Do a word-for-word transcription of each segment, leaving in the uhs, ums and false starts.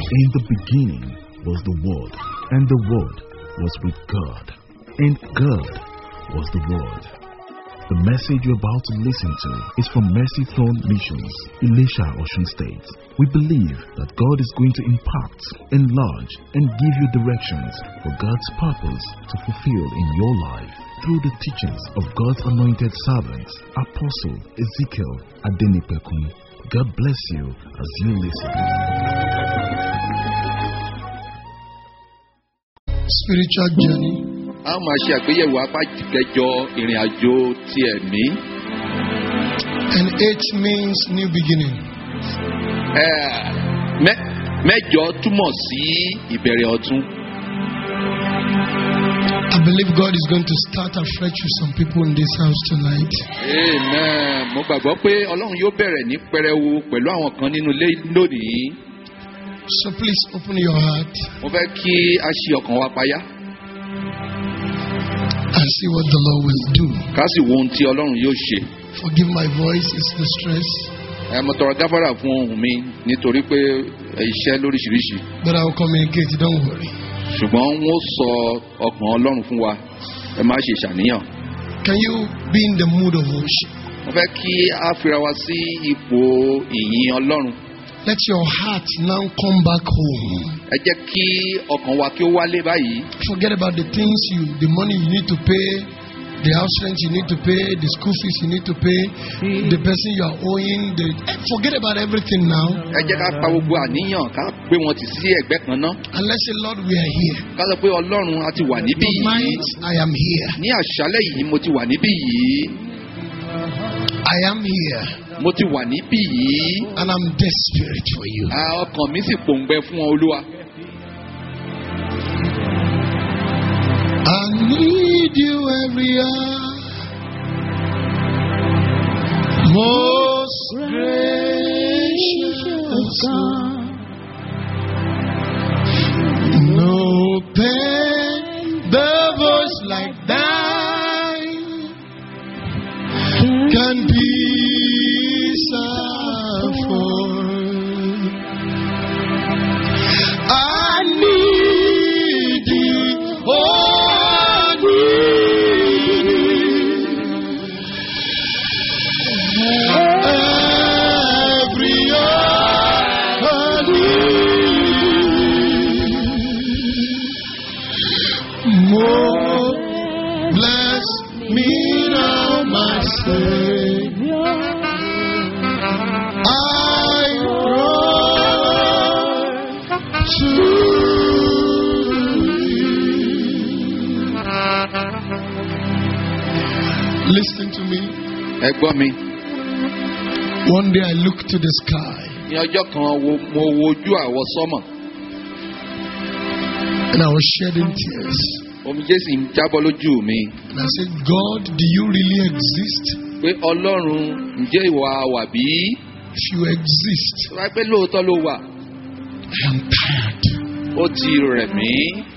In the beginning was the Word, and the Word was with God, and God was the Word. The message you're about to listen to is from Mercy Throne Missions, Elisha, Osun State. We believe that God is going to impact, enlarge, and give you directions for God's purpose to fulfill in your life through the teachings of God's anointed servant, Apostle Ezekiel Adenipekun. God bless you as you listen. Spiritual journey. A máa ṣe àgbéyẹ̀wò apá kẹjọ ìrìn àjò ti ẹ̀mí. And H means new beginning. Mẹ́jọ túmọ̀ sí ìbẹ̀rẹ̀ ọ̀tun. I believe God is going to start afresh with some people in this house tonight. Amen. Mo gbàgbọ́ pé Ọlọ́run yóò bẹ̀rẹ̀ ní pẹrẹwu pẹ̀lú àwọn kan nínú ilé lónìí. So please open your heart. Mo fẹ́ kí a ṣí ọkàn wa payá. And see what the Lord will do. Ká sì wo ohun tí Ọlọ́run yóò ṣe. Forgive my voice, it's the stress. Ẹ mo tọrọ gáfárà fún ohùn mi nítorí pé iṣẹ́ lóríṣiríṣi. But I will communicate, don't worry. Ṣùgbọ́n wọ́n sọ ọkàn Ọlọ́run fún wa. Ẹ má ṣe ṣàníyàn. Can you be in the mood of worship? Mo fẹ́ kí a fira wa sí ipò ìyìn Ọlọ́run. Let your heart now come back home. Ẹ jẹ́ kí ọkàn wa kí ó wálé báyìí. Forget about the things you, the money you need to pay, the house rent you need to pay, the school fees you need to pay, the person you are owing. The, forget about everything now. Ẹ jẹ́ ká pa gbogbo àníyàn ká gbé wọn tì sí ẹ̀gbẹ́ kan náà. And let's say, Lord, we are here. Ká sọ pé Ọlọ́run a ti wà níbí yìí. Tonight I am here. Ní àṣálẹ́ yìí mo ti wà níbí yìí. I am here. Mo ti wà níbí yìí. And I'm desperate for you. Ọkàn mi sì pòǹgbẹ fún Olúwa. I need you every hour. Most gracious God. No pain, the voice like thine can be afford. I need you, oh, I need every hour I need. More bless me now, my Savior. Listen to me. Ẹ gbọ́ mi. One day I looked to the sky. Ní ọjọ́ kan mo wo ojú àwọsánmọ̀. And I was shedding tears. Omijé sì ń jábọ́ lójú mi. And I said, God, do you really exist? Pé Ọlọ́run ǹjẹ́ ìwọ wà bí? If you exist, wá pé lóòótọ́ ló wà. I am tired. Ó ti rẹ̀ mí.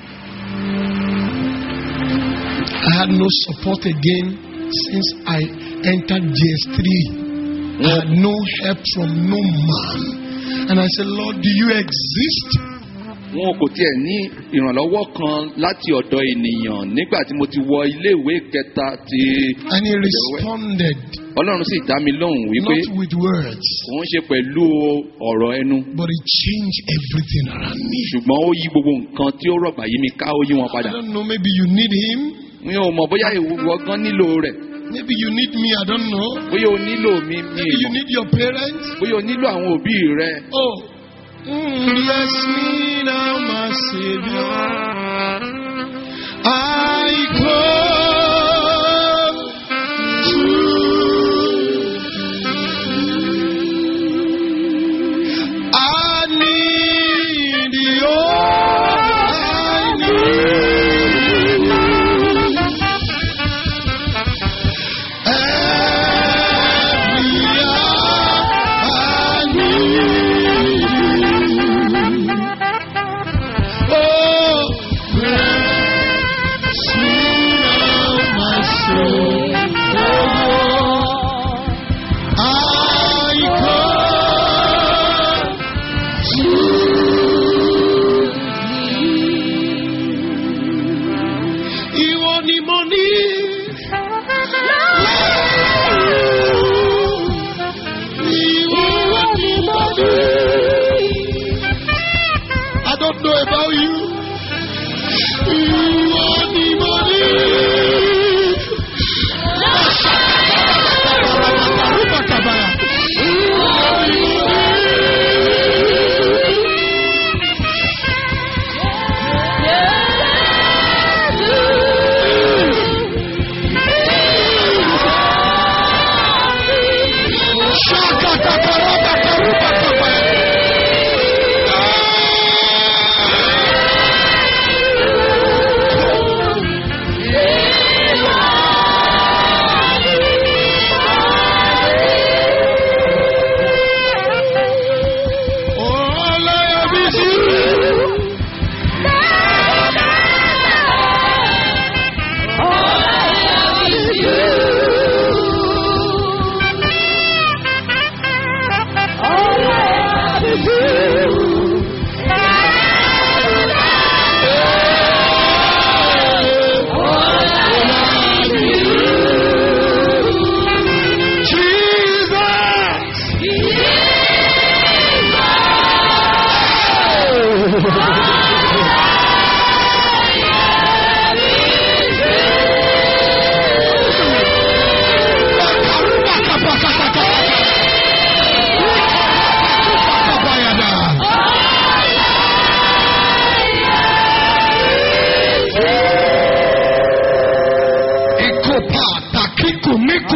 I had no support again since I entered G S three. I had no help from no man. And I said, Lord, do you exist? Wọn kò tiẹ̀ ní ìrànlọ́wọ́ kan láti ọ̀dọ̀ ènìyàn nígbà tí mo ti wọ iléèwé kẹta ti. And he responded. Ọlọ́run sì dá mi lóhùn wípé. Not with words. Òun ṣe pẹ̀lú ọ̀rọ̀ ẹnu. But he changed everything around me. Ṣùgbọ́n ó yí gbogbo nǹkan tí ó rọ̀gbà yí mi ká ó yí wọn padà. I don't know, maybe you need him. Mi ò mọ̀ bóyá ìwọ gan nílò rẹ̀. Maybe you need me, I don't know. Bóyá o nílò mi mi. Maybe you need your parents. Bóyá o nílò àwọn òbí rẹ. Oh. Mm, bless me now, my Savior. I come to I need you. I need you. Every hour I need you. Oh, bless me.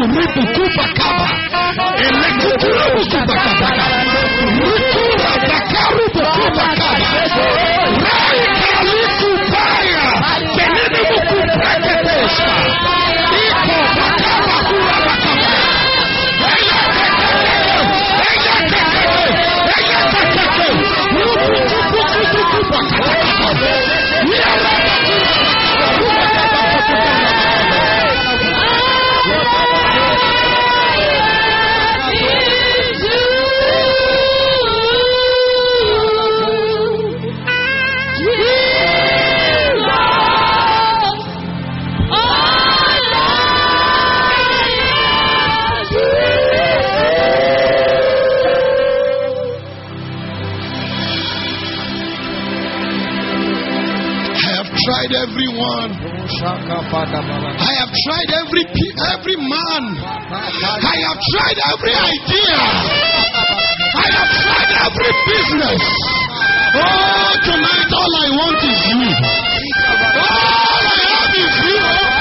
ribukuba kaba. Elekukura bukuba kaba. Rukura bakaru bukuba kaba. Rai kalikubaya. Benene bukuba ketesha. Iko bakaba kura bakaba. Eya keteke. Eya keteke. Eya keteke. Rukukukukukuba kaba. Yara tried everyone. I have tried every every man. I have tried every idea. I have tried every business. Oh, tonight all I want is you. All I have is you.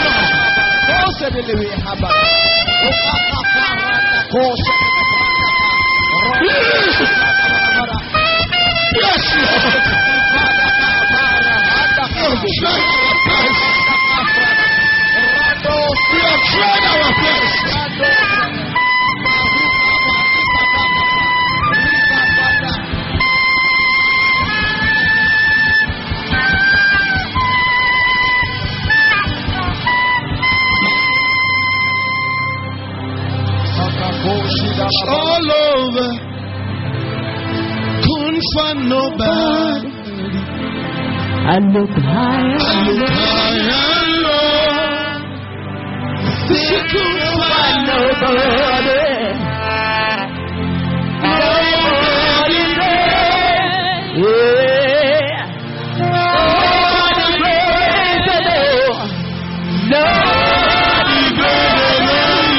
Yes, Lord. We have tried our best. We have tried our best. All over, couldn't find nobody. I look high, I look high and low. She couldn't find nobody. Nobody there. Yeah. Nobody greater than nobody greater than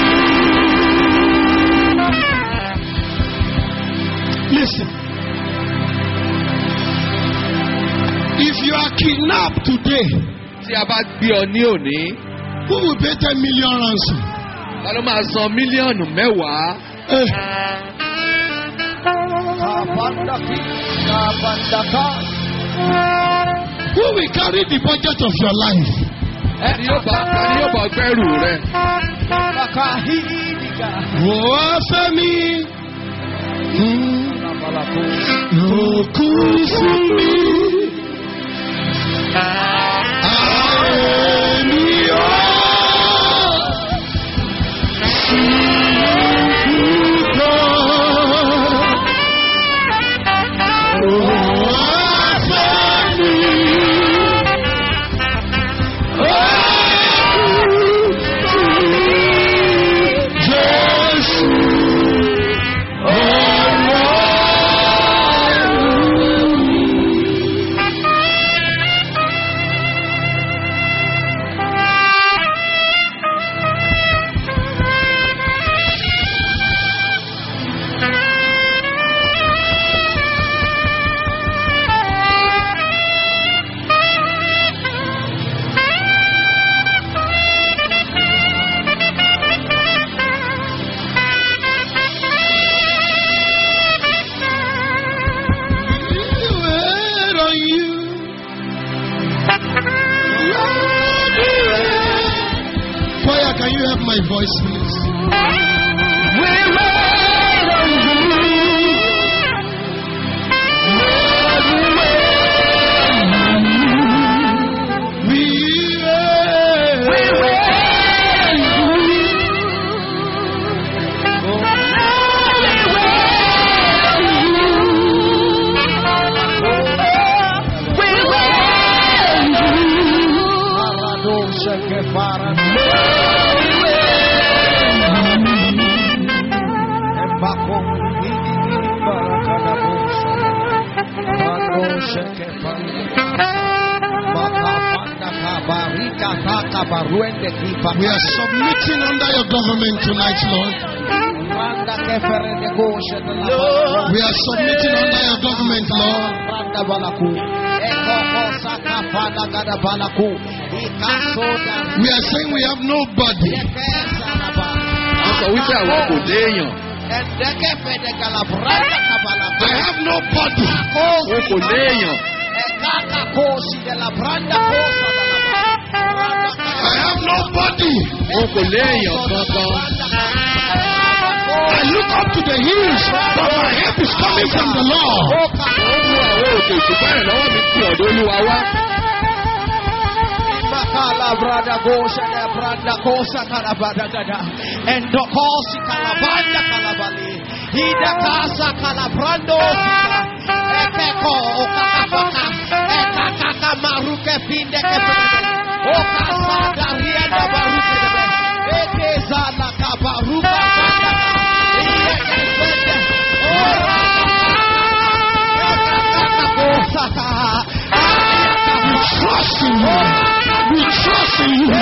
you. Listen. If you are kidnapped today, tí a bá gbé ọ ní òní, who will pay ten million ransom? Ta ló máa san mílíọ̀nù mẹ́wàá? Eh. Who will carry the budget of your life? Ẹni yóò bá ẹni yóò bá gbẹ́rù rẹ. Wọ́n fẹ́ mi. Òkú fún mi. Can you help my voice, please? We wait on you. We wait. We wait on you. We wait on you. We are submitting under your government tonight, Lord. We are submitting under your government, Lord. We are saying we have nobody. sọ wípé àwọn kò léèyàn. I have no body. Wọn kò léèyàn. I have no body. Wọn kò léèyàn kankan. I look up to the hills, but my help is coming from the Lord. Ó wú àwọn òkè ìṣùgbọ́n ìrànlọ́wọ́ mi ti ọ̀dọ̀ Olúwa wá. Brada Gosha, Brada Kosa, Kalabada, and Dokosi Kalabanda Kalabali, Hida Casa Calabrando, Ekeko, Okaka, Ekaka Maruke Pinde, Okasa, Dariana Baruke, Ekezana Kabaruka, We trust in you. We trust in you.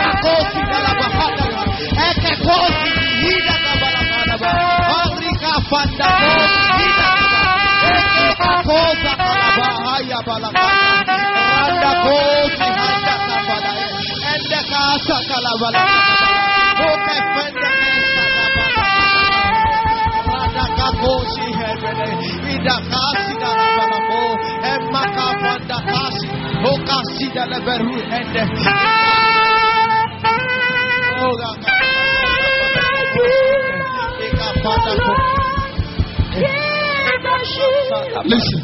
Listen.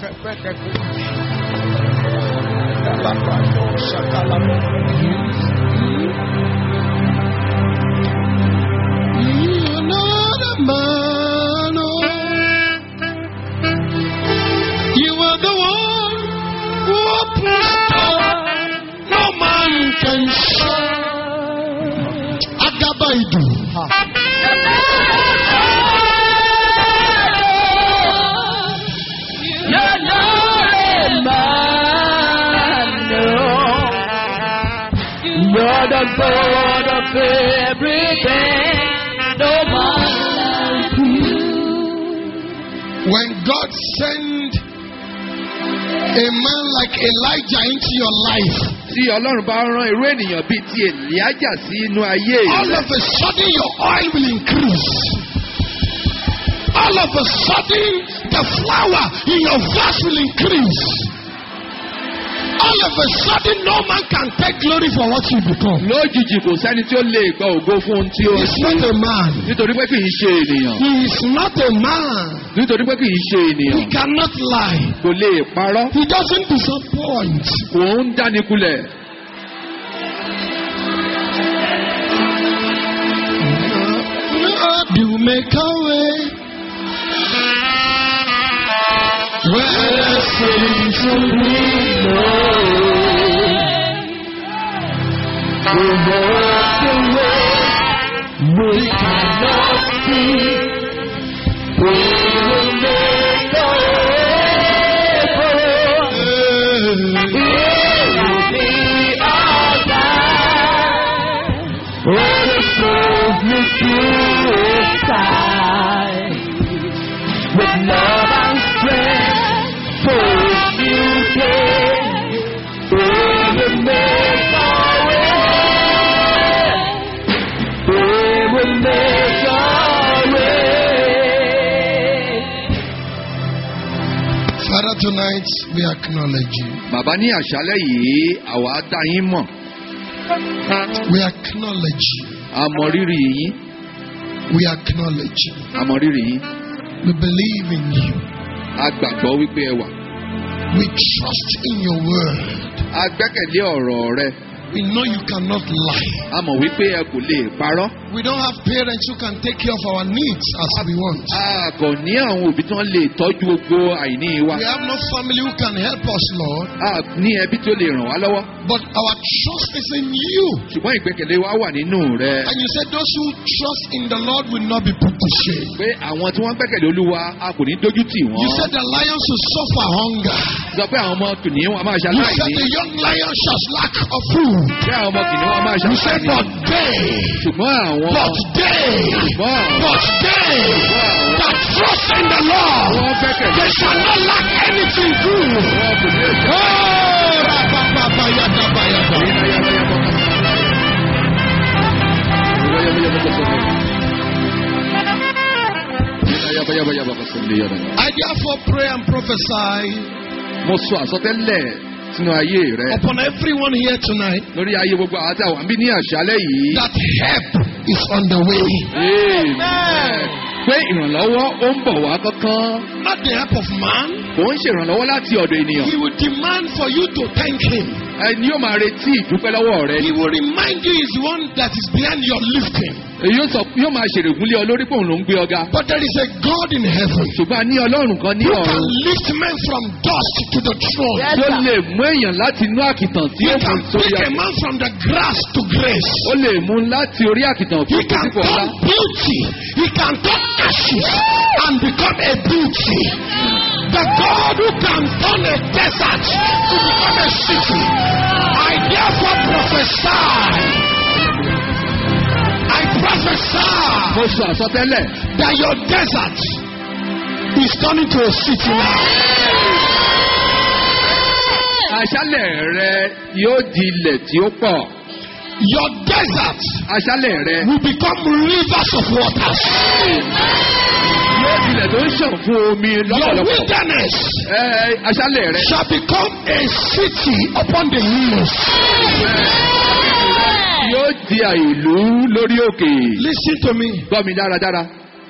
You're not a man, oh. You are the one who opens doors no man can shut. Agabaidu. You're not a man, no. You're the God of everything. No man like you. When God sent a man like Elijah into your life, Tí Ọlọ́run bá rán irú ènìyàn bíi ti Èlíájà sí inú ayé all rẹ̀. of a sudden your oil will increase. All of a sudden the flour in your vase will increase. All of a sudden no man can take glory for what you become. Lójijì kò sẹ́ni tí ó lè gba ògo fún ohun tí ó He's not a man. nítorí pé kì í ṣe ènìyàn. He is not a man. Nítorí pé kì í ṣe He ènìyàn. cannot lie. Kò lè parọ́. He doesn't disappoint. Kò ń dánikulẹ̀. God, you make a way where there seems to be no way. We walk the way we cannot see. We will make a way for us. It will be our time. When the souls look through its side. With love and strength for its new day. We will make our way. We will make our way. Father, tonight we acknowledge you. Bàbá ní àṣálẹ́ yìí àwa dá yín mọ̀. We acknowledge you. A mọ rírì yín. We acknowledge you. A mọ rírì yín. We believe in you. A gbàgbọ́ wípé ẹ wà. We trust in your word. A gbẹ́kẹ̀lé ọ̀rọ̀ rẹ. We know you cannot lie. A mọ̀ wípé ẹ kò lè parọ́. We don't have parents who can take care of our needs as we want. A kò ní àwọn òbí tí wọ́n lè tọ́jú gbogbo àìní wa. We have no family who can help us, Lord. A ní ẹbí tí ó lè ràn wá lọ́wọ́. But our trust is in you. Ṣùgbọ́n ìgbẹ́kẹ̀lé wa wà nínú rẹ. And you said those who trust in the Lord will not be put to shame. Pé àwọn tí wọ́n gbẹ́kẹ̀lé Olúwa a kò ní dójú tì wọ́n. You said the lions will suffer hunger. Sọ pé àwọn ọmọ kìnìún wa máa You said ṣaláìní. the young lion shall lack of food. Pé àwọn ọmọ kìnìún wa máa You said ṣaláìní. but they, Ṣùgbọ́n àwọn but they, ṣùgbọ́n àwọn but they that trust in the Lord, wọ́n gbẹ́kẹ̀lé. they shall not lack anything good. Wọ́n kò ní èso. Oh, rapapabayadabayada. I therefore pray and prophesy Mo sọ àsọtẹ́lẹ̀ sínú ayé rẹ. upon everyone here tonight Lórí ayé gbogbo àwọn tí a wà ń bí ní àṣálẹ́ yìí. that help is on the way. Amen. Pé ìrànlọ́wọ́ ó ń bọ̀ wá kankan. Not the help of man. Kò ń ṣèrànlọ́wọ́ láti ọ̀dọ̀ ènìyàn. He will demand for you to thank him. Ẹni yóò máa retí ìdúpẹ́ lọ́wọ́ rẹ. He will remind you he's the one that is behind your lifting. Yóò sọ yóò máa ṣèrègùn lé ọ lórí pé òun ló ń gbé ọ̀gá. But there is a God in heaven Ṣùgbọ́n a ní Ọlọ́run kan ní who can ọ̀run. lift men from dust to the throne. Tí ó lè mú èèyàn láti inú àkìtàn tí He ó can mú sórí pick a àkìtàn. man from the grass to grace. Ó lè mú láti orí àkìtàn He fún can sípò ọlá. turn beauty. He can turn ashes and become a beauty. The God who can turn a desert to become a city. I therefore prophesy. I prophesy Mo sọ àsọtẹ́lẹ̀. that your desert is turning to a city now. Aṣálẹ̀ rẹ yóò di ilẹ̀ tí ó pọ̀. Your desert Aṣálẹ̀ rẹ will become rivers of waters. yóò di ilẹ̀ tó ń ṣàn fún omi Your lọ́pọ̀lọpọ̀. wilderness Ẹ aṣálẹ̀ rẹ. shall become a city upon the hills. Yóò di àìlú lórí òkè. Listen to me. Gbọ́ mi dáradára.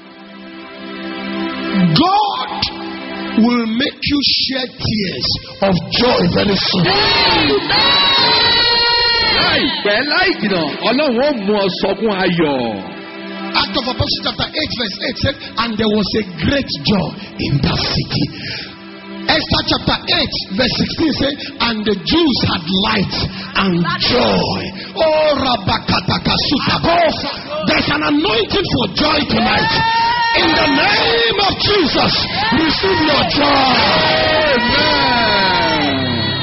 God will make you shed tears of joy very soon. Láìpẹ́ láì jìnnà, Ọlọ́run ó mú ọ sọkún ayọ̀. Act of Apostles chapter eight verse eight said, and there was a great joy in that city. Esther chapter eight verse sixteen said, and the Jews had light and joy. Oh, Rabakatakasuta. There's an anointing for joy tonight. In the name of Jesus, receive your joy. Amen.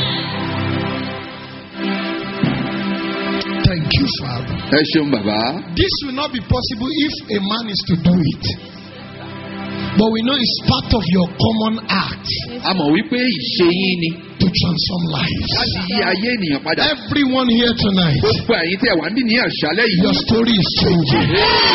Thank you, Father. Ẹ ṣeun bàbá. This will not be possible if a man is to do it. But we know it's part of your common act A mọ̀ wípé ìṣe yín ni to transform lives. láti yí ayé ènìyàn padà. Everyone here tonight, Gbogbo ẹ̀yin tí ẹ wà níbí ní àṣálẹ́ yìí. your story is changing.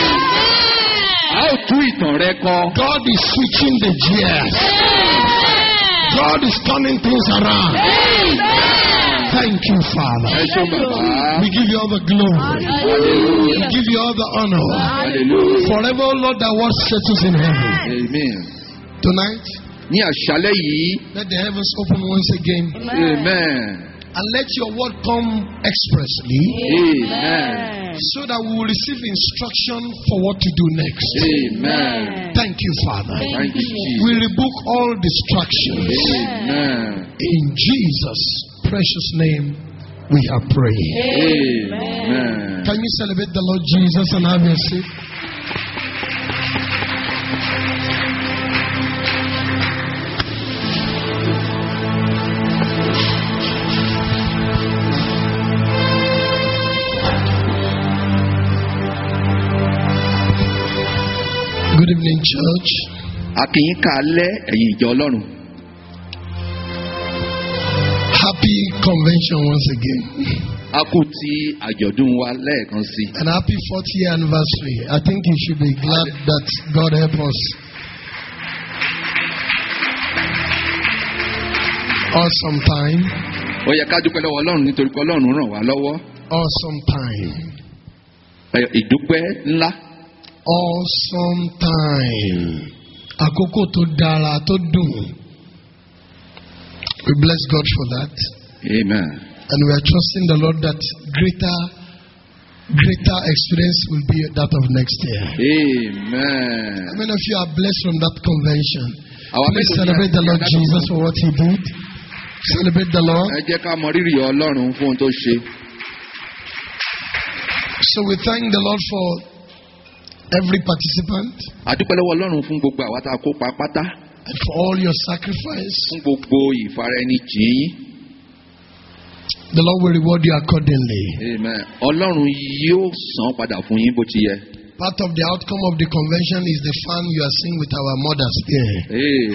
A ó tú ìtàn rẹ kọ. God is switching the gears. God is turning things around. Thank you, Father. Ẹ ṣeun bàbá. We give you all the glory. We give you all the honor. Hallelujah. Forever, Lord, that word settles in heaven. Amen. Tonight, Ní àṣálẹ́ yìí. let the heavens open once again. Amen. And let your word come expressly Amen. so that we will receive instruction for what to do next. Amen. Thank you, Father. Thank you, Jesus. We rebuke all distractions. Amen. In Jesus' precious name, we are praying. Amen. Can you celebrate the Lord Jesus and have your seat? Good evening, church. A kì í kálẹ̀ ẹ̀yin ìjọ Ọlọ́run. Happy convention once again. A kú ti àjọ̀dún wa lẹ́ẹ̀kan sí. And happy fortieth year anniversary. I think you should be glad that God help us. Awesome time. Ó yẹ ká dúpẹ́ lọ́wọ́ Ọlọ́run nítorí pé Ọlọ́run ràn wá lọ́wọ́. Awesome time. Ẹ, Ìdúpẹ́ ńlá. Awesome time. Àkókò tó dára tó dùn. We bless God for that. Amen. And we are trusting the Lord that greater, greater experience will be that of next year. Amen. How many of you are blessed from that convention? Our Please celebrate the Lord Jesus for what He did. Celebrate the Lord. Ẹ jẹ́ ká mọ rírì Ọlọ́run fún ohun tó ṣe. So we thank the Lord for every participant A dúpẹ́ lọ́wọ́ Ọlọ́run fún gbogbo àwa tá a kópa pátá. and for all your sacrifice. Fún gbogbo ìfaraẹnijìn yín. The Lord will reward you accordingly. Amen. Ọlọ́run yóò san padà fún yín bó ti yẹ. Part of the outcome of the convention is the fun you are seeing with our mothers here. Ee.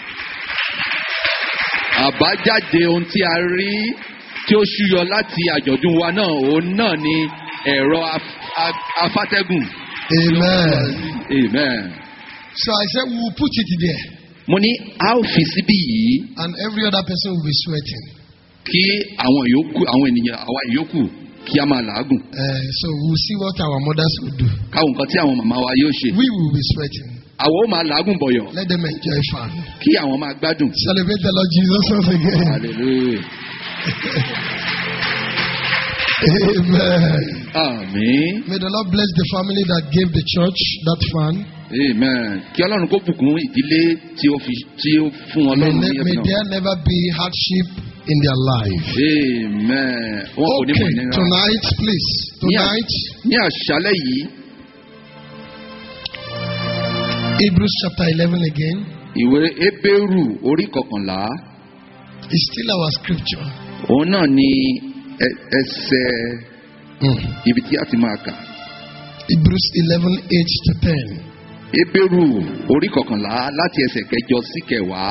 Àbájáde ohun tí a rí tí ó ṣúyọ láti àjọ̀dún wa náà òun náà ni ẹ̀rọ af- af- afátẹ́gùn. Amen. Amen. So I said, we will put it there. Mo ní a ó fi síbí yìí And every other person will be sweating. kí àwọn yòókù àwọn ènìyàn àwa yòókù kí a máa làágùn. Uh, so we'll see what our mothers will do. Káwọn nǹkan tí àwọn màmá wa yóò ṣe. We will be sweating. Àwọn ó máa làágùn bọ̀yọ̀. Let them enjoy fun. Kí àwọn máa gbádùn. Celebrate the Lord Jesus once again. Hallelujah. Amen. Àmín. May the Lord bless the family that gave the church that fund. Amen. Kí Ọlọ́run kó bùkún ìdílé tí ó fi tí ó fún May, Ọlọ́run ní ne- may ẹ̀bùn náà. there never be hardship in their life. Amen. Wọn kò ní mọ̀ Okay, nínú. tonight, please. Tonight, Ní àṣálẹ́ yìí, Hebrews chapter eleven again ìwé Hébérù orí kọkànlá, is still our scripture. òun náà ni ẹ- ẹsẹ̀ Mm. ibi tí a ti máa kà. Hebrews eleven eight to ten. Hébérù orí kọkànlá láti ẹsẹ̀ kẹjọ sí kẹwàá.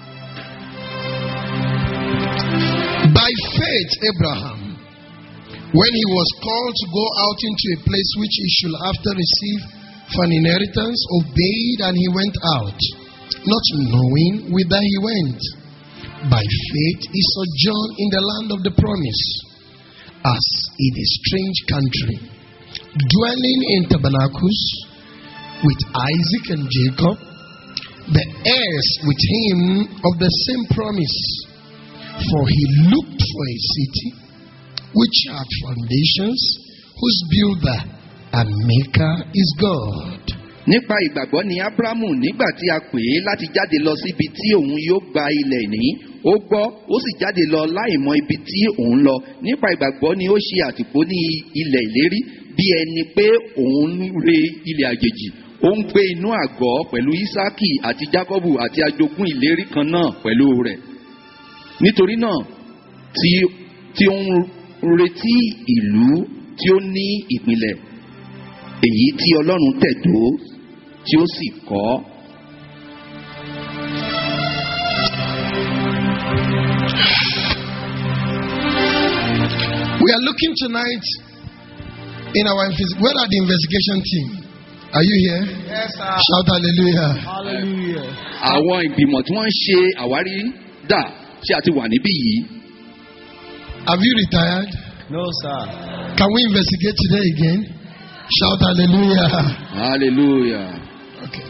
By faith, Abraham, when he was called to go out into a place which he should after receive for an inheritance, obeyed and he went out, not knowing whither he went. By faith, he sojourned in the land of the promise, as in a strange country, dwelling in tabernacles with Isaac and Jacob, the heirs with him of the same promise. For he looked for a city which had foundations, whose builder and maker is God. Nípa ìgbàgbọ́ ni Ábúráhámù nígbà tí a pè é láti jáde lọ síbi tí òun yóò gba ilẹ̀ ní, ó gbọ́, ó sì jáde lọ láìmọ̀ ibi tí òun lọ. Nípa ìgbàgbọ́ ni ó ṣe àtìpó ní ilẹ̀ ìlérí bí ẹni pé òun ń re ilẹ̀ àjèjì. Ó ń gbé inú àgọ́ pẹ̀lú Ísákì àti Jákọ́bù àti ajogún ìlérí kan náà pẹ̀lú rẹ̀. Nítorí náà tí tí ó ń retí ìlú tí ó ní ìpìlẹ̀, èyí tí Ọlọ́run tẹ̀dó tí ó sì kọ́. We are looking tonight in our invest- where are the investigation team? Are you here? Yes, sir. Shout hallelujah. Hallelujah. Àwọn ìgbìmọ̀ tí wọ́n ń ṣe àwárí dà ṣé a ti wà níbí yìí. Have you retired? No, sir. Can we investigate today again? Shout hallelujah. Hallelujah. Okay.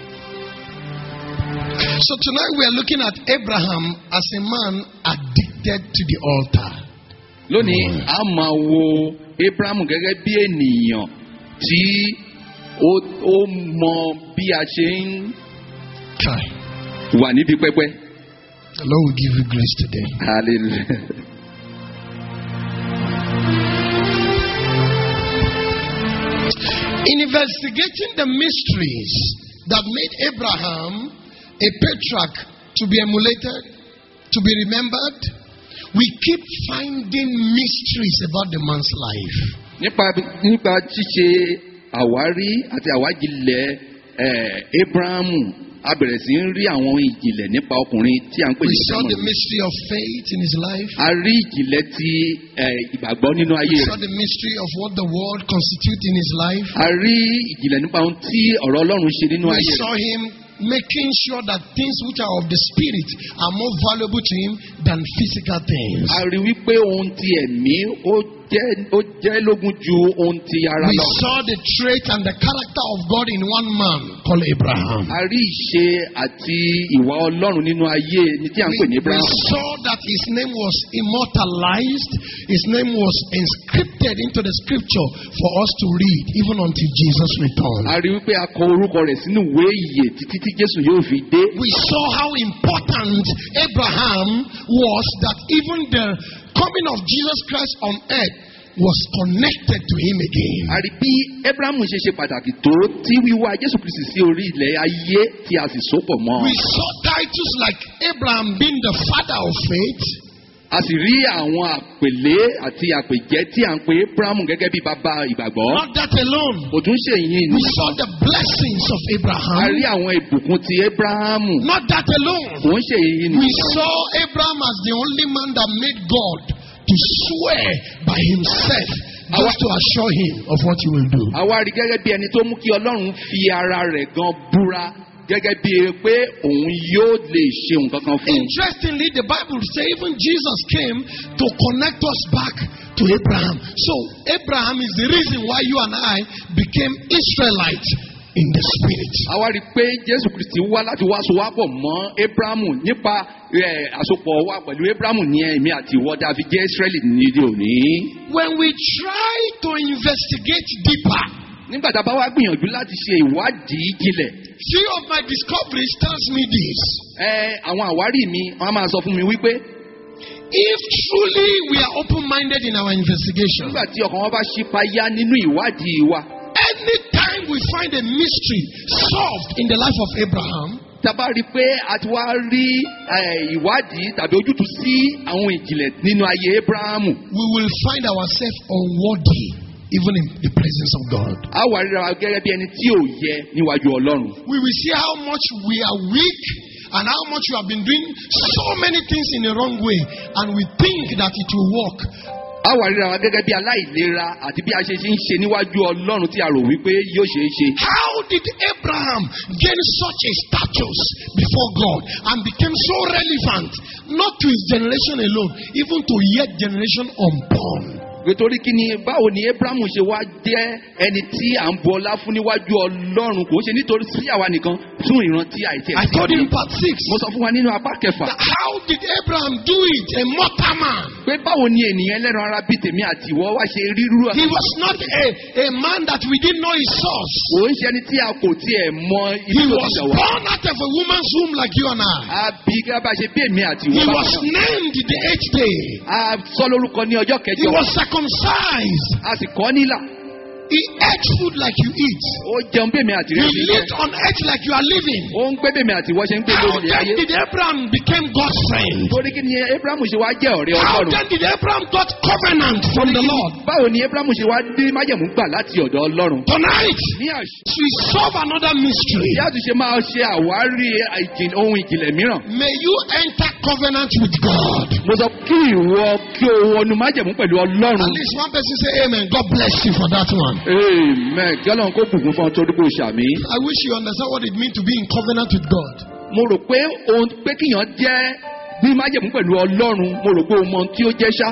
So tonight we are looking at Abraham as a man addicted to the altar. Lónìí a máa wo Abrahamu gẹ́gẹ́ bí ènìyàn tí ó ó mọ bí a ṣe ń Try. wà níbi pẹpẹ. The Lord will give you grace today. Hallelujah. In investigating the mysteries that made Abraham a patriarch to be emulated, to be remembered, we keep finding mysteries about the man's life. Nípa nípa ṣíṣe àwárí àti àwájílẹ̀ eh, Abrahamu, a bẹ̀rẹ̀ sí ń rí àwọn ìjìnlẹ̀ nípa ọkùnrin tí a ń pè We ní saw the Abrahamu. mystery of faith in his life. A rí ìjìnlẹ̀ ti eh, ìgbàgbọ́ nínú ayé We rẹ̀. saw the mystery of what the world constitutes in his life. A rí ìjìnlẹ̀ nípa ohun tí ọ̀rọ̀ Ọlọ́run ṣe nínú We ayé saw rẹ̀. him making sure that things which are of the spirit are more valuable to him than physical things. A rí wípé ohun ti ẹ̀mí ó jẹ́ ó jẹ́ lógún ju ohun ti ara We lọ. saw the trait and the character of God in one man called Abraham. A rí ìṣe àti ìwà Ọlọ́run nínú ayé ní tí a ń pè ní We, we Abraham. saw that his name was immortalized, his name was inscripted into the scripture for us to read even until Jesus returned. A rí wípé a kọ orúkọ rẹ̀ sínú ìwé ìyè títí tí Jésù yóò fi dé. We saw how important Abraham was, that even the coming of Jesus Christ on earth was connected to him again. A rí bí Abraham ṣe ṣe pàtàkì tó tí wíwá Jésù Kristi sí orí ilẹ̀ ayé tí a sì sopọ̀ mọ́. We saw titles like Abraham being the father of faith. A sì rí àwọn àpèlé àti àpèjẹ́ tí à ń pe Abraham gẹ́gẹ́ bí bàbá ìgbàgbọ́. Not that alone. Kò tún ṣe yìí We ní. saw the blessings of A Abraham. rí àwọn ìbùkún ti Abraham. Not that alone. Kò ń ṣe yìí ní. We saw Abraham as the only man that made God to swear by himself just to assure him of what he will do. Àwa rí gẹ́gẹ́ bí ẹni tó mú kí Ọlọ́run fi ara rẹ̀ gan búra gẹ́gẹ́ bí pé òun yóò lè ṣe nǹkan kan fún un. Interestingly, the Bible says even Jesus came to connect us back to Abraham. So Abraham is the reason why you and I became Israelites in the spirit. Àwa rí i pé Jésù Kristi wá láti wá so wá pọ̀ mọ́ Ábúráhámù nípa àsopọ̀ wa pẹ̀lú Ábúráhámù ní ẹ̀mí àti ìwọ Dáfí jẹ́ Ísírẹ́lì nídìí òní. When we try to investigate deeper, nígbà tá a bá wá gbìyànjú láti ṣe ìwádìí jinlẹ̀. few of my discoveries tells me this. ẹ àwọn àwárí mi wọ́n máa sọ fún mi wípé. If truly we are open-minded in our investigation, nígbà tí ọkàn wọn bá ṣí payá nínú ìwádìí wa. anytime we find a mystery solved in the life of Abraham, tá a bá rí i pé a ti wá rí ìwádìí tàbí ojútùú sí àwọn ìjìnlẹ̀ nínú ayé Ábúráhámù. we will find ourselves unworthy even in the presence of God. a wà ríra gẹ́gẹ́ bí ẹni tí ò yẹ níwájú Ọlọ́run. We will see how much we are weak and how much we have been doing so many things in the wrong way, and we think that it will work. a wà ríra wa gẹ́gẹ́ bí aláìlera àti bí a ṣe ṣe ń ṣe níwájú Ọlọ́run tí a rò wípé yóò ṣe é ṣe. How did Abraham gain such a status before God and became so relevant, not to his generation alone, even to yet generation unborn? Nítorí kí ni báwo ni Ábúráhámù ṣe wá jẹ́ ẹni tí à ń bu ọlá fún níwájú Ọlọ́run kò ṣe nítorí sí àwa nìkan fún ìrántí àìtẹ́. I told you in part six. Mo sọ fún wa nínú apá kẹfà. How did Abraham do it? A mortal man. Pé báwo ni ènìyàn ẹlẹ́ran ara bíi tèmi àti ìwọ wá ṣe rírú. He was not a, a man that we didn't know his source. Kò ń ṣe ẹni tí a kò tiẹ̀ mọ ibi He tó was ti ṣẹ̀ wá. born out of a woman's womb like you and I. A bí gẹ́gẹ́ bá ṣe bí èmi àti ìwọ. He was named the eighth day. A sọ lórúkọ ní ọjọ́ He kẹjọ. was circumcised. A sì kọ́ nílà. He ate food like you eat. Ó jẹun bẹ́ẹ̀ mi àti He rẹ̀ ṣe lived jẹ́. on earth like you are living. Ó ń gbé bẹ́ẹ̀ mi àti ìwọ ṣe ń gbé How lórí then ayé. did Abraham become God's friend? Torí kí ni Ábúráhámù ṣe wá jẹ́ ọ̀rẹ́ How Ọlọ́run? then did Abraham got covenant from the Lord? Báwo ni Ábúráhámù ṣe wá dé májẹ̀mú gbà láti ọ̀dọ̀ Ọlọ́run? Tonight, Ní àṣà. we solve another mystery. Bí a ti ṣe máa ṣe àwárí ìjìn- ohun ìjìnlẹ̀ mìíràn. May you enter covenant with God. Mo sọ kí ìwọ kí o wọnú májẹ̀mú pẹ̀lú At Ọlọ́run. least one person say amen. God bless you for that one. Amen. Kí Ọlọ́run kó bùkún fún ọ torí kó ṣàmì. I wish you understand what it means to be in covenant with God. Mo rò pé ohun pé kíyàn jẹ́ ní májẹ̀mú pẹ̀lú Ọlọ́run, mo rò pé o mọ ohun tí ó jẹ́ ṣá.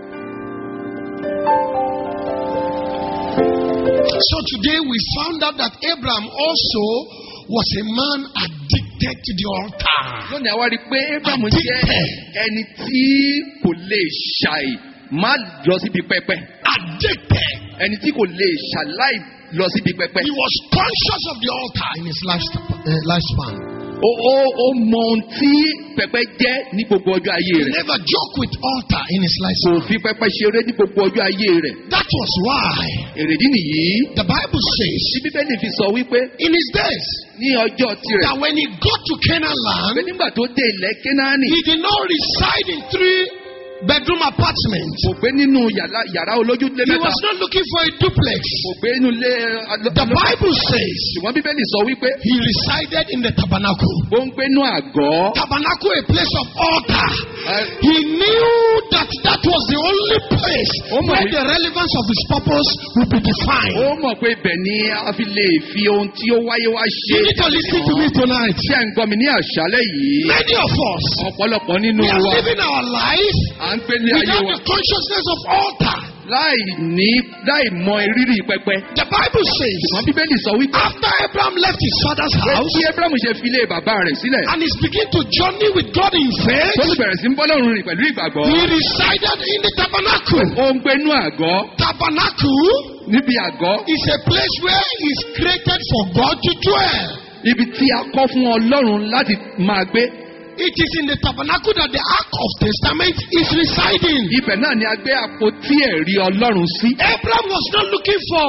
So today we found out that Abraham also was a man addicted to the altar. Lónìí àwa rí i pé Ábúráhámù jẹ́ ẹni tí kò lè ṣàì má lọ síbi pẹpẹ. Addicted. Ẹni tí kò lè ṣàláì lọ síbi pẹpẹ. He was conscious of the altar in his life, uh, lifespan. Ó ó ó mọ ohun tí pẹpẹ jẹ́ ní gbogbo ọjọ́ ayé He rẹ̀. never joked with altar in his Kò lifespan. fi pẹpẹ ṣeré ní gbogbo ọjọ́ ayé rẹ̀. That was why Èrèdí nìyí. the Bible says Tí Bíbélì fi sọ wípé in his days ní ọjọ́ tirẹ̀. that when he got to Canaan Pé land, nígbà tó dé ilẹ̀ Kénáánì. he did not reside in three bedroom apartments. Kò gbé nínú yàrá yàrá olójúlé He mẹ́ta. was not looking for a duplex. Kò gbé inú ilé. The Bible says Ṣùgbọ́n Bíbélì sọ wípé he resided in the tabernacle. ó ń gbénú àgọ́. Tabernacle, a place of altar. Ẹ- He knew that that was the only place Oh my. where the relevance of his purpose would be defined. Ó mọ̀ pé ibẹ̀ ni a fi lè fi ohun tí ó wáyé wá ṣe. You need to listen to me tonight. Ṣé ẹ̀ ń gbọ́ mi ní àṣálẹ́ yìí? Many of us, Ọ̀pọ̀lọpọ̀ nínú we are wa living our life à ń gbé ní ayé without wa the consciousness of altar. láì ní láì mọ rírì pẹpẹ. The Bible says Ṣùgbọ́n Bíbélì sọ wípé after Abraham left his father's pé house tí Ábúráhámù ṣe fi ilé bàbá rẹ̀ sílẹ̀. and he's beginning to journey with God in faith, Tó sì bẹ̀rẹ̀ sí ń bọ́ lọ́rùn rìn pẹ̀lú ìgbàgbọ́. he resided in the tabernacle. Ó ń gbénú àgọ́. Tabernacle Níbi àgọ́. is a place where is created for God to dwell. Ibi tí a kọ́ fún Ọlọ́run láti máa gbé. It is in the tabernacle that the Ark of Testament is residing. Ibẹ̀ náà ni a gbé àpótí ẹ̀rí Ọlọ́run sí. Abraham was not looking for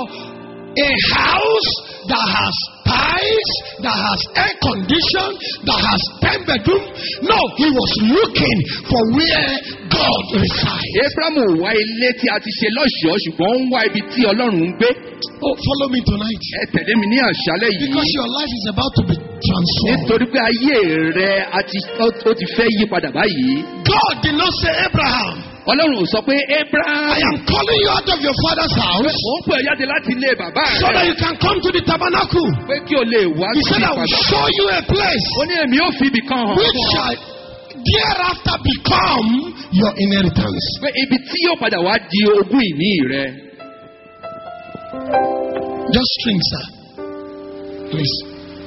a house that has tiles, that has air condition, that has ten bedroom. No, he was looking for where God resides. Ábúráhámù ò wá ilé tí a ti ṣe lọ́ṣọ̀ọ́ ṣùgbọ́n ó ń wá ibi tí Ọlọ́run ń gbé. Oh, follow me tonight. Ẹ tẹ̀lé mi ní àṣálẹ́ yìí. Because your life is about to be transformed. Nítorí pé ayé rẹ a ti- ó ó ti fẹ́ yí padà báyìí. God did not say, Abraham, Ọlọ́run ò sọ pé I Abraham. am calling you out of your father's house Mò ń pè ọ́ jáde láti ilé bàbá so that rẹ̀. you can come to the tabernacle. Pé kí o lè wá He sí said, I will ìpàdé. show you a place Ó ní èmi yóò fi ibì kan hàn which fún ọ. shall thereafter become your inheritance. Pé ibi tí yóò padà wá di ogún ìní rẹ. Just string, sir. Please.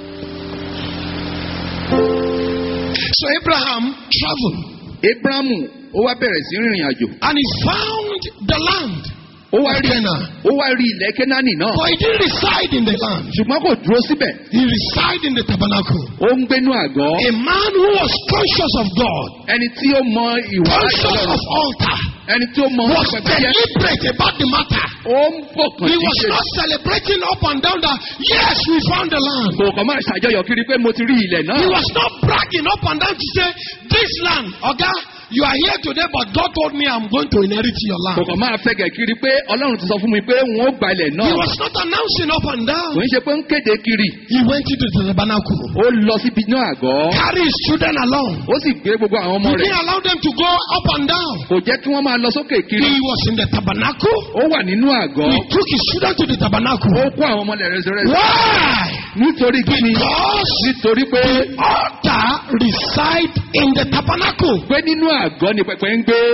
So Abraham traveled Abrahamu ó wá bẹ̀rẹ̀ sí rìnrìn àjò. and he found the land Ó wá of rí Canaan. ó wá rí ilẹ̀ Kénáánì náà. But he didn't reside in the land. Ṣùgbọ́n kò dúró síbẹ̀. He resided in the tabernacle. Ó ń gbénú àgọ́. A man who was conscious of God, Ẹni tí ó mọ ìwà conscious of Ọlọ́run. altar, Ẹni tí ó mọ was pẹpẹ jẹ́. deliberate about the matter. Ó ń fọkàn He sí was ṣe. not celebrating up and down that, yes, we found the land. Kò kàn máa ṣàjọyọ̀ kiri pé mo ti rí ilẹ̀ náà. He was not bragging up and down to say, this land, Oga, you are here today, but God told me I'm going to inherit your Kò land. kàn máa fẹ̀gẹ̀ kiri pé Ọlọ́run ti sọ fún mi pé wọn ó gba ilẹ̀ He náà. was not announcing up and down. Kò ń ṣe pé ń kéde kiri. He went into the tabernacle, Ó lọ síbi inú àgọ́. carried his children along. Ó sì gbé gbogbo àwọn ọmọ He rẹ̀. didn't allow them to go up and down. Kò jẹ́ kí wọ́n máa lọ sókè kiri. He was in the tabernacle. Ó wà nínú àgọ́. He took his children to the Ó tabernacle. kó àwọn ọmọ rẹ̀ rẹ̀. Why? Nítorí kí ni? Because Nítorí pé the altar reside in the tabernacle. pé nínú àgọ́ ni pẹpẹ ń gbé.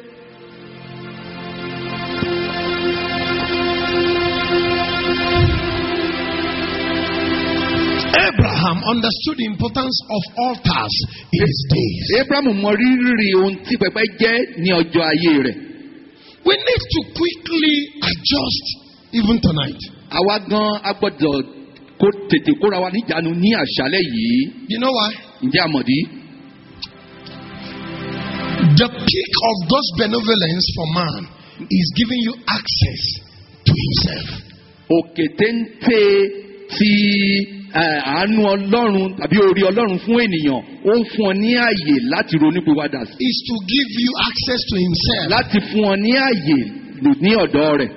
Abraham understood the importance of altars in his days. Abrahamu mọ rírì ohun tí pẹpẹ jẹ́ ní ọjọ́ ayé rẹ̀. We need to quickly adjust even tonight. Àwa gan a gbọ́dọ̀ kó tètè kóra wa níjàánu ní àṣálẹ́ yìí. You know why? Ǹjẹ́ a mọ̀ dí? The peak of God's benevolence for man is giving you access to himself. Òkè téńté ti eh, àánú Ọlọ́run tàbí orí Ọlọ́run fún ènìyàn ó ń fún ọ ní àyè láti ronúpìwàdà sí. Is to give you access to himself. Láti fún ọ ní àyè ní ọ̀dọ̀ rẹ̀.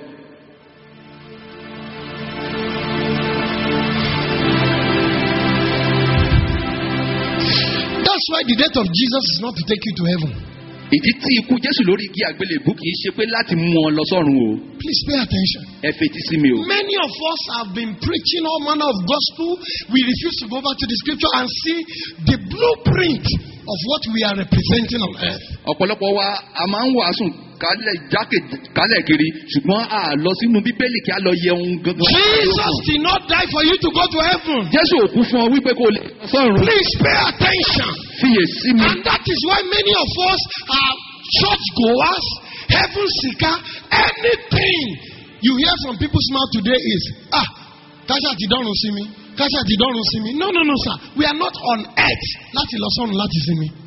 That's why the death of Jesus is not to take you to heaven. Ìdí tí ikú Jésù lórí igi àgbélébú kì í ṣe pé láti mú ọ lọ sọ́run o. Please pay attention. Ẹ fetí sí mi o. Many of us have been preaching all manner of gospel. We refuse to go back to the scripture and see the blueprint of what we are representing on earth. Ọ̀pọ̀lọpọ̀ wa a máa ń wàásùn kálẹ̀ jákè kálẹ̀ kiri ṣùgbọ́n a lọ sínú Bíbélì kí a lọ yẹ ohun gangan. Jesus did not die for you to go to heaven. Jésù ò kú fún ọ wípé kò lè lọ sọ́run. Please pay attention. Fiyèsí mi. And that is why many of us are churchgoers, heaven seeker. Anything you hear from people's mouth today is, ah, Kasha ti dọ́run sí mi. Kasha ti dọ́run sí mi. No, no, no, sir. We are not on earth. Láti lọ sọ́run láti sí mi.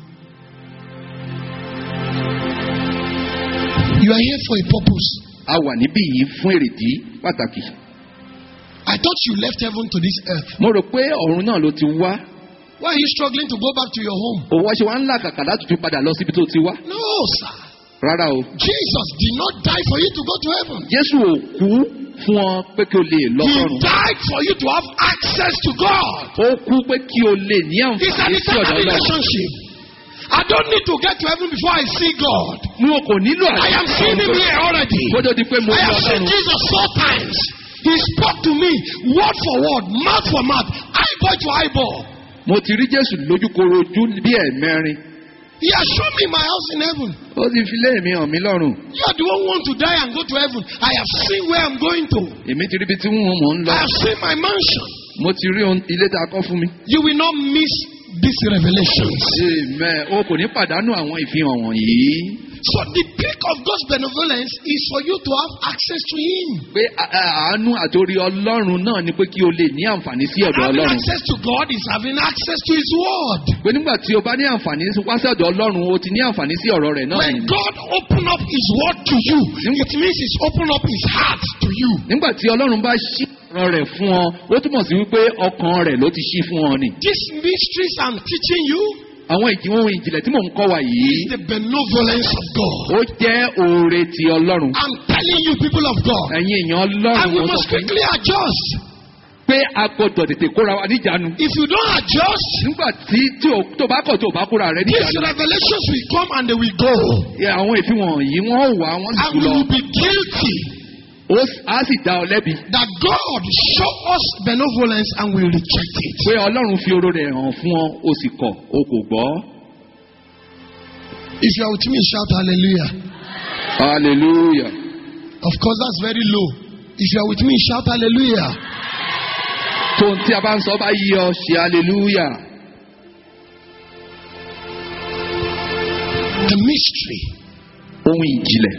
You are here for a purpose. A wà níbí yìí fún èrèdí pàtàkì. I thought you left heaven to this earth. Mo rò pé ọ̀run náà ló ti wá. Why are you struggling to go back to your home? Òwò ṣe wá ń làkàkà láti fi padà lọ síbi tó ti wá. No, sir. Rárá o. Jesus did not die for you to go to heaven. Jésù ò kú fún ọ pé kí o lè lọ He sọ́run. died for you to have access to God. Ó kú pé kí o lè ní It's an àǹfààní sí eternal ọ̀dọ̀ Ọlọ́run. relationship. I don't need to get to heaven before I see God. Mo kò nílò I am seeing him here already. Kódó di pé mo I lọ have seen sọ́run. Jesus four times. He spoke to me word for word, mouth for mouth, eyeball to eyeball. Mo ti rí Jésù lójúkorojú bí ẹ̀mẹ́rin. He has shown me my house in heaven. Ó ti fi lé mi hàn mí lọ́rùn. You are the one who want to die and go to heaven. I have seen where I'm going to. Èmi ti rí ibi tí mo mò ń lọ. I have seen my mansion. Mo ti rí ohun- ilé tá a kọ́ fún mi. You will not miss these revelations. Amen. O kò ní pàdánù àwọn ìfihàn wọ̀nyí. So the peak of God's benevolence is for you to have access to Him. Pé à- à- àánú àtòrí Ọlọ́run náà ni pé kí o lè ní àǹfààní sí ọ̀dọ̀ Having Ọlọ́run. access to God is having access to His Word. Pé nígbà tí o bá ní àǹfààní wá sí ọ̀dọ̀ Ọlọ́run, o ti ní àǹfààní sí ọ̀rọ̀ rẹ̀ náà. When nìyẹn. God open up His Word to you, it means He's open up His heart to you. Nígbà tí Ọlọ́run bá ṣí ọ̀rọ̀ rẹ̀ fún ọ, ó túmọ̀ sí wípé ọkàn rẹ̀ ló ti ṣí fún ọ ni. These mysteries I'm teaching you Àwọn ìjìnwó ìjìnlẹ̀ tí mò ń kọ́ wa yìí, is the benevolence of God. ó jẹ́ oore ti Ọlọ́run. I'm telling you, people of God, Ẹ̀yin èèyàn Ọlọ́run and we mo sọ must fún yín quickly adjust. pé a gbọdọ̀ tètè kóra wa níjàánu. If you don't adjust, nígbà tí tí o tó bá kọ̀ tó o bá kóra rẹ these níjàánu. revelations will come and they will go. àwọn ìfihàn yìí wọ́n wà wọ́n sì And kú we lọ. will be guilty ó á sì dá ọ lẹ́bi. that God show us benevolence and we reject it. pé ọlọ́run fi oró rẹ̀ hàn fún ọ o sì kọ̀ o kò gbọ́. If you are with me, shout hallelujah. hallelujah. Of course, that's very low. If you are with me, shout hallelujah. tó ń tí a bá ń sọ bá yí ọ ṣe hallelujah. The mystery. ohun ìjìnlẹ̀.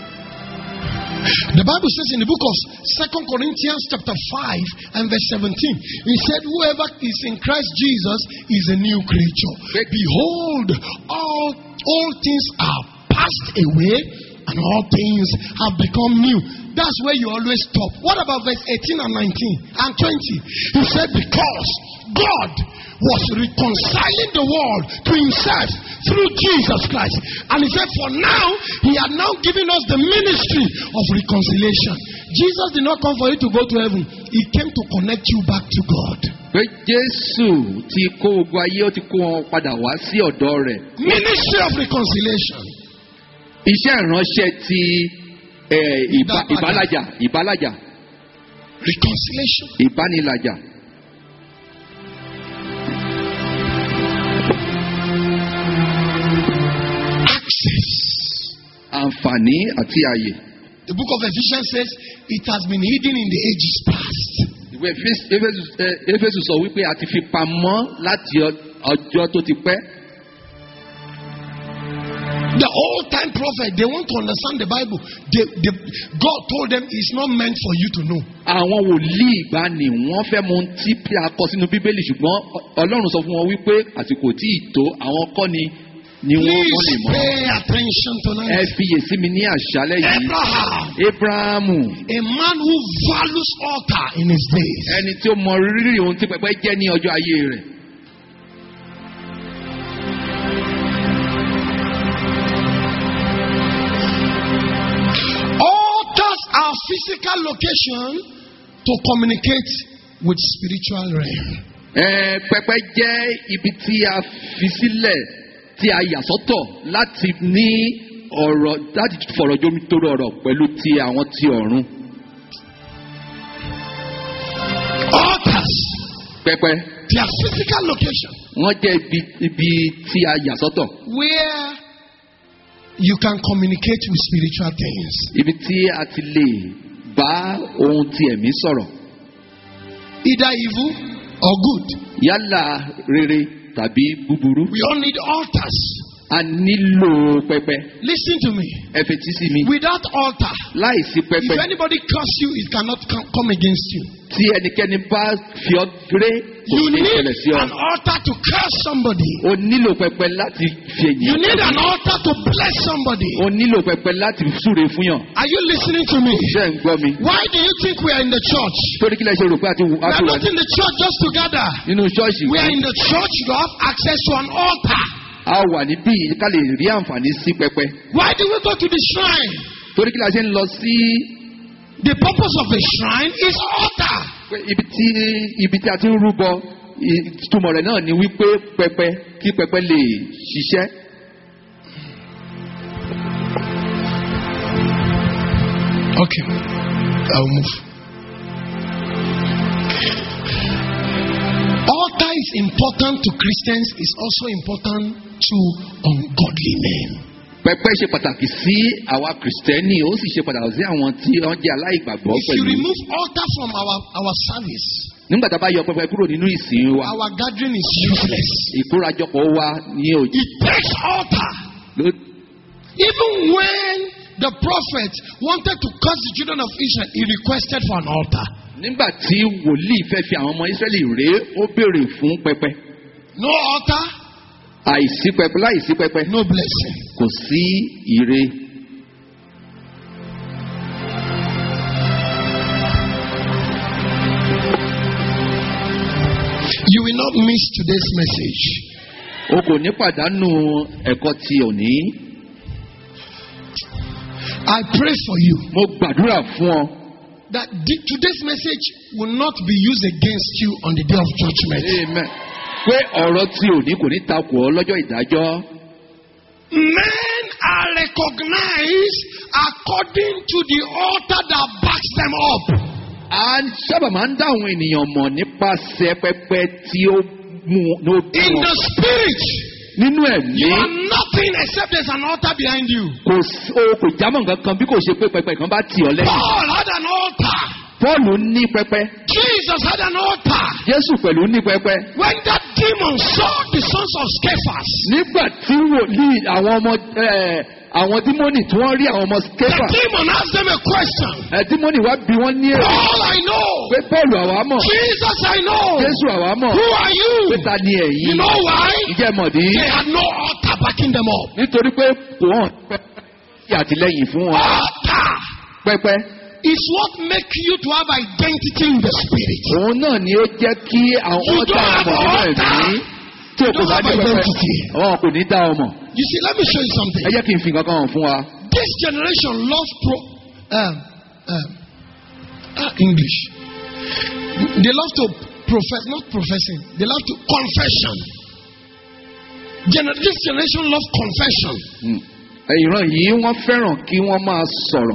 The Bible says in the book of Second Corinthians chapter five and verse seventeen, it said, whoever is in Christ Jesus is a new creature. Behold, all, all things are passed away and all things have become new. That's where you always stop. What about verse eighteen and nineteen and twenty? He said, because God was reconciling the world to himself through Jesus Christ. And he said, for now, he had now given us the ministry of reconciliation. Jesus did not come for you to go to heaven. He came to connect you back to God. pé Jésù ti kó gbogbo ayé ó ti kó wọn padà wá sí ọ̀dọ̀ rẹ̀. Ministry of reconciliation. iṣẹ́ ìránṣẹ́ ti eh, ìbá- ìbálàjà ìbálàjà Reconciliation. ìbánilàjà. Access. àǹfààní àti ààyè. The book of Ephesians says it has been hidden in the ages past. ìwé Éfésù- Éfésù eh, Éfésù sọ wípé a ti fi pamọ́ láti ọ- ọjọ́ tó ti pẹ́. The old time prophet, they want to understand the Bible. They, they, God told them it's not meant for you to know. àwọn wòlíì ìgbàanì wọ́n fẹ́ mọ ohun tí a kọ sínú bíbélì ṣùgbọ́n Ọlọ́run sọ fún wọn wípé àsìkò tí ì tó àwọn kọ́ ni ni wọ́n wọ́n lè Please mọ̀. pay attention ẹ tonight. fiyèsí mi ní àṣálẹ́ yìí. Abraham, Abrahamu a man who values altar in his days. ẹni tí ó mọ rírì ohun tí pẹpẹ jẹ́ ní ọjọ́ ayé rẹ̀. Altars are physical location to communicate with spiritual realm. Ẹ, pẹpẹ jẹ́ ibi tí a fi sílẹ̀ tí a yà sọ́tọ̀ láti ní ọ̀rọ̀ láti fọ̀rọ̀ jomitoro ọ̀rọ̀ pẹ̀lú ti àwọn ti ọ̀run. Altars, Pẹpẹ they are physical location wọ́n jẹ́ ibi ibi tí a yà sọ́tọ̀. where you can communicate with spiritual things. Ibi tí a ti lè bá ohun ti ẹ̀mí sọ̀rọ̀. Either evil or good. Yálà rere tàbí búburú. We all need altars. A nílò pẹpẹ. Listen to me. Ẹ fetí sí mi. Without altar, Láìsí if pẹpẹ anybody curse you, it cannot come, come against you. tí ẹnikẹ́ni bá fi ọ́ gré kò You ní need ìṣẹ̀lẹ̀ sí ọ. an altar to curse somebody. O nílò pẹpẹ láti fi You èyí. need an altar to bless somebody. O nílò pẹpẹ láti súre fún yàn. Are you listening to me? Ṣé ń gbọ́ mi? Why do you think we are in the church? Torí kí lẹ ṣe rò pé àti We àti are wà not in the church just together. nínú ṣọ́ọ̀ṣì. We are in the church. You have access to an altar. A wà níbí ká lè rí àǹfààní sí pẹpẹ. Why do we go to the shrine? Torí kí la ṣe ń lọ sí The purpose of the shrine is altar. pé ibi tí ibi tí a ti ń rúbọ ìtumọ̀ rẹ̀ náà ni wípé pẹpẹ kí pẹpẹ lè ṣiṣẹ́. Okay, I'll move. Altar is important to Christians, is also important to ungodly men. Pẹpẹ ṣe pàtàkì sí àwa kìrìsìtẹ́nì ó sì ṣe pàtàkì sí àwọn tí wọ́n jẹ́ aláìgbàgbọ́ If you pẹ̀lú. remove altar from our, our service, Nígbà tá a bá yọ pẹpẹ kúrò nínú ìsìn wa, our gathering is useless. ìkórajọpọ̀ wa ní òjì. It takes altar. ló- Even when the prophet wanted to curse the children of Israel, he requested for an altar. Nígbà tí wòlíì fẹ́ fi àwọn ọmọ Ísírẹ́lì rèé, ó béèrè fún pẹpẹ. No altar, Àìsí pẹpẹ láìsí pẹpẹ no blessing. kò sí ire. You will not miss today's message. O kò ní pàdánù ẹ̀kọ́ ti òní. I pray for you Mo gbàdúrà fún ọ that the, today's message will not be used against you on the day of judgment. Amen. Pé ọ̀rọ̀ tí ò ní kò ní takò ọ́ lọ́jọ́ ìdájọ́. Men are recognized according to the altar that backs them up. A sábà máa ń dá àwọn ènìyàn mọ̀ nípasẹ̀ pẹpẹ tí ó mú ní ó bí In wọn. the spirit, Nínú ẹ̀mí, you are nothing except there's an altar behind you. kò sí- o kò jámọ́ nǹkan kan bí kò ṣe pé pẹpẹ kan bá tì ọ́ lẹ́yìn. Paul had an altar. Pọ́ọ̀lù ní pẹpẹ. Jesus had an altar. Jésù pẹ̀lú ní pẹpẹ. When that demon saw the sons of Scephas, Nígbà tí wòlíì àwọn ọmọ ẹ̀, àwọn dímọ́nì tí wọ́n rí àwọn ọmọ the Skefa. demon asked them a question. Ẹ̀ dímọ́nì wá bí wọ́n ní èrè. Paul, I know. Pé Pọ́ọ̀lù àwa mọ̀. Jesus, I know. Jésù àwa mọ̀. Who are you? Pé ta ni You ẹ̀yin? know why? Ìjẹ́ mọ̀dí. They had no altar backing them up. Nítorí pé kò hàn pẹpẹ sí àtìlẹ́yìn fún wọn. Altar Pẹpẹ. is what makes you to have identity in the spirit. Òun náà ni ó jẹ́ kí àwọn You ọjà don't have ọmọ nínú altar. ẹ̀mí tí o kò You bá don't ní have pẹpẹ. identity. Àwọn kò ní dá ọmọ. You see, let me show you something. Ẹ jẹ́ kí n fi nǹkan kan hàn fún wa. This generation loves pro um, um, uh, English. They love to profess, not professing. They love to confession. Gener- this generation loves confession. Hmm. Ìran yìí wọ́n fẹ́ràn kí wọ́n máa sọ̀rọ̀.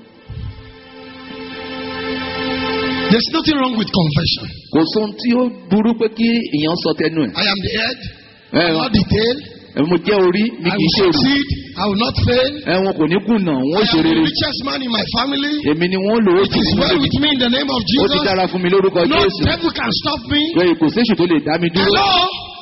There's nothing wrong with confession. Kò sóhun tí ó burú pé kí èèyàn sọ tẹnu ẹ̀. I am the head, Ẹ not the tail. ẹ, mo jẹ́ orí mi I kì í will ṣe èrò. succeed. I will not fail. Ẹ wọn kò ní kùnà, I wọ́n ó ṣe am the rere. richest man in my family. Èmi ni wọ́n lò ó It is well with me in the name of Ó ti Jesus. dára fún mi lórúkọ No Jésù. devil can stop me. Pé kò séṣù tó lè dá mi dúró. Hello?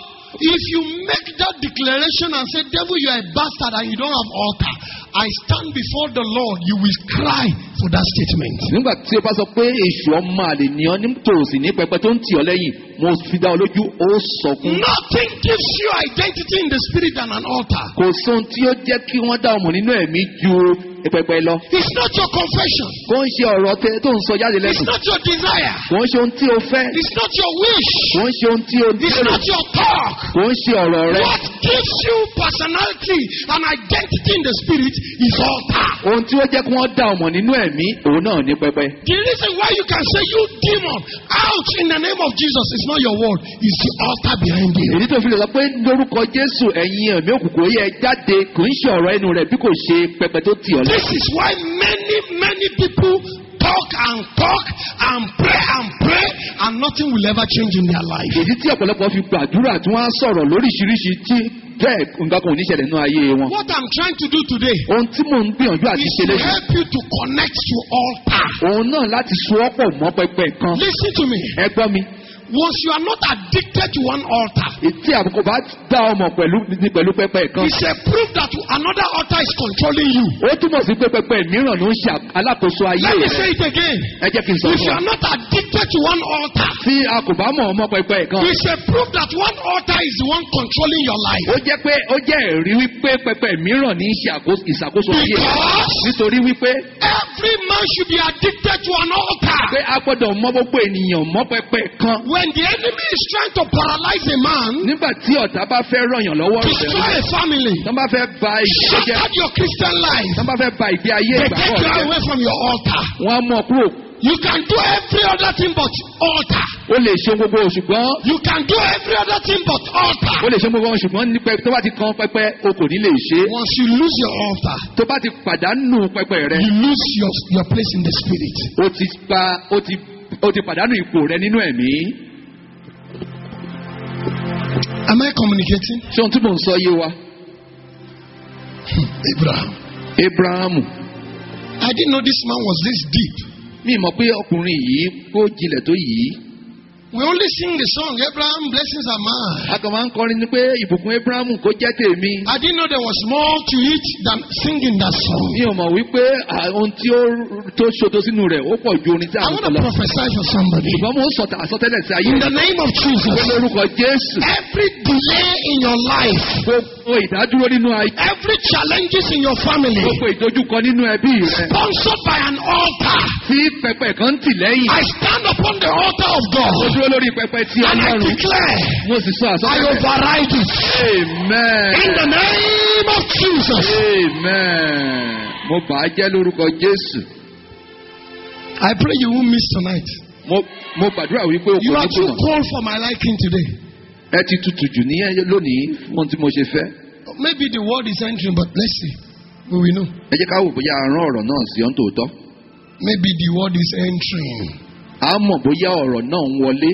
If you make that declaration and say, devil, you are a bastard and you don't have altar, I stand before the Lord, you will cry for that statement. Nígbà tí o bá sọ pé èṣù ọmọ àlè ní ọ ní tòsí ní pẹpẹ tó ń tì ọ lẹ́yìn, mo fi dá ọ lójú, ó sọkún. Nothing gives you identity in the spirit than an altar. Kò sóhun tí ó jẹ́ kí wọ́n dá ọmọ nínú ẹ̀mí ju pẹpẹ lọ. It's not your confession. Kò ń ṣe ọ̀rọ̀ tẹ tó ń sọ jáde It's lẹ́nu. not your desire. Kò ń ṣe ohun tí o fẹ́. It's not your wish. Kò ń ṣe ohun tí o It's lérò. not your talk. Kò ń ṣe ọ̀rọ̀ rẹ. What gives you personality and identity in the spirit is altar. Ohun tí ó jẹ́ kí wọ́n dá ọmọ nínú ẹ̀mí, òun náà ní pẹpẹ. The reason why you can say, you demon, out in the name of Jesus, is not your word, it's the altar behind you. Èyí tó fi lè sọ pé lórúkọ Jésù ẹ̀yin ẹ̀mí òkùnkùn yẹ jáde, kò ń ṣe ọ̀rọ̀ ẹnu rẹ̀ bí kò ṣe pẹpẹ tó tì ọ This lẹ́yìn. is why many, many people talk and talk and pray and pray and nothing will ever change in their life. Èyí tí ọ̀pọ̀lọpọ̀ fi gbàdúrà tí wọ́n á sọ̀rọ̀ lóríṣiríṣi tí bẹ́ẹ̀ nǹkan kan ò ní ṣẹlẹ̀ nínú ayé wọn. What I'm trying to do today Ohun tí mò ń gbìyànjú àti is ṣe to lẹ́yìn. help you to connect to altar. Òun náà láti so ọ́ pọ̀ mọ́ pẹpẹ kan. Listen to me. Ẹ gbọ́ mi. Once you are not addicted to one altar, Tí àbùkù bá dá ọmọ pẹ̀lú pẹ̀lú pẹpẹ kan. it's a proof that another altar is controlling you. Ó túmọ̀ sí pé pẹpẹ mìíràn ló ń ṣe alákòóso ayé Let me rẹ̀. say it again. Ẹ jẹ́ kí n sọ If fún you wa. are not addicted to one altar, Tí a kò bá mọ̀ ọmọ pẹpẹ kan. it's a proof that one altar is the one controlling your life. Ó jẹ́ pé ó jẹ́ ẹ̀rí wípé pẹpẹ mìíràn ní í ṣe àkóso- ìṣàkóso ayé rẹ̀. Because Nítorí wípé every man should be addicted to an altar. pé a gbọ́dọ̀ mọ gbogbo ènìyàn mọ́ pẹpẹ kan. When the enemy is trying to paralyze a man, Nígbà tí ọ̀tá bá fẹ́ rọ̀yàn lọ́wọ́ rẹ̀ destroy a family, tán bá fẹ́ ba ìgbé jẹ́, shatter your Christian life, tán bá fẹ́ ba ìgbé ayé they ìgbàgbọ́ take you rẹ̀, away from your altar. wọ́n á mọ̀ kúrò. You can do every other thing but altar. Ó lè ṣe gbogbo ṣùgbọ́n You can do every other thing but ó altar. lè ṣe gbogbo ṣùgbọ́n ní pẹpẹ tó bá ti kan pẹpẹ o kò ní lè ṣe. Once you lose your altar, Tó bá ti pàdánù pẹpẹ rẹ, you lose your, your place in the spirit. o ti pa o ti o ti pàdánù ipò rẹ nínú ẹ̀mí. Am I communicating? Ṣé ohun tí mò ń sọ yé wa? Abraham. Abrahamu. I didn't know this man was this deep. Mi mọ̀ pé ọkùnrin yìí kó jinlẹ̀ tó yìí. We only sing the song, Abraham, blessings are mine. A kàn máa ń kọrin ni pé ìbùkún Abrahamu kó jẹ́ tèmi. I didn't know there was more to it than singing that song. Mi ò mọ̀ wípé à, ohun tí ó tó ṣodo sínú rẹ̀ ó pọ̀ ju orin tí a I ń want kọ to lọ. prophesy for somebody. Ṣùgbọ́n mo ń sọ àsọtẹ́lẹ̀ sí ayé In rẹ̀. the name of Pé Jesus, lórúkọ Jésù. every delay in your life, Gbogbo ìdádúró nínú ayé. every challenges in your family, Gbogbo ìdojúkọ nínú ẹbí rẹ̀. sponsored by an altar, Tí pẹpẹ kan tì lẹ́yìn. I stand upon the altar of Mo God dúró lórí pẹpẹ tí and I Ọlọ́run. declare, Mo sì sọ I àsọtẹ́lẹ̀. override it. Amen. In the name of Jesus. Amen. Mo bà á jẹ́ lórúkọ Jésù. I pray you won't miss tonight. Mo mo gbàdúrà wípé o You kò are ní too kùnà. cold for my liking today. Ẹ ti tutù jù ní lónìí fún ohun tí mo ṣe fẹ́. Maybe the word is entering, but let's see. We will know. Ẹ jẹ́ ká wò bóyá a rán ọ̀rọ̀ náà sí ọ́n tòótọ́. Maybe the word is entering. A mọ̀ bóyá ọ̀rọ̀ náà ń wọlé.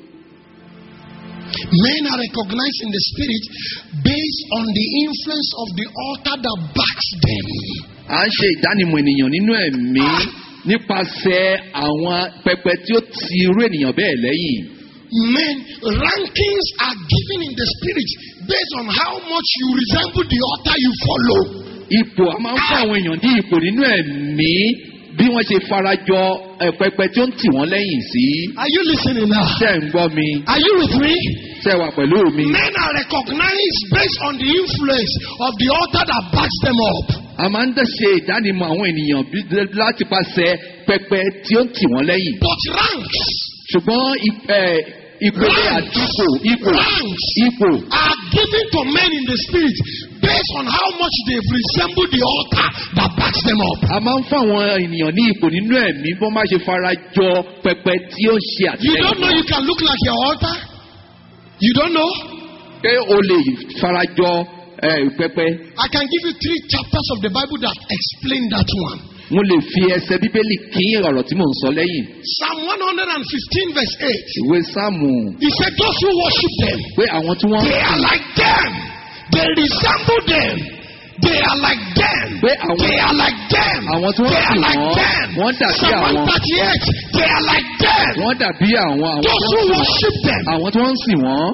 Men are recognized in the spirit based on the influence of the altar that backs them. À ń ṣe ìdánimọ̀ ènìyàn nínú ẹ̀mí nípasẹ̀ àwọn pẹpẹ tí ó ti irú ènìyàn bẹ́ẹ̀ lẹ́yìn. Men, rankings are given in the spirit based on how much you resemble the altar you follow. Ipò a máa ń fún àwọn èèyàn ní ipò nínú ẹ̀mí bí wọ́n ṣe farajọ ẹ, pẹpẹ tí ó ń tì wọ́n lẹ́yìn sí. Are you listening now? Ṣé ẹ̀ ń gbọ́ mi? Are you with me? Ṣé ẹ wà pẹ̀lú mi? Men are recognized based on the influence of the altar that backs them up. A máa ń dẹ̀ ṣe ìdánimọ̀ àwọn ènìyàn bí- láti pàṣẹ pẹpẹ tí ó ń tì wọ́n lẹ́yìn. But ranks, Ṣùgbọ́n ip- ẹ, ìpele àti ipò ipò ranks ipò are given to men in the spirit based on how much they've resembled the altar that backs them up. a máa ń fún àwọn ènìyàn ní ipò nínú ẹ̀mí bó má ṣe farajọ pẹpẹ tí ó ń ṣe You don't know àtìlẹ́yìn. you can look like your altar? You don't know? Pé o lè farajọ ẹ, pẹpẹ. I can give you three chapters of the Bible that explain that one. Mo lè fi ẹsẹ̀ bíbélì kín ọ̀rọ̀ tí mò ń sọ lẹ́yìn. Psalm one hundred fifteen verse eight. Ìwé Sáàmù He said, those who worship them, pé àwọn tí wọ́n they are like them. They resemble them. They are like them. Pé àwọn- They are like them. àwọn tí wọ́n They are sìn like wọ́n, them. wọ́n dàbí Psalm àwọn. one thirty-eight. They are like them. wọ́n dàbí àwọn àwọn tí Those who wọ́n sìn worship them. wọ́n. Àwọn tí wọ́n ń sìn wọ́n.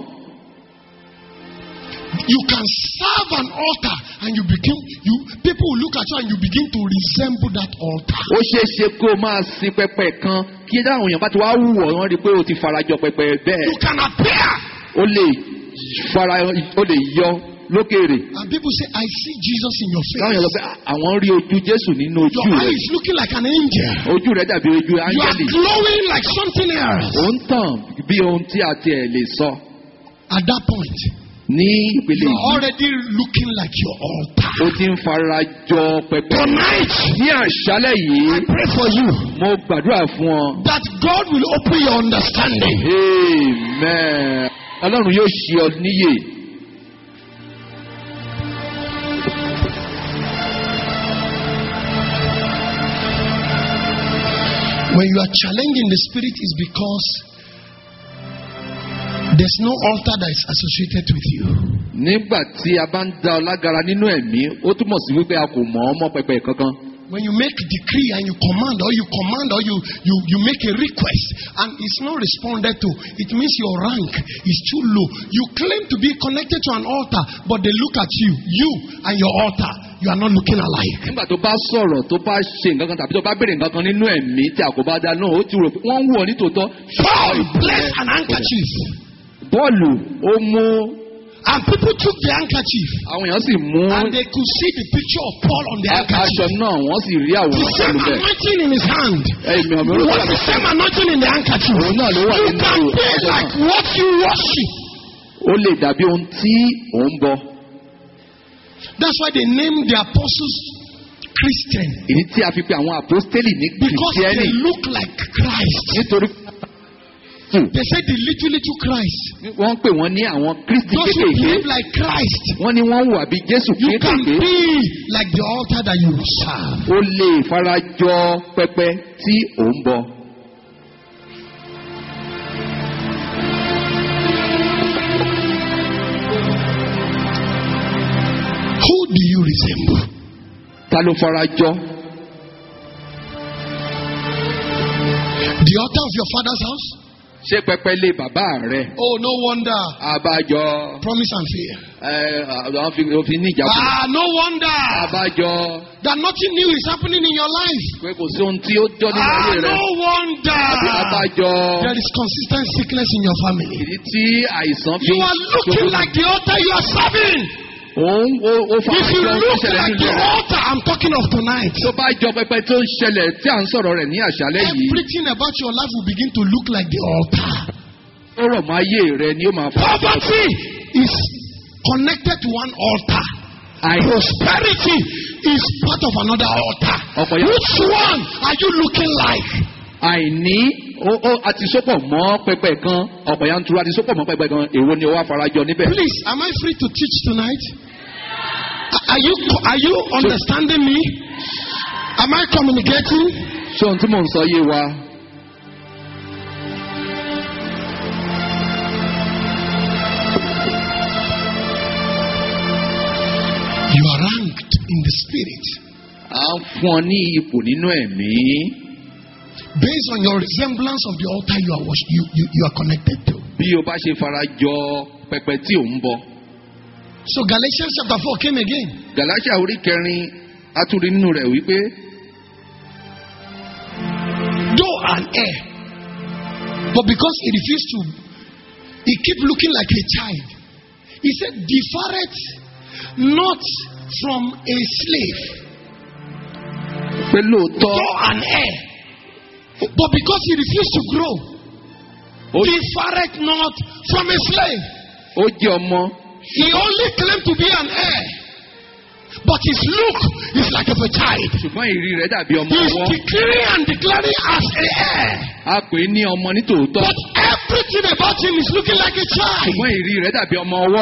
You can serve an altar and you begin, you people will look at you and you begin to resemble that altar. Ó ṣeé ṣe kó o máa sin pẹpẹ kan kí dáhùn èèyàn bá ti wá wù ọ́ wọ́n rí i pé o ti farajọ pẹpẹ bẹ́ẹ̀. You can appear. Ó lè fara ó lè yọ lókèrè. And people say, I see Jesus in your Láwọn èèyàn sọ face. pé àwọn rí ojú Jésù nínú ojú Your eye rẹ̀. is looking like an angel. Ojú rẹ̀ dàbí ojú You are áńgẹ́lì. glowing like something else. Ó ń tàn bí ohun tí a tiẹ̀ lè sọ. At that point, Ní ìpele you are yìí, already looking like your altar. ó ti ń farajọ pẹpẹ. Tonight, Ní àṣálẹ̀ yìí, I pray for you mo gbàdúrà fún ọ. that God will open your understanding. Amen. Ọlọ́run yóò ṣí ọ níyè. When you are challenged in the spirit, is because there's no altar that is associated with you. Nígbà tí a bá ń da ọ lágara nínú ẹ̀mí, ó túmọ̀ sí wípé a kò mọ̀ ọ́ mọ́ pẹpẹ kankan. When you make a decree and you command, or you command, or you, you, you make a request, and it's not responded to, it means your rank is too low. You claim to be connected to an altar, but they look at you, you and your altar, you are not looking alike. Nígbà tó bá sọ̀rọ̀ tó bá ṣe nǹkan kan tàbí tó bá béèrè nǹkan kan nínú ẹ̀mí tí a kò bá dá náà, ó ti rò pé wọ́n ń wù ọ́ ní tòótọ́. Paul blessed an handkerchief, Bọ́ọ̀lù ó mú and people took the handkerchief, àwọn èèyàn sì mú and they could see the picture of Paul on the aṣọ handkerchief. náà, wọ́n sì rí The àwòrán same pẹ̀lú bẹ́ẹ̀. anointing in his hand Ẹ̀mí ọ̀mí ló wà was the same anointing in the handkerchief. Òun náà ló wà You nínú can be aṣọ like náà. what you worship. Ó lè dàbí ohun tí ò ń bọ. That's why they named the apostles Christian, Èyí tí a fi pe àwọn àpọ́stélì ní because Kìrìsìtẹ́nì they look like Christ. nítorí They said the little little Christ. wọ́n pè wọ́n ní àwọn Kristi Those who kékèké. behave like Christ. Wọ́n ní wọ́n hùwà bí Jésù You can kékèké. be like the altar that you serve. Ó lè farajọ pẹpẹ tí ò ń bọ. Who do you resemble? Ta ló farajọ? The altar of your father's house? Ṣé pẹpẹ lé bàbá rẹ? Oh, no wonder. Àbájọ Promise and fear. ẹ àwọn fi òfin ní ìjákulẹ̀. Ah, no wonder Àbájọ that nothing new is happening in your life. pé kò sí ohun tí ó jọ nínú Ah, ayé rẹ. no wonder Àbájọ there is consistent sickness in your family. ìdí tí àìsàn fi You are looking like the altar you are serving. òun ó ó If you farajọ tó look ṣẹlẹ̀ like nínú the rẹ. altar I'm talking of tonight, Tó bá jọ pẹpẹ tó ń ṣẹlẹ̀ tí à ń sọ̀rọ̀ rẹ̀ ní àṣálẹ́ yìí, everything about your life will begin to look like the altar. ó rọ̀ mọ́ ayé rẹ ni ó máa fà. Poverty is connected to one altar. Àì- Prosperity is part of another altar. Ọ̀pọ̀ yà- Which one are you looking like? àìní ó ó àti sopọ̀ mọ́ pẹpẹ kan ọ̀pọ̀ yanturu àti sopọ̀ mọ́ pẹpẹ kan èwo ni ó wá farajọ níbẹ̀. Please, am I free to teach tonight? Are you are you understanding me? Am I communicating? ṣé ohun tí mò ń sọ yé wa? You are ranked in the spirit à ń fún ọ ní ipò nínú ẹ̀mí based on your resemblance of the altar you are worship, you, you you are connected to. bí o bá ṣe farajọ pẹpẹ tí ò ń bọ. So Galatians chapter four came again. Gàlátíà orí kẹrin atúrí nínú rẹ̀ wípé Though an heir, but because he refused to, he kept looking like a child. He said, "Deferret not from a slave." pé lóòótọ́ Though an heir, but because he refused to grow, ó deferret not from a slave. ó jẹ́ ọmọ He only claimed to be an heir, but his look is like of a child. ṣùgbọ́n ìrí rẹ̀ dàbí ọmọ He is ọwọ́. declaring and declaring as a heir, a pè é ní ọmọ nítòótọ́ but everything about him is looking like a child. ṣùgbọ́n ìrí rẹ̀ dàbí ọmọ ọwọ́.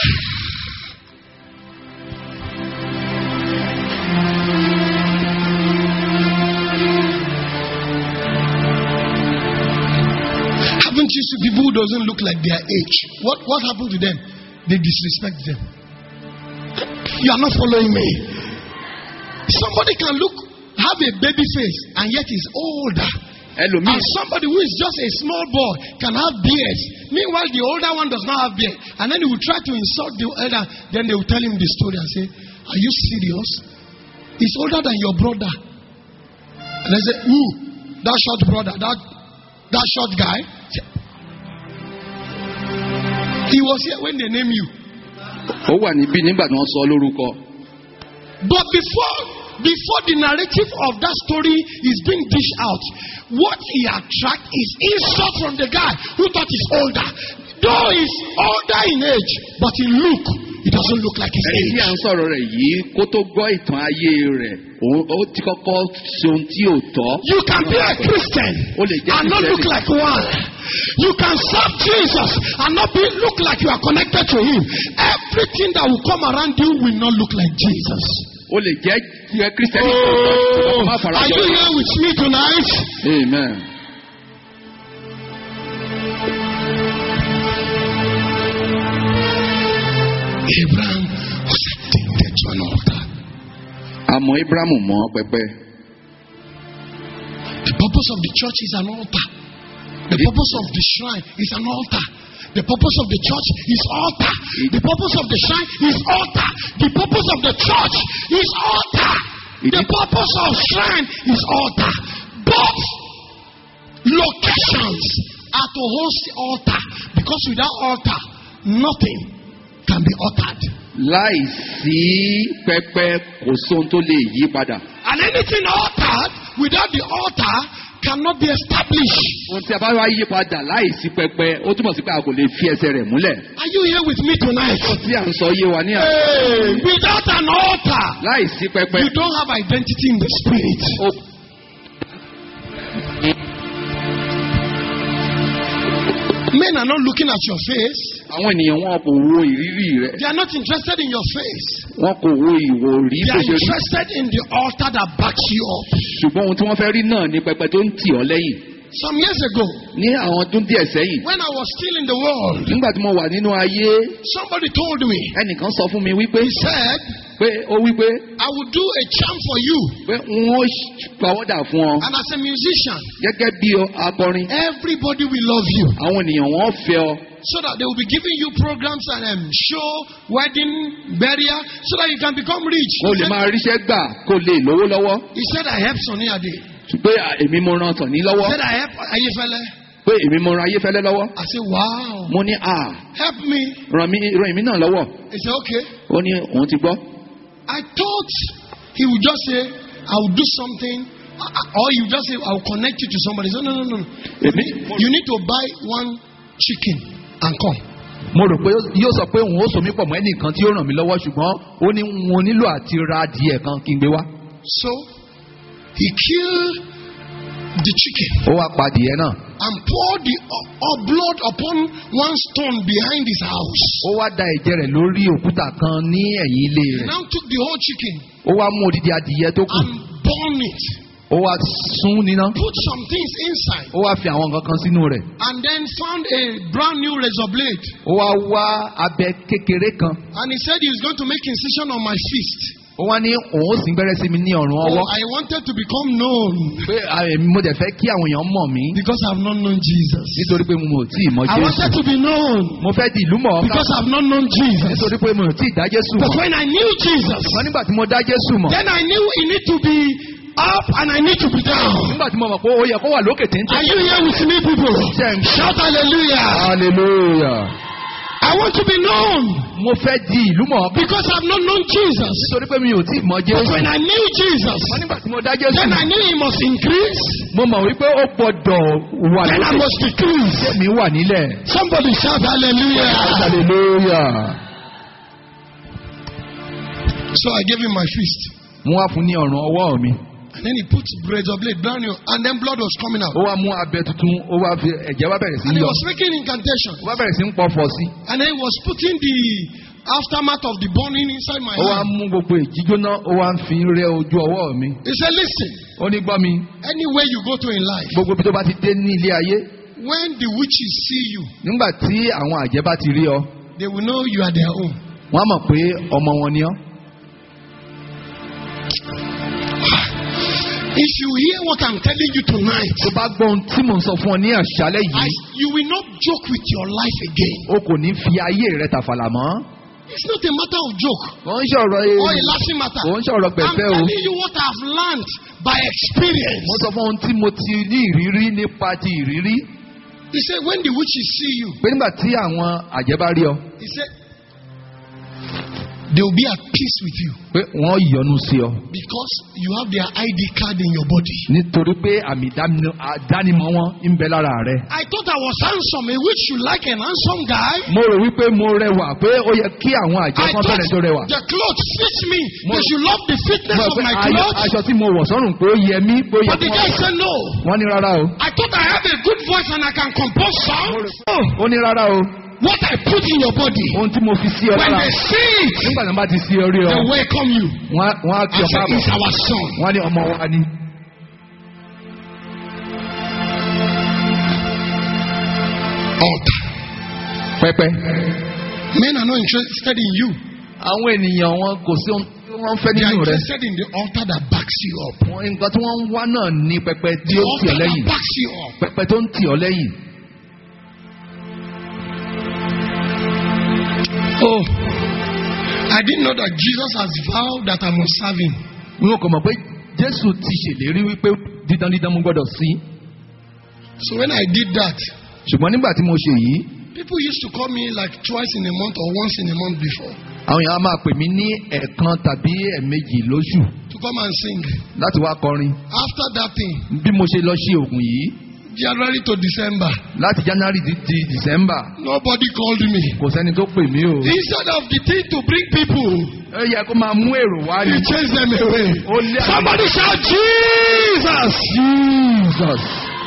Haven't you seen people who doesn't look like their age? What what happened to them? They disrespect them. You are not following me. Somebody can look, have a baby face, and yet is older. ẹlòmíì And somebody who is just a small boy can have beards. Meanwhile, the older one does not have beard. And then he will try to insult the elder. Then they will tell him the story and say, "Are you serious? He's older than your brother." And they say, "Who? That short brother, that that short guy." He was here when they named you. ó wà níbí nígbà tí wọ́n sọ lórúkọ. But before before the narrative of that story is being dished out, what he attracts is insult from the guy who thought he's older. Though he's older in age, but in look, he doesn't look like his ẹni tí à age. ń sọ̀rọ̀ rẹ̀ yìí kó tó gbọ́ ìtàn ayé rẹ̀ òun- ó ti kọ́kọ́ ṣe ohun tí ò tọ́. You can be a Christian Ó lè jẹ́ and not look Kristẹni. like one. You can serve Jesus and not be look like you are connected to him. Everything that will come around you will not look like Jesus. ó lè jẹ́ jẹ́ kírísítẹ́nì tó tọ́ ṣùgbọ́n kó má Are farajọ. you here with me tonight? Amen. Abraham was addicted to an altar. àmọ́ Abrahamu mọ́ pẹpẹ. The purpose of the church is an altar. The purpose of the shrine is an altar. The purpose of the church is altar. The purpose of the shrine is altar. The purpose of the church is altar. The purpose of shrine is altar. Both locations are to host the altar, because without altar, nothing can be altered. láìsí pẹpẹ kò sóhun tó lè yí padà. And anything altered without the altar cannot be established. ohun tí a bá wá yí padà láìsí pẹpẹ ó túmọ̀ sí pé a kò lè fi ẹsẹ̀ rẹ̀ múlẹ̀. Are you here with me tonight? tí à ń sọ yé wa ní àná. Hey, without an altar, láìsí pẹpẹ. you don't have identity in the spirit. ó- Men are not looking at your face. àwọn ènìyàn wọn kò wo ìrírí rẹ. They are not interested in your face. wọn kò wo ìwò rí They bó are ṣe rí. interested in the altar that backs you up. ṣùgbọ́n ohun tí wọ́n fẹ́ rí náà ni pẹpẹ tó ń tì ọ́ lẹ́yìn. Some years ago, ní àwọn ọdún díẹ̀ sẹ́yìn. when I was still in the world, nígbà tí mo wà nínú ayé somebody told me, ẹnìkan sọ fún mi wípé he said, pé ó wípé I will do a charm for you. pé n ó pàwọ́dà fún ọ And as a musician, gẹ́gẹ́ bí akọrin. everybody will love you. àwọn ènìyàn wọn fẹ́ ọ. So that they will be giving you programs and um, show, wedding, burial, so that you can become rich. kó lè máa ríṣẹ́ gbà kó lè lówó lọ́wọ́. He said, I help Sonny Ade. pé èmi mo ran Sọ̀ní He lọ́wọ́. said, I help Ayefele. pé èmi mo ran Ayéfẹ́lẹ́ lọ́wọ́. I said, wow. mo ní à Help me. ràn mí ràn èmi náà lọ́wọ́. He said, okay. ó ní òun ti gbọ́. I thought he would just say, I will do something. Or he would just say, I will connect you to somebody. He said, no, no, no. no. èmi You need to buy one chicken and come. mo rò pé yóò sọ pé òun ó so mí pọ̀ mọ́ ẹnìkan tí ó ràn mí lọ́wọ́ ṣùgbọ́n ó ní mo nílò àti ra adìẹ kan kí n gbé wá. So he killed the chicken ó wá pa adìyẹ náà. and poured the uh, uh, blood upon one stone behind his house. ó wá da ẹ̀jẹ̀ rẹ̀ lórí òkúta kan ní ẹ̀yìn ilé He rẹ̀. now took the whole chicken ó wá mú odidi adìyẹ tó kù. and burned it. ó wá sún níná. Put some things inside. ó wá fi àwọn nǹkan kan sínú rẹ̀. And then found a brand new razor blade. ó wá wá abẹ kékeré kan. And he said he was going to make incision on my fist. ó wá ní òun ó sì ń gbẹ́rẹ́ sí mi ní ọ̀rùn Oh, ọwọ́. I wanted to become known pé èmi mo dẹ̀ fẹ́ kí àwọn èèyàn mọ̀ mí. because I've not known Jesus. nítorí pé mo ò tí ì mọ I Jésù. wanted to be known mo fẹ́ di ìlú mọ̀ ọ́ká. because I've not known Jesus. nítorí pé mo ò tí ì dá Jésù But mọ̀. when I knew Jesus, wọ́n nígbà tí mo dá Jésù mọ̀. then I knew he need to be up and I need to be down. nígbà tí mo mọ̀ pé ó yẹ kó wà lókè téńté. Are you here with me, people? Shout hallelujah. hallelujah. I want to be known mo fẹ́ di ìlú mọ̀ ọ́ká. because I've not known Jesus. nítorí pé mi ò tí ì mọ But Jésù. when I knew Jesus, wọ́n nígbà tí mo dá Jésù then I mọ̀. knew he must increase, mo mọ̀ wípé ó gbọ́dọ̀ wà then I lókè. must decrease. mi wà nílẹ̀. Somebody shout hallelujah. hallelujah. So I gave him my fist. mo wá fún ní ọ̀rùn ọwọ́ mi. And then he put razor blade brand new, and then blood was coming out. ó wá mú abẹ tuntun ó wá fi ẹ̀jẹ̀ wá bẹ̀rẹ̀ sí And í yọ. he was making incantation. ó wá bẹ̀rẹ̀ sí ń pọ̀fọ̀ sí. And then he was putting the aftermath of the burning inside my ó wá hand. mú gbogbo ìjíjóná ó wá ń fi rẹ ojú ọwọ́ mi. He said, listen, ó ní gbọ́ mi. anywhere you go to in life, gbogbo ibi tó bá ti dé ní ilé ayé. when the witches see you, nígbà tí àwọn àjẹ́ bá ti rí ọ. they will know you are their own. wọ́n á mọ̀ pé ọmọ wọn ni ọ́. If you hear what I'm telling you tonight, tó bá gbọ́ ohun tí mò ń sọ fún ọ ní àṣálẹ́ I, yìí. you will not joke with your life again. o kò ní fi ayé rẹ tàfàlà mọ́. It's not a matter of joke kò ń ṣọ̀rọ̀ or a èrè. laughing matter. kò ń ṣọ̀rọ̀ I'm pẹ̀fẹ́ o. telling you what I've learned by experience. mo sọ fún ohun tí mo ti ní ìrírí nípa ti ìrírí. He said, when the witches see you, pé nígbà tí àwọn àjẹ́ bá rí ọ. he said, they will be at peace with you pé wọ́n yọ́nú sí ọ. because you have their I D card in your body. nítorí pé àmì ìdáni- àdánimọ̀ wọn ń bẹ lára rẹ. I thought I was handsome. A witch should like an handsome guy. mo rò wípé mo rẹwà pé ó yẹ kí àwọn àjẹ́ I kan thought fẹ́rẹ̀ tó rẹwà. the clothes fit me. Mo- They should love the fitness mo rò of pé my ayọ̀- clothes. aṣọ tí mo wọ̀ sọ́rùn pé ó yẹ mí pé ó yẹ But the kí guy wọ́n. said no. wọ́n ní rárá o. I thought I have a good voice and I can compose songs. ó ní rárá o. What I put in your body, ohun tí mo fi sí ọ when lára. they see it, nígbà tí wọ́n bá ti sí orí ọ. they welcome you. wọ́n á- wọ́n á kí I ọ said, káàbọ̀. it's our son. wọ́n á ní ọmọ wa ni. Altar. pẹpẹ. Men are not interested in you. àwọn ènìyàn wọn kò sí ohun tí wọ́n fẹ́ They are nínú rẹ. interested in the altar that backs you up. Wọ́n- nǹkan tí wọ́n ń wá náà ní pẹpẹ tí The ó ń tì ọ altar that lẹ́yìn. backs you up. pẹpẹ tó ń tì ọ lẹ́yìn. Oh, I didn't know that Jesus has vowed that I must serve him. wọn kò mọ̀ pé Jésù ti ṣèlérí wípé dídán dídán mo gbọ́dọ̀ sí. So when I did that, ṣùgbọ́n nígbà tí mo ṣe yìí. people used to call me like twice in a month or once in a month before àwọn èèyàn á máa pè mí ní ẹ̀ẹ̀kan tàbí ẹ̀ẹ̀mejì lóṣù to come and sing. láti wá kọrin. After that thing, bí mo ṣe lọ ṣe òògùn yìí January to December, láti January di di December nobody called me. kò sẹ́ni tó pè mí o. Instead of the thing to bring people, ẹ yẹ kó máa mú èrò wá he ní. chased them away. ó lé àwọn- Somebody shout Jesus! Jesus.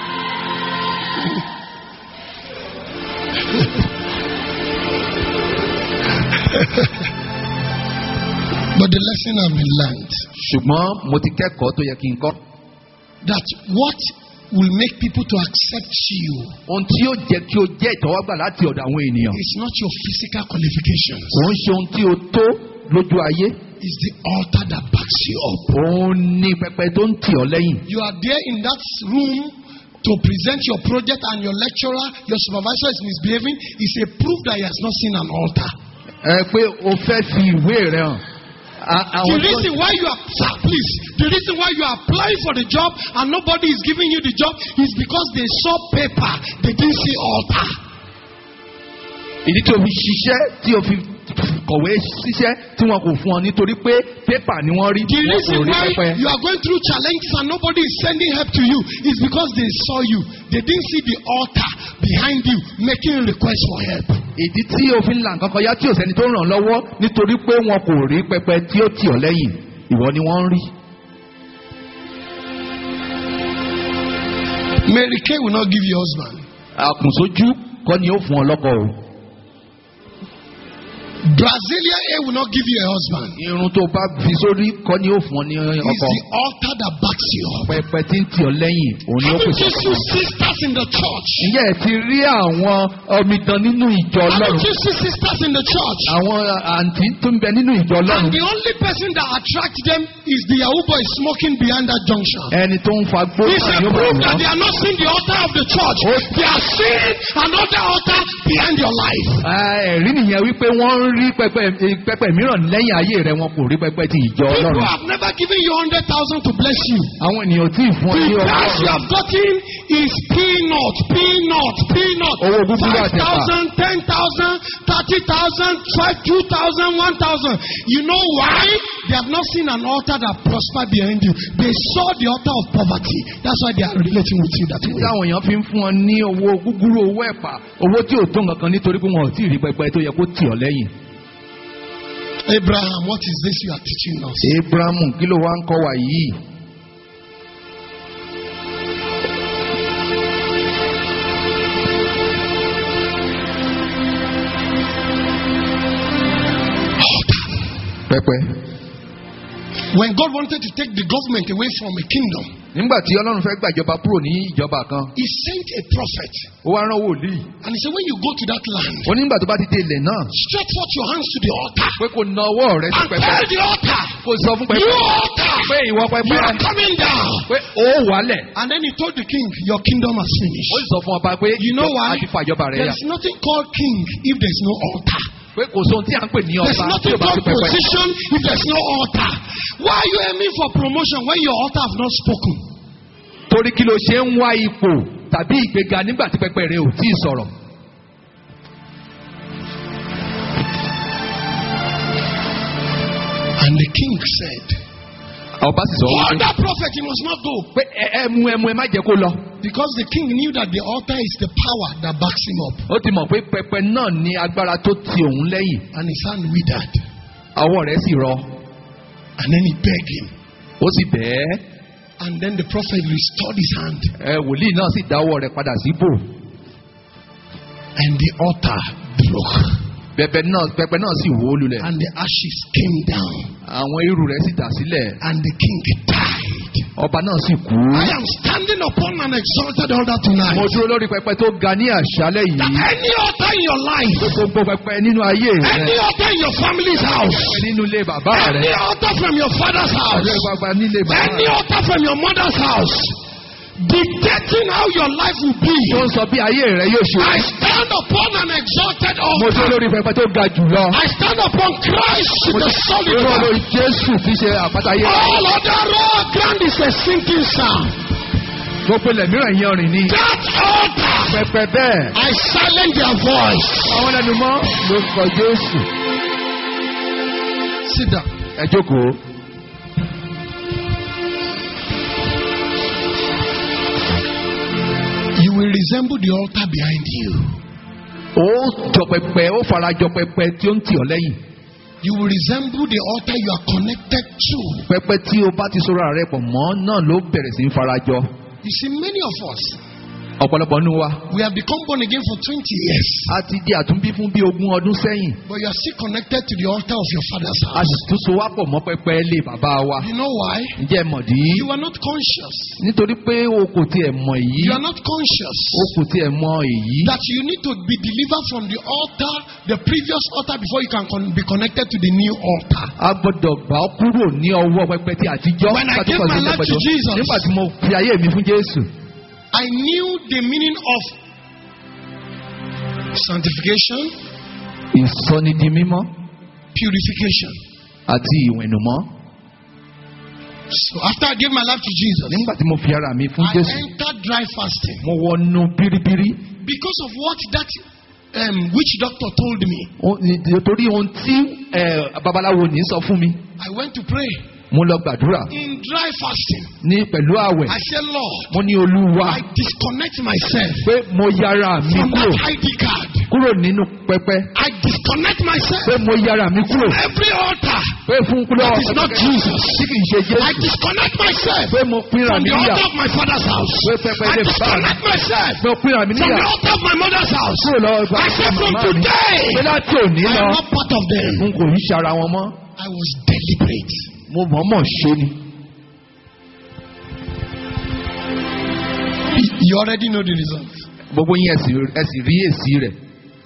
But the lesson I've been learned ṣùgbọ́n mo ti kẹ́kọ̀ọ́ tó yẹ kí n kọ́. that what will make people to accept you ohun tí yóò jẹ́ kí o jẹ́ ìtọ́wọ́gbà láti ọ̀dọ̀ àwọn ènìyàn. is not your physical qualifications. kò ń ṣe ohun tí o tó lójú ayé. It's the altar that backs you up. òun ní pẹpẹ tó ń tì ọ́ lẹ́yìn. You are there in that room to present your project and your lecturer, your supervisor is misbehaving. It's a proof that he has not seen an altar. ẹ pé o fẹ́ fi ìwé rẹ hàn. A- The àwọn tó- reason why you are, sir, please, the reason why you are applying for the job and nobody is giving you the job is because they saw paper, they didn't see altar. ìdí tí o fi ṣiṣẹ́ tí o fi kọ̀wé ṣiṣẹ́ tí wọn kò fún ọ nítorí pé pépà ni wọ́n rí. The wọn kò reason rí why pẹpẹ. you are going through challenges and nobody is sending help to you is because they saw you. They didn't see the altar behind you making requests for help. ìdí tí o fi ń la nǹkan kọjá tí ò sẹ́ni tó ràn ọ́ lọ́wọ́ nítorí pé wọn kò rí pẹpẹ tí ó tì ọ́ lẹ́yìn ìwọ ni wọ́n ń rí. Mary Kay will not give you husband. Àkùnsójú kọ́ ni ó fún ọ lọ́kọ o. Brazilian hair will not give you a husband. Irun tó bá fi sórí kọ́ ni ó fún ọ ní It's ọkọ. the altar that backs you up. Pẹpẹ tí ń tì ọ lẹ́yìn òun ni ó Haven't pèsè. you seen sisters in the church? Ǹjẹ́ ẹ ti rí àwọn omidan nínú ìjọ Haven't Ọlọ́run? you seen sisters in the church? Àwọn àǹtí tó ń bẹ nínú ìjọ And Ọlọ́run. the only person that attracts them is the Yahoo boy smoking behind that junction. Ẹni tó ń fa gbó It's a ni ó bá proof wọ̀ that wọ́n. they are not seeing the altar of the church. They are seeing another altar behind your life. Ẹ̀rí nìyẹn wípé wọ́n ń rí pẹpẹ pẹpẹ mìíràn lẹ́yìn ayé rẹ̀, wọn kò rí pẹpẹ ti ìjọ People Ọlọ́run. have never given you hundred thousand to bless you. Àwọn ènìyàn tí ì fún ọ ní The ọkọ price you have gotten is peanut, peanut, peanut. Owó gúgúrú Five àti ẹ̀pà. thousand, ten thousand, thirty thousand, five, two thousand, one thousand. You know why? They have not seen an altar that prospered behind you. They saw the altar of poverty. That's why they are relating with you that way. táwọn èèyàn fi ń fún ọ ní owó gúgúrú, owó ẹ̀pà, owó tí ò tó nǹkan kan nítorí pé wọn ò tí ì rí pẹpẹ tó yẹ kó tì ọ lẹ́yìn. Abraham, what is this you are teaching us? Abrahamu kí ló wá ń kọ́ wa yìí? Pẹpẹ. When God wanted to take the government away from a kingdom, Nígbà tí Ọlọ́run fẹ́ gbàjọba kúrò ní ìjọba kan, He sent a prophet. ó wá rán wòlíì. And He said, when you go to that land, Ó ní nígbà tó bá ti dé ilẹ̀ náà, stretch forth your hands to the altar pé kò na ọwọ́ rẹ sí and pẹpẹ. tell the altar, Kò sọ fún pẹpẹ you altar, pé ìwọ you pẹpẹ are coming down. pé ó wálẹ̀. And then He told the king, your kingdom has Ó finished. sì sọ fún ọba pé You know why? a ti fàjọba rẹ̀ There yà. is nothing called king if there is no altar. Pé kò sóhun tí à ń pè ní There's ọba tí nothing ò bá sí called pẹpẹ. position if there's no altar. Why are you aiming for promotion when your altar have not spoken? Torí kí ló ṣe ń wá ipò tàbí ìgbéga nígbà tí pẹpẹ rẹ ò tí ì sọ̀rọ̀. And the king said, Ọba sì sọ hold wípé that prophet, he must not go. pé ẹ ẹ mú ẹ mú ẹ má jẹ́ kó lọ. Because the king knew that the altar is the power that backs him up. Ó ti mọ̀ pé pẹpẹ náà ní agbára tó ti òun lẹ́yìn. And his hand withered. Ọwọ́ rẹ̀ sì rọ. And then he begged him. Ó sì bẹ́ẹ̀. And then the prophet restored his hand. Ẹ wòlíì náà sì dá ọwọ́ rẹ̀ padà síbò. And the altar broke. Pẹpẹ náà pẹpẹ náà sì wó lulẹ̀. And the ashes came down. Àwọn irú rẹ̀ sì dà sílẹ̀. And the king died. Ọba náà sì kú. I am standing upon an exalted altar tonight. Mo dúró lórí pẹpẹ tó ga ní àṣálẹ́ That yìí. any altar in your life, Gbogbo pẹpẹ nínú ayé any rẹ̀. altar in your family's house, Pẹpẹ nínú ilé bàbá any rẹ̀. altar from your father's house, Pẹpẹ bàbá nílé bàbá any rẹ̀. altar from your mother's house, dictating how your life will be. Tó ń sọ bí ayé rẹ̀ yóò ṣe. I stand upon an exalted Mo dúró altar. lórí pẹpẹ tó ga jùlọ. I stand upon Christ, Mo the solid dúró rock. lórí Jésù tí í ṣe àpáta ayé. All other rock ground is a sinking sound. Gbogbo ilẹ̀ mìíràn yanrìn ni. That altar, Pẹpẹ bẹ́ẹ̀. I silence their voice. Àwọn lẹ́nu mọ́ ló kọ Jésù. Sit down. Ẹ jókòó. You will resemble the altar behind you. Ó jọ pẹpẹ, ó fara jọ pẹpẹ tí ó ń tì ọ́ lẹ́yìn. You will resemble the altar you are connected to. Pẹpẹ tí o bá ti sọ̀rọ̀ rẹ̀ pọ̀ mọ́ náà ló bẹ̀rẹ̀ sí í fara jọ. You see, many of us, Ọ̀pọ̀lọpọ̀ nínú wa. we have become born again for twenty years. A ti di àtúnbí fún bí ogún ọdún sẹ́yìn. But you are still connected to the altar of your father's A house. sì tún so wá pọ̀ mọ́ pẹpẹ ilé bàbá wa. You know why? Ǹjẹ́ ẹ mọ̀dí? You are not conscious. Nítorí pé o kò tiẹ̀ mọ̀ èyí. You are not conscious O kò tiẹ̀ mọ̀ èyí. that you need to be delivered from the altar, the previous altar, before you can con- be connected to the new altar. A gbọ́dọ̀ gbà ọ́ kúrò ní ọwọ́ pẹpẹ tí àtijọ́. When I Nígbà tí gave kò my sí life pẹpẹ to jọ. Jesus, Nígbà tí mo fi ayé mi fún Jésù. I knew the meaning of sanctification, Ìsọnidi mímọ́ purification. àti ìwẹ̀nùmọ́. So after I gave my life to Jesus, Nígbà tí mo fi ara mi fún I Jésù. entered dry fasting Mo wọnú bíríbírí. because of what that um, witch doctor told me. Ó- Nítorí ohun tí eh, babaláwo ní sọ fún mi. I went to pray Mo lọ gbàdúrà in dry fasting. ní pẹ̀lú àwẹ̀. I said, Lord, Mo ní Olúwa I disconnect myself pé mo yára mi from kúrò that I D card. kúrò nínú pẹpẹ. I disconnect myself pé mo yára mi kúrò. from every altar pé fún kúrò. that is not Jesus. tí kì í ṣe I Jésù. disconnect myself pé mo pínra from mi the níyà. altar of my father's house. pé pẹpẹ I ilé bá mi. disconnect myself pé mo pínra mi from níyà. the altar of my mother's house. kúrò lọ́wọ́ ìgbà I said from màmá mi. today, pé láti òní I lọ. am not part of them. n kò ní ṣara wọn mọ́. I was deliberate. mo mọ̀ọ́mọ̀ ṣe ni. You already know the result. gbogbo yín ẹ sì ẹ sì rí èsì rẹ̀.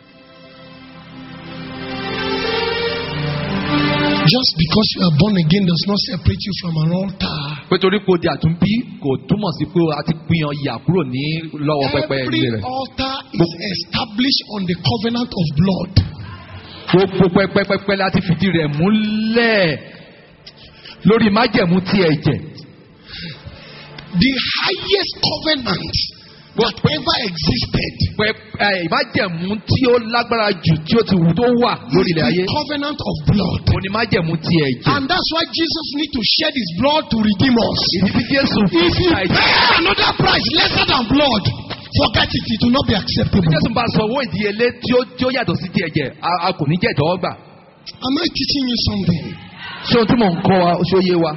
Just because you are born again does not separate you from an altar. pé torí kò di àtúnbí kò túmọ̀ sí pé a ti pín ọ yà kúrò ní lọ́wọ́ pẹpẹ Every ilé rẹ̀. altar is established on the covenant of blood. gbogbo pẹpẹ pẹpẹ láti fìdí rẹ̀ múlẹ̀ lórí májẹ̀mú ti ẹ̀jẹ̀. The highest covenant that ever existed pẹpẹ májẹ̀mú tí ó lágbára jù tí ó ti wù tó wà lórí is ilẹ̀ ayé. the covenant of blood. òun ni májẹ̀mú ti ẹ̀jẹ̀. And that's why Jesus need to shed his blood to redeem us. ìdí tí Jésù fi If you ta ẹ̀jẹ̀. pay another price lesser than blood, forget it, it will not be acceptable. Jésù bá sọ owó ìdíyelé tí ó tí ó yàtọ̀ sí ti ẹ̀jẹ̀ a a kò ní jẹ́ ìtọ́wọ́gbà. Am I teaching you something? ṣé ohun tí mò ń kọ́ wa ṣé ó yé wa.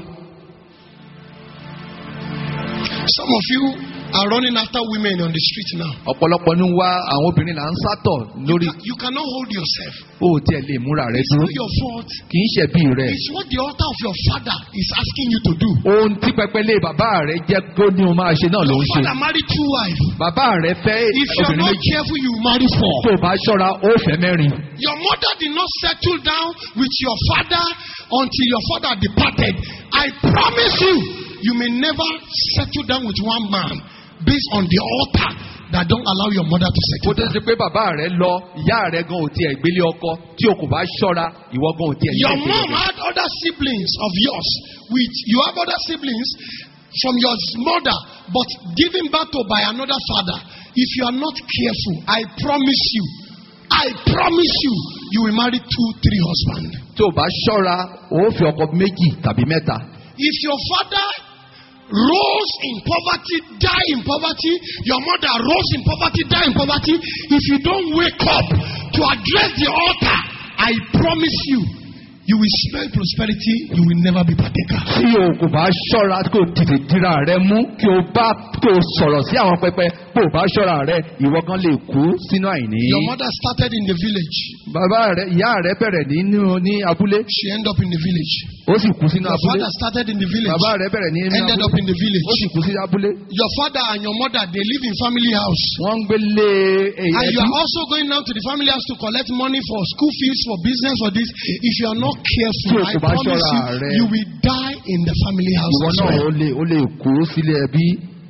Some of you are running after women on the street now. ọ̀pọ̀lọpọ̀ ní wá àwọn obìnrin là ń sátọ̀ lórí. You cannot hold yourself. ó tiẹ̀ lè múra rẹ It's dúró. not your fault. kì í ṣẹ̀bi rẹ̀. It's what the altar of your father is asking you to do. ohun tí pẹpẹlẹ bàbá rẹ jẹ́ kó ní o máa ṣe náà ló ń Your ṣe. father married two wives. bàbá rẹ fẹ́ If you are obìnrin not méjì. careful, you marry four. tó o bá ṣọ́ra ó fẹ́ mẹ́rin. Your mother did not settle down with your father until your father departed. I promise you, you may never settle down with one man based on the altar that don't allow your mother to kó settle tó down. ṣe pé bàbá rẹ lọ ìyá rẹ gan ò tiẹ̀ gbélé ọkọ tí o kò bá ṣọ́ra ìwọ gan ò tiẹ̀ Your ní mom ìgbélé. had other siblings of yours. With you have other siblings from your mother, but given birth to by another father. If you are not careful, I promise you, I promise you, you will marry two, three husbands. tí o bá ṣọ́ra ó fi ọkọ méjì tàbí mẹ́ta. If your father rose in poverty, die in poverty, your mother rose in poverty, die in poverty, if you don't wake up to address the altar, I promise you, you will smell prosperity, you will never be partaker. tí o kò bá ṣọ́ra kí o tètè dira rẹ mú kí o bá kí o sọ̀rọ̀ sí àwọn pẹpẹ kí o bá ṣọ́ra rẹ ìwọ gan lè kú sínú àìní. Your mother started in the village. bàbá rẹ ìyá rẹ bẹ̀rẹ̀ nínú ní abúlé She ended up in the village. ó sì kú sínú Your abúlé. father started in the village. bàbá rẹ bẹ̀rẹ̀ ní Ended up in the village. ó sì kú sí abúlé. Your father and your mother, they live in family house. wọ́n ń gbélé And you ẹbí. are also going down to the family house to collect money for school fees, for business, for this. If you are not careful, Tí o I kò bá promise ṣọ́ra you, rẹ. you will die in the family house ìwọ as náà well. ó lè ó lè kú sílé ẹbí.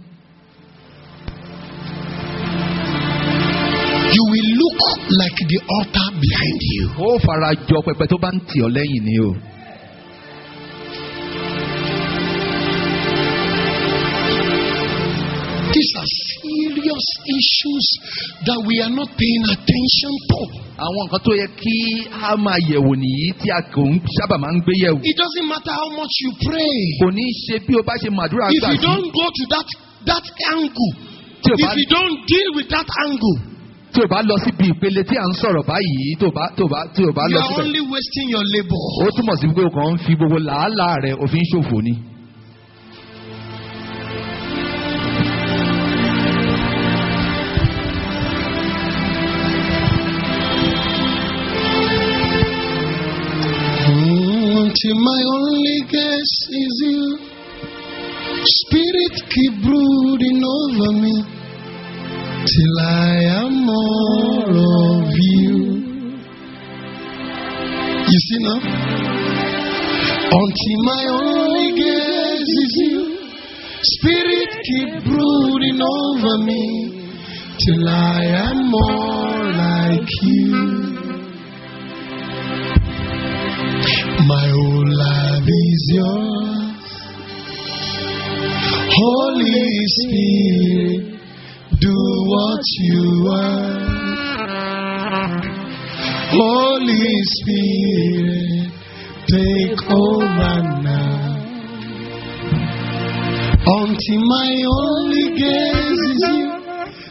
You will look like the altar behind you. ó fara jọ pẹpẹ tó bá ń tì ọ́ lẹ́yìn ni o. These are serious issues that we are not paying attention to. àwọn nǹkan tó yẹ kí a máa yẹ̀wò nìyí tí a kò ń sábà máa ń gbé yẹ̀wò. It doesn't matter how much you pray. kò ní í ṣe bí o bá ṣe màdúrà If gbà you sí. don't go to that, that angle, tí o if bá you don't deal with that angle, tí o bá lọ síbi ìpele tí à ń sọ̀rọ̀ báyìí tó o bá tó o bá tí o bá you lọ are síbẹ̀. only wasting your labor. ó túmọ̀ sí pé o kàn ń fi gbogbo làálàá rẹ òfin ṣòfò ni. Until my only guess is you. Spirit keep brooding over me till I am more of you. You see now? Until my only guess is you. Spirit keep brooding over me till I am more like you. My whole life is yours. Holy Spirit, do what you want. Holy Spirit, take over now. Until my only gaze is you.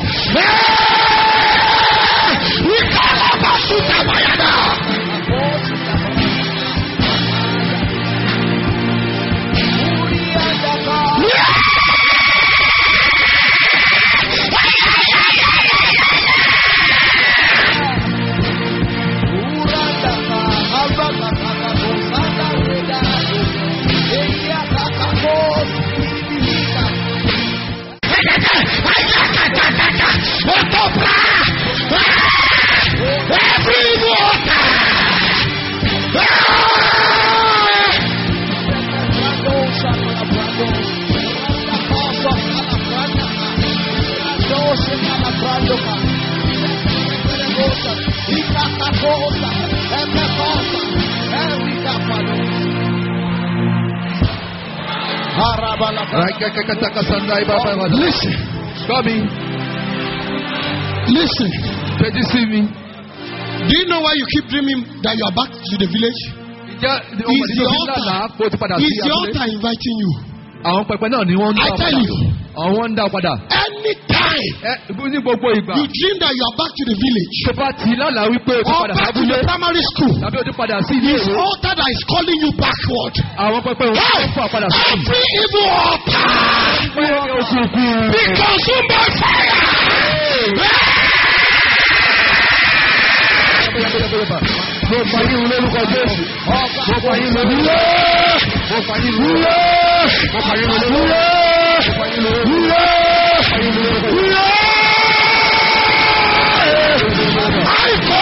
We call up a Sutabayada. Every water. Listen. Bobby. Listen. Did you see me? Do you know why you keep dreaming that you are back to the village? Is the altar, is the altar inviting you? Àwọn pẹpẹ náà ni wọ́n ń dá I tell padà. you. Àwọn ń dá padà. Anytime Ẹ ní gbogbo ìgbà. you dream that you are back to the village, Tó bá ti lálàá wípé o ti or padà back to sábúlé. the primary school, Tàbí o ti padà sí ilé it's ìwé. altar that is calling you backward. Àwọn pẹpẹ òun Hey, tó fà padà sí ìlú. every evil altar Pé oṣù kù. be consumed by fire. Mo fà yín lórúkọ Jésù. Mo fà yín lórúkọ. Mo fà yín lórúkọ. Mo fà yín lórúkọ. Mo fà yín lórúkọ. I go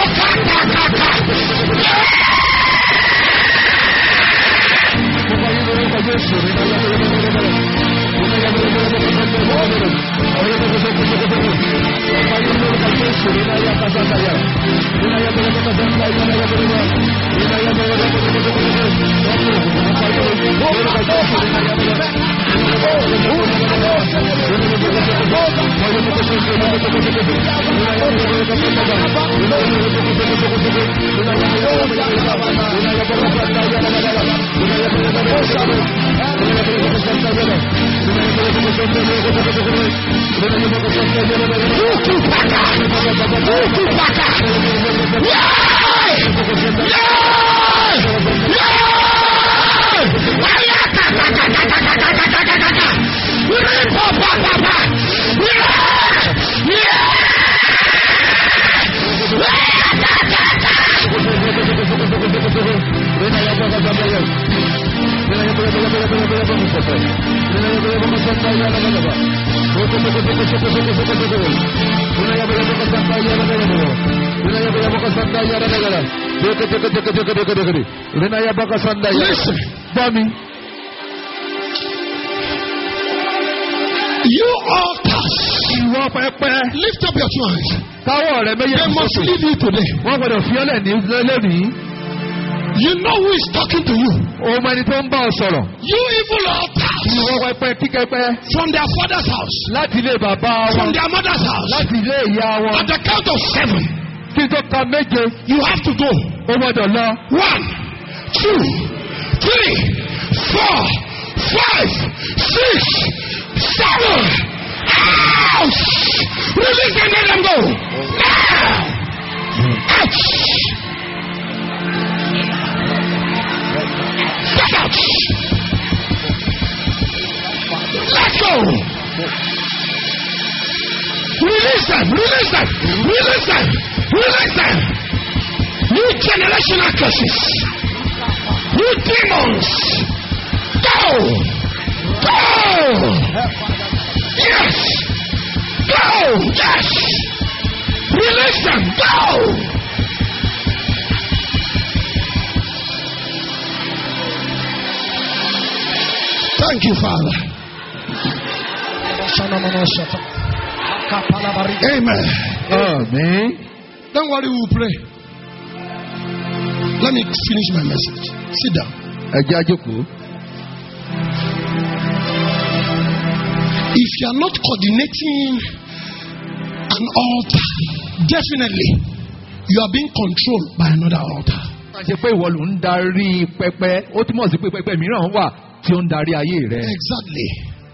Thank you. Listen, Bami, you altars, ìwọ pẹpẹ, lift up your two hands. káwọ́ rẹ They méjèèjì must sókè. leave you today. Wọ́n gbọ́dọ̀ fi ọ́lẹ̀ ní lónìí. You know who is talking to you. Òun ẹni tó ń bá ọ sọ̀rọ̀. You evil altars Ìwọ pẹpẹ kíkẹpẹ from their father's house, láti ilé bàbá from wọn, their mother's house. láti ilé ìyá wọn. At the count of seven, Kí tó ka méje, you have to go. ó gbọ́dọ̀ lọ. One, two, three, four, five, six, seven. Ouch! Release and let them go. Now! Ouch! Step out! Let's go! Release them! Release them! Release them! Release them! New generational curses! New demons! Go! Go! Yes! Go! Yes! Release them! Go! Thank you, Father. Amen. Amen. Don't worry, we will pray. Let me finish my message. Sit down. Ẹ jẹ́ àjókòó. If you are not coordinating an altar, definitely you are being controlled by another altar. Máa ṣe pé ìwọ ló ń darí pẹpẹ, ó túmọ̀ sí pé pẹpẹ mìíràn wà tí ó ń darí ayé rẹ. Exactly.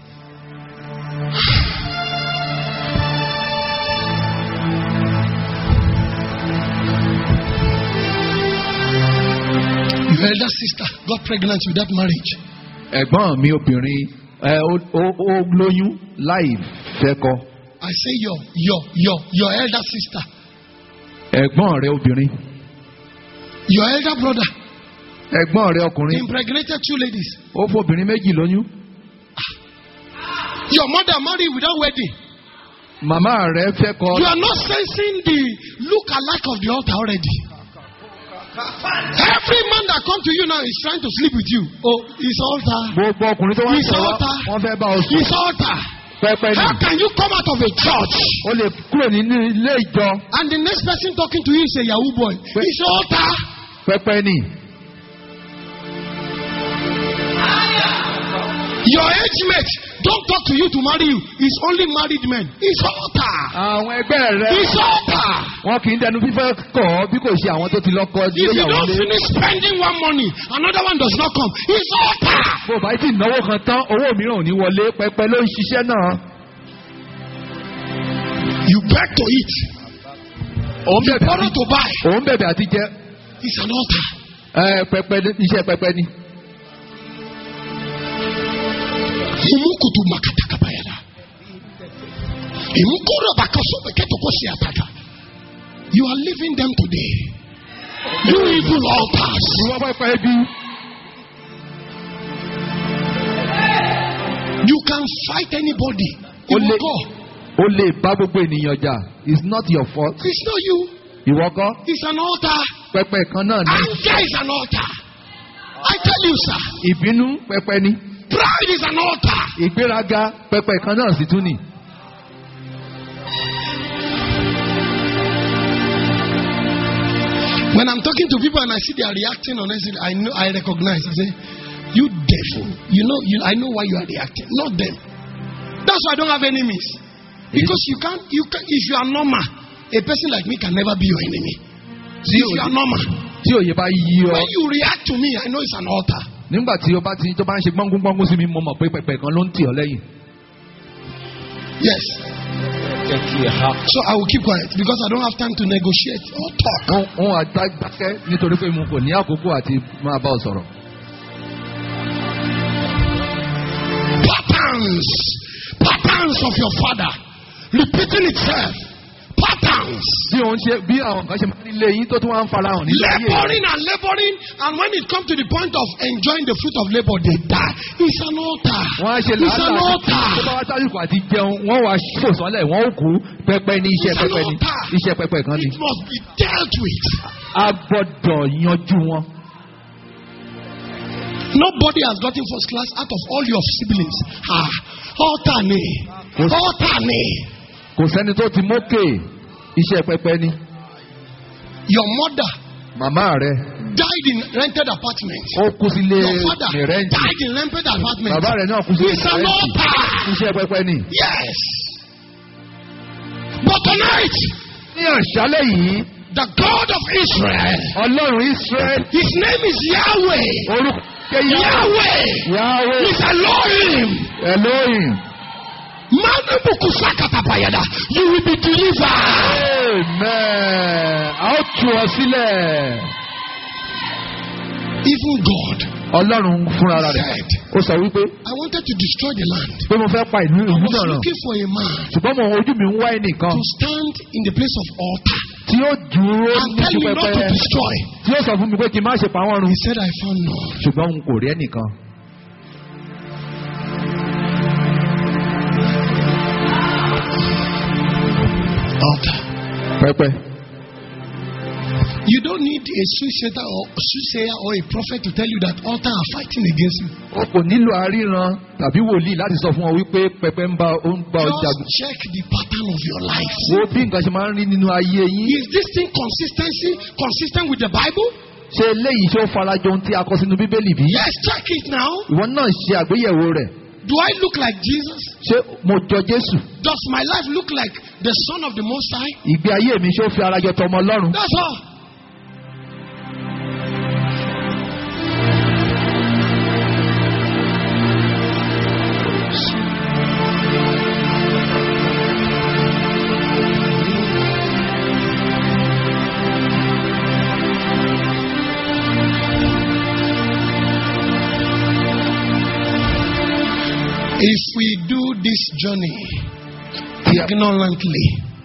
Your elder sister got pregnant with that marriage. Ẹ̀gbọ́n mi obìnrin ẹ, ó ó- ó lóyún láì fẹ́ kọ. I say your your your your elder sister, Ẹ̀gbọ́n rẹ obìnrin, your elder brother ẹ̀gbọ́n rẹ ọkùnrin, impregnated two ladies. ó fobìnrin méjì lóyún. Your mother married without wedding. Màmá rẹ fẹ́ kọ. You are not sensing the look alike of the altar already. Every man that come to you now is trying to sleep with you. Oh, it's altar. Gbogbo ọkùnrin tó wá ń It's sọ̀rọ̀ altar. wọ́n fẹ́ bá ọ sùn. It's altar. Pẹpẹ ni. How can you come out of a church O lè kúrò nínú ilé ìjọ. and the next person talking to you is a Yahoo boy? It's altar. Pẹpẹ ni. Your age mate don't talk to you to marry you. It's only married men. It's altar. Àwọn ẹgbẹ́ rẹ It's altar. wọn kì í dẹnu fífẹ́ kọ̀ ọ́ bí kò ṣe àwọn tó ti lọ́kọ If you níyàwó don't lé. finish spending one money, another one does not come. It's altar. Bó o bá ti náwó kan tán owó mìíràn ò ní wọlé. Pẹpẹ ló ń ṣiṣẹ́ náà. You beg to eat. Òun You bẹ̀bẹ̀ borrow àti to buy. òun bẹ̀bẹ̀ àti jẹ. It's an altar. Ẹ pẹpẹ iṣẹ́ pẹpẹ ni. Imukutu makatakabayala. Imukuro bakaso beketoko siataka. You are leaving them today. You evil altars. Ìwọ pẹpẹ bí. You can fight anybody. You O lè will go. o lè bá gbogbo ènìyàn jà. It's not your fault. It's not you. Ìwọ kọ́. It's an altar. Pẹpẹ kan náà ni. Anger is an altar. I tell you, sir. Ìbínú pẹpẹ ni. Pride is an altar. Ìgbéraga pẹpẹ kan náà sì tún ni. When I'm talking to people and I see they are reacting honestly, I know I recognize. I say, "You devil, you know, you, I know why you are reacting, not them." That's why I don't have enemies, because you can't. You can if you are normal, a person like me can never be your enemy. If you are normal. Tí òye bá yí ọ. When you react to me, I know it's an altar. Nígbà tí o bá ti tó bá ń ṣe gbọ́ngbọ́ngbọ́ngbọ́n sí mi, mo mọ̀ pé pẹpẹ kan ló ń tì ọ́ lẹ́yìn. Yes. So I will keep quiet because I don't have time to negotiate or talk. Wọ́n wá dákẹ́ nítorí pé mo kò ní àkókò àti máa bá ọ sọ̀rọ̀. Patterns. Patterns of your father. Repeating itself. Patterns. Bí òun ṣe bí àwọn kan ṣe máa ń lé yín tó tún wá ń fara hàn nílé ayé. Laboring and laboring, and when it comes to the point of enjoying the fruit of labor, they die. It's an altar. Wọ́n á ṣe It's an altar. tó bá wá sáré àti jẹun, wọ́n wá fò sọ́lẹ̀, wọ́n ó kú pẹpẹ ní iṣẹ́ It's an pẹpẹ ní altar. iṣẹ́ pẹpẹ kan ní. It must be dealt with. A gbọ́dọ̀ yanjú wọn. Nobody has gotten first class out of all your siblings. Ah, altar ni. Altar ni. Kò sẹ́ni tó ti mókè iṣẹ́ pẹpẹ ní. Your mother Màmá rẹ̀ died in rented apartment. ó kú sílé Your father ní rẹ́ǹtì. died in rented apartment. Bàbá rẹ̀ náà kú sílé It's ní an rẹ́ǹtì. altar. Iṣẹ́ pẹpẹ ní. Yes. But tonight, Ní àṣálẹ́ yìí, the God of Israel, Ọlọ́run Israẹli, his name is Yahweh. orúkọ Yahweh. Yahweh Yahweh. is Elohim. Elohim. You will be delivered. Amen. A ó tú ọ sílẹ̀. Even God Ọlọ́run fúnra rẹ̀ said, ó sọ wípé I wanted to destroy the land. pé mo fẹ́ pa ìlú I ìlú was náà ràn. looking for a man Ṣùgbọ́n mo ojú mi ń wá ẹnìkan to stand in the place of altar tí ó dúró and tell níbi me not to pẹpẹ destroy. tí ó sọ fún mi pé kí n má ṣe pa wọ́n run. He said, I found none. Ṣùgbọ́n n kò rí ẹnìkan. Altar. Pẹpẹ. You don't need a soothsayer or soothsayer or a prophet to tell you that altar are fighting against you. O kò nílò aríran tàbí wòlíì láti sọ fún ọ wípé pẹpẹ ń bá ó ń bá ọ Just jagun. check the pattern of your life. Wo bí nǹkan ṣe máa ń rí nínú ayé yín. Is this thing consistency consistent with the Bible? Ṣé eléyìí ṣé ó farajọ ohun tí a kọ sínú Bíbélì bí? Yes, check it now. Ìwọ náà ṣe àgbéyẹ̀wò rẹ̀. Do I look like Jesus? Ṣé mo jọ Jésù? Does my life look like the Son of the Most High? Ìgbé ayé mi ṣé ó fi arajọ tọmọ Ọlọ́run? That's all. If we do this journey ignorantly,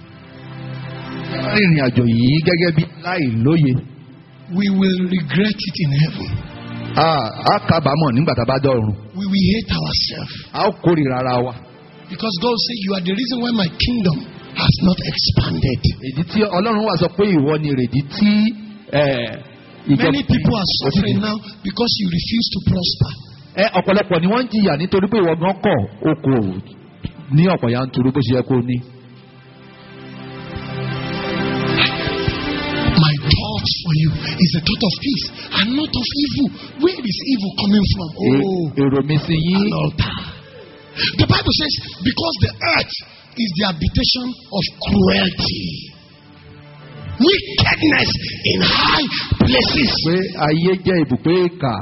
Ìrìn àjò yìí gẹ́gẹ́ bí láì lóye. we will regret it in heaven. A á kábàámọ̀ nígbà tá a bá dọ̀run. We will hate ourselves. A ó kórìíra ara wa. Because God said, you are the reason why my kingdom has not expanded. Ìdí tí Ọlọ́run wà sọ pé ìwọ ni èrèdí tí ìjọba. Many people are suffering now because you refuse to prosper. Ẹ ọ̀pọ̀lọpọ̀ ni wọ́n ń jìyà nítorí pé ìwọ gan kọ̀ o kò ní ọ̀pọ̀ yanturu bó ṣe yẹ kó ní. My thought for you is a thought of peace and not of evil. Where is evil coming from? Oh, Èrò mi sí yín. an altar. The Bible says, because the earth is the habitation of cruelty, wickedness in high places. Pé ayé jẹ́ ibùgbé ìkà.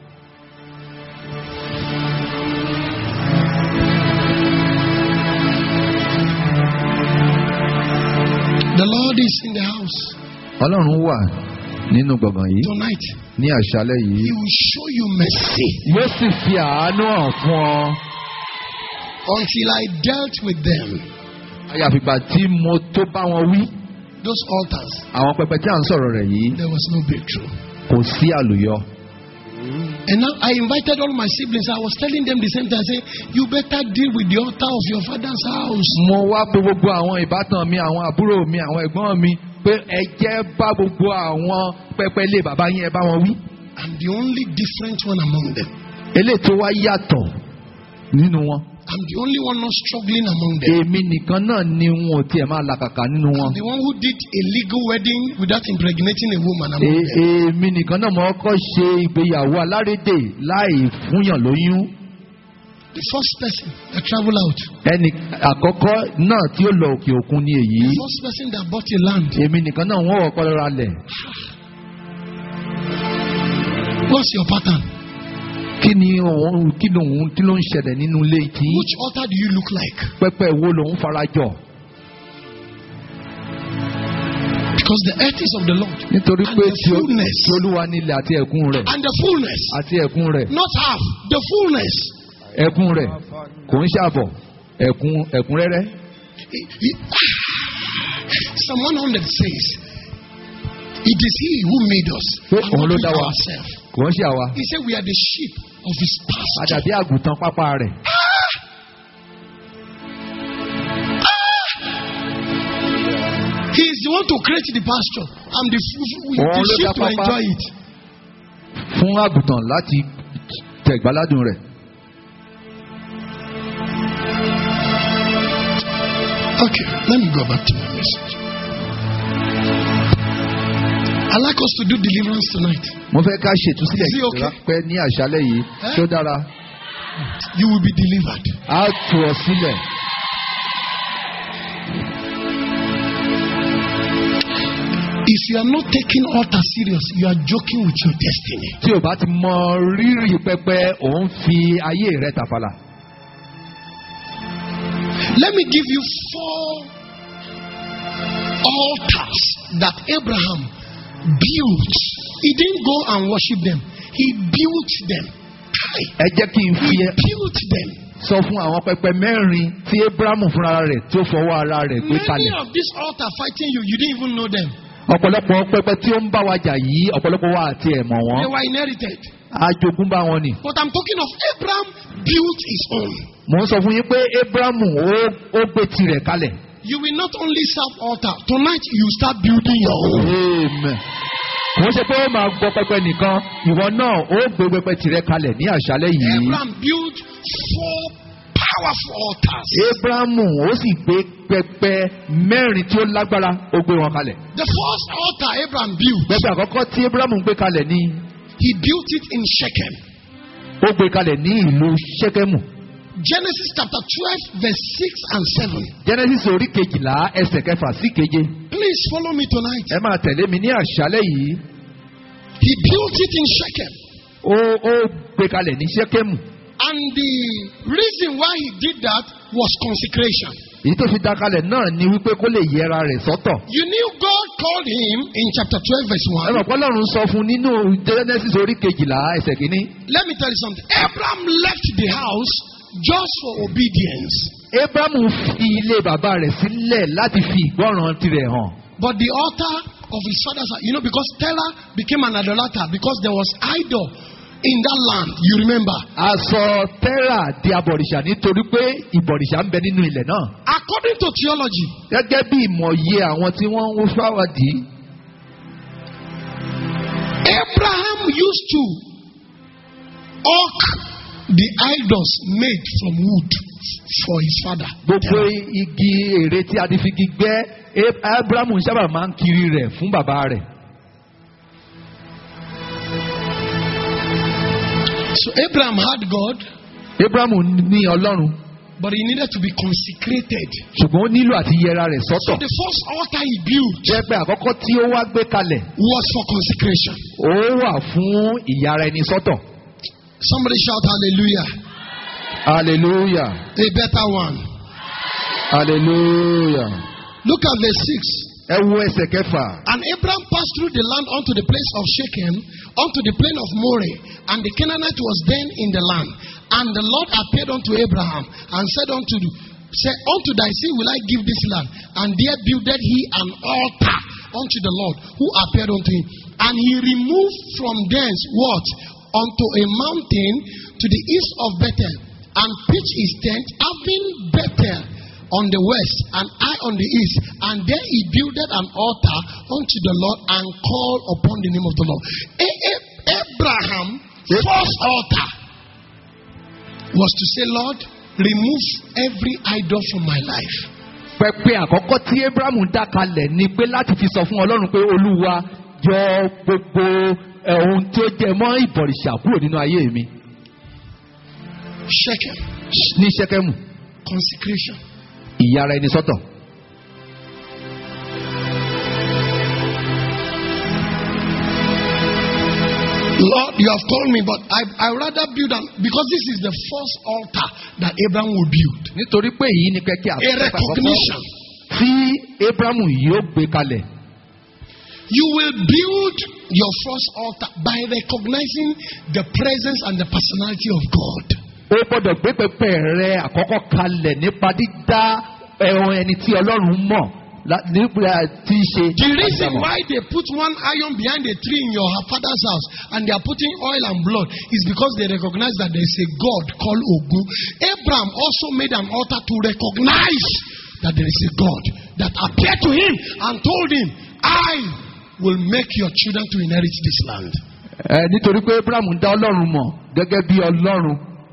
The Lord is in the house Ọlọ́run wà nínú gbọ̀ngàn yìí tonight. ní àṣálẹ́ yìí. He will show you mercy. Yóò sì fi àánú hàn fún ọ. Until I dealt with them, Àyàfi ìgbà tí mo tó bá wọn wí. those altars, Àwọn pẹpẹ tí à ń sọ̀rọ̀ rẹ̀ yìí there was no breakthrough. kò sí àlùyọ. And now I invited all my siblings. I was telling them the same thing. I said, you better deal with the altar of your father's house. Mo wá pé gbogbo àwọn ìbátan mi, àwọn àbúrò mi, àwọn ẹ̀gbọ́n mi pé ẹ jẹ́ bá gbogbo àwọn pẹpẹ ilé bàbá yín ẹ bá wọn wí. I'm the only different one among them. Eléyìí tó wá yàtọ̀ nínú wọn. I'm the only one not struggling among them. Èmi nìkan náà ni wọn ò tiẹ̀ máa làkàkà nínú wọn. I'm the one who did a legal wedding without impregnating a woman among E- them. Èmi nìkan náà mo kọ́ ṣe ìgbéyàwó alárédè láì fúnyàn lóyún. The first person that travel out. Ẹni àkọ́kọ́ náà tí ó lọ òkè òkun ni èyí. The first person that bought a land. Èmi nìkan náà wọ́n wọ̀ kọ́ ra lẹ̀. What's your pattern? Kí ni òun kí ni òun kí ló ń ṣẹlẹ̀ nínú ilé tí? Which altar do you look like? Pẹpẹ wo lòun farajọ? Because the earth is of the Lord. Nítorí And pé the tí fullness. Olúwa nílẹ̀ àti ẹ̀kún rẹ̀. And the fullness. Àti ẹ̀kún rẹ̀. Not half. The fullness. Ẹ̀kún rẹ̀ kò ń ṣàbọ̀ ẹ̀kún ẹ̀kúnrẹ́rẹ́. Psalm one hundred says, it is He who made us. Pé And òun not ló we dá wa ourselves. kò ń ṣe àwa. He said we are the sheep of His pasture. Àdàbí àgùntàn pápá rẹ̀. He is the one to create the pasture. I'm the, the Òun ló sheep dá to pápá. enjoy it. Fún àgùntàn láti tẹ̀gbáládùn rẹ̀. Okay, let me go back to my message. I'd like us to do deliverance tonight. Mo fẹ́ ká ṣètúsílẹ̀ Is it okay? rápẹ́ ní àṣálẹ́ yìí. Eh? Ṣó dára? You will be delivered. Á tú ọ sílẹ̀. If you are not taking altar serious, you are joking with your destiny. Tí o bá ti mọ rírì pẹpẹ, òun fi ayé rẹ̀ tàfàlà. Let me give you four altars that Abraham built. He didn't go and worship them. He built them. Ẹ jẹ́ kí n fi He ẹ built them. sọ fún àwọn pẹpẹ mẹ́rin tí Abrahamu fúnra rẹ̀ tó fọwọ́ ara rẹ̀ gbé Many kalẹ̀. of these altars fighting you, you didn't even know them. Ọ̀pọ̀lọpọ̀ pẹpẹ tí ó ń bá wa jà yìí, ọ̀pọ̀lọpọ̀ wa àti ẹ̀ mọ̀ wọ́n. They were inherited. Ajogúnbá wọn ni. But I'm talking of Abraham built his own. Mo ń sọ fún yín pé Abrahamu ó ó gbé tirẹ̀ kalẹ̀. You will not only serve altar. Tonight you start building your own. Amen. Kò ń ṣe pé ó máa gbọ́ pẹpẹ nìkan, ìwọ náà ó gbé pẹpẹ tirẹ̀ kalẹ̀ ní àṣálẹ́ yìí. Abraham built four powerful altars. Abrahamu ó sì gbé pẹpẹ mẹ́rin tí ó lágbára, ó gbé wọn kalẹ̀. The first altar Abraham built, Pẹpẹ àkọ́kọ́ tí Abrahamu gbé kalẹ̀ ní he built it in Shechem. ó gbé kalẹ̀ ní ìlú Ṣẹ́kẹ́mù. Genesis chapter twelve, verse six and seven. Genesis orí kejìlá ẹsẹ̀ kẹfà sí keje. Please follow me tonight. Ẹ máa tẹ̀lé mi ní àṣálẹ́ yìí. He built it in Shechem. Ó ó gbé kalẹ̀ ní Ṣẹ́kẹ́mù. And the reason why he did that was consecration. Èyí tó fi dá kalẹ̀ náà ni wípé kó lè yẹra rẹ̀ sọ́tọ̀. You knew God called him in chapter twelve, verse Ẹ one. mọ̀ pé Ọlọ́run sọ fún nínú Genesis orí kejìlá ẹsẹ̀ kìíní. Let me tell you something. Abraham left the house just for obedience. Abrahamu fi ilé bàbá rẹ̀ sílẹ̀ láti fi ìgbọ́ràn tirẹ̀ hàn. But the altar of his father's house, you know, because Terah became an idolater because there was idol in that land. You remember? A sọ Tẹ́rà di abọ̀rìṣà nítorí pé ìbọ̀rìṣà ń bẹ nínú ilẹ̀ náà. According to theology, Gẹ́gẹ́ bí ìmọ̀ye àwọn tí wọ́n ń fáwádìí. Abraham used to hawk the idols made from wood for his father. Gbogbo igi ère tí a ti fi igi gbẹ́, Abrahamu sábà máa ń kiri rẹ̀ fún bàbá rẹ̀. So Abraham had God, Abrahamu ní Ọlọ́run, but he needed to be consecrated. ṣùgbọ́n ó nílò àti yẹra rẹ̀ So sọ́tọ̀. the first altar he built Pẹpẹ àkọ́kọ́ tí ó wá gbé kalẹ̀, was for consecration. ó wà fún ìyára ẹni sọ́tọ̀. Somebody shout hallelujah. Hallelujah. A better one. Hallelujah. Look at verse six. Ẹ wo ẹsẹ̀ kẹfà. And Abraham passed through the land unto the place of Shechem, unto the plain of Moreh, and the Canaanite was then in the land. And the Lord appeared unto Abraham and said unto say, unto thy seed will I give this land. And there builded he an altar unto the Lord, who appeared unto him. And he removed from thence what? Unto a mountain to the east of Bethel, and pitched his tent, having Bethel on the west and I on the east, and there he builded an altar unto the Lord and called upon the name of the Lord. A- A- Abraham first altar was to say, Lord, remove every idol from my life. Pẹpẹ àkọ́kọ́ tí Abrahamu dá kalẹ̀ ni pé láti fi sọ fún Ọlọ́run pé Olúwa yọ gbogbo ohun tí ó jẹ mọ́ ìbọ̀rìṣà kúrò nínú ayé mi. Shechem. ní Ṣẹ́kẹ́mù. Consecration. Ìyára ẹni sọ́tọ̀. Lord, you have called me, but I I rather build an, because this is the first altar that Abraham will build. Nítorí pé èyí ni kẹ́kẹ́ A recognition. tí Abrahamu yóò gbé kalẹ̀. You will build your first altar by recognizing the presence and the personality of God. Ó gbọ́dọ̀ gbé pẹpẹ rẹ àkọ́kọ́ kalẹ̀ nípa dídá ẹran ẹni tí Ọlọ́run mọ̀ nípa tí í ṣe. The reason why they put one iron behind a tree in your father's house and they are putting oil and blood is because they recognize that there is a God called Ogun. Abraham also made an altar to recognize that there is a God that appeared to him and told him, I will make your children to inherit this land. Ẹ nítorí pé Abraham dá Ọlọ́run mọ̀ gẹ́gẹ́ bí Ọlọ́run.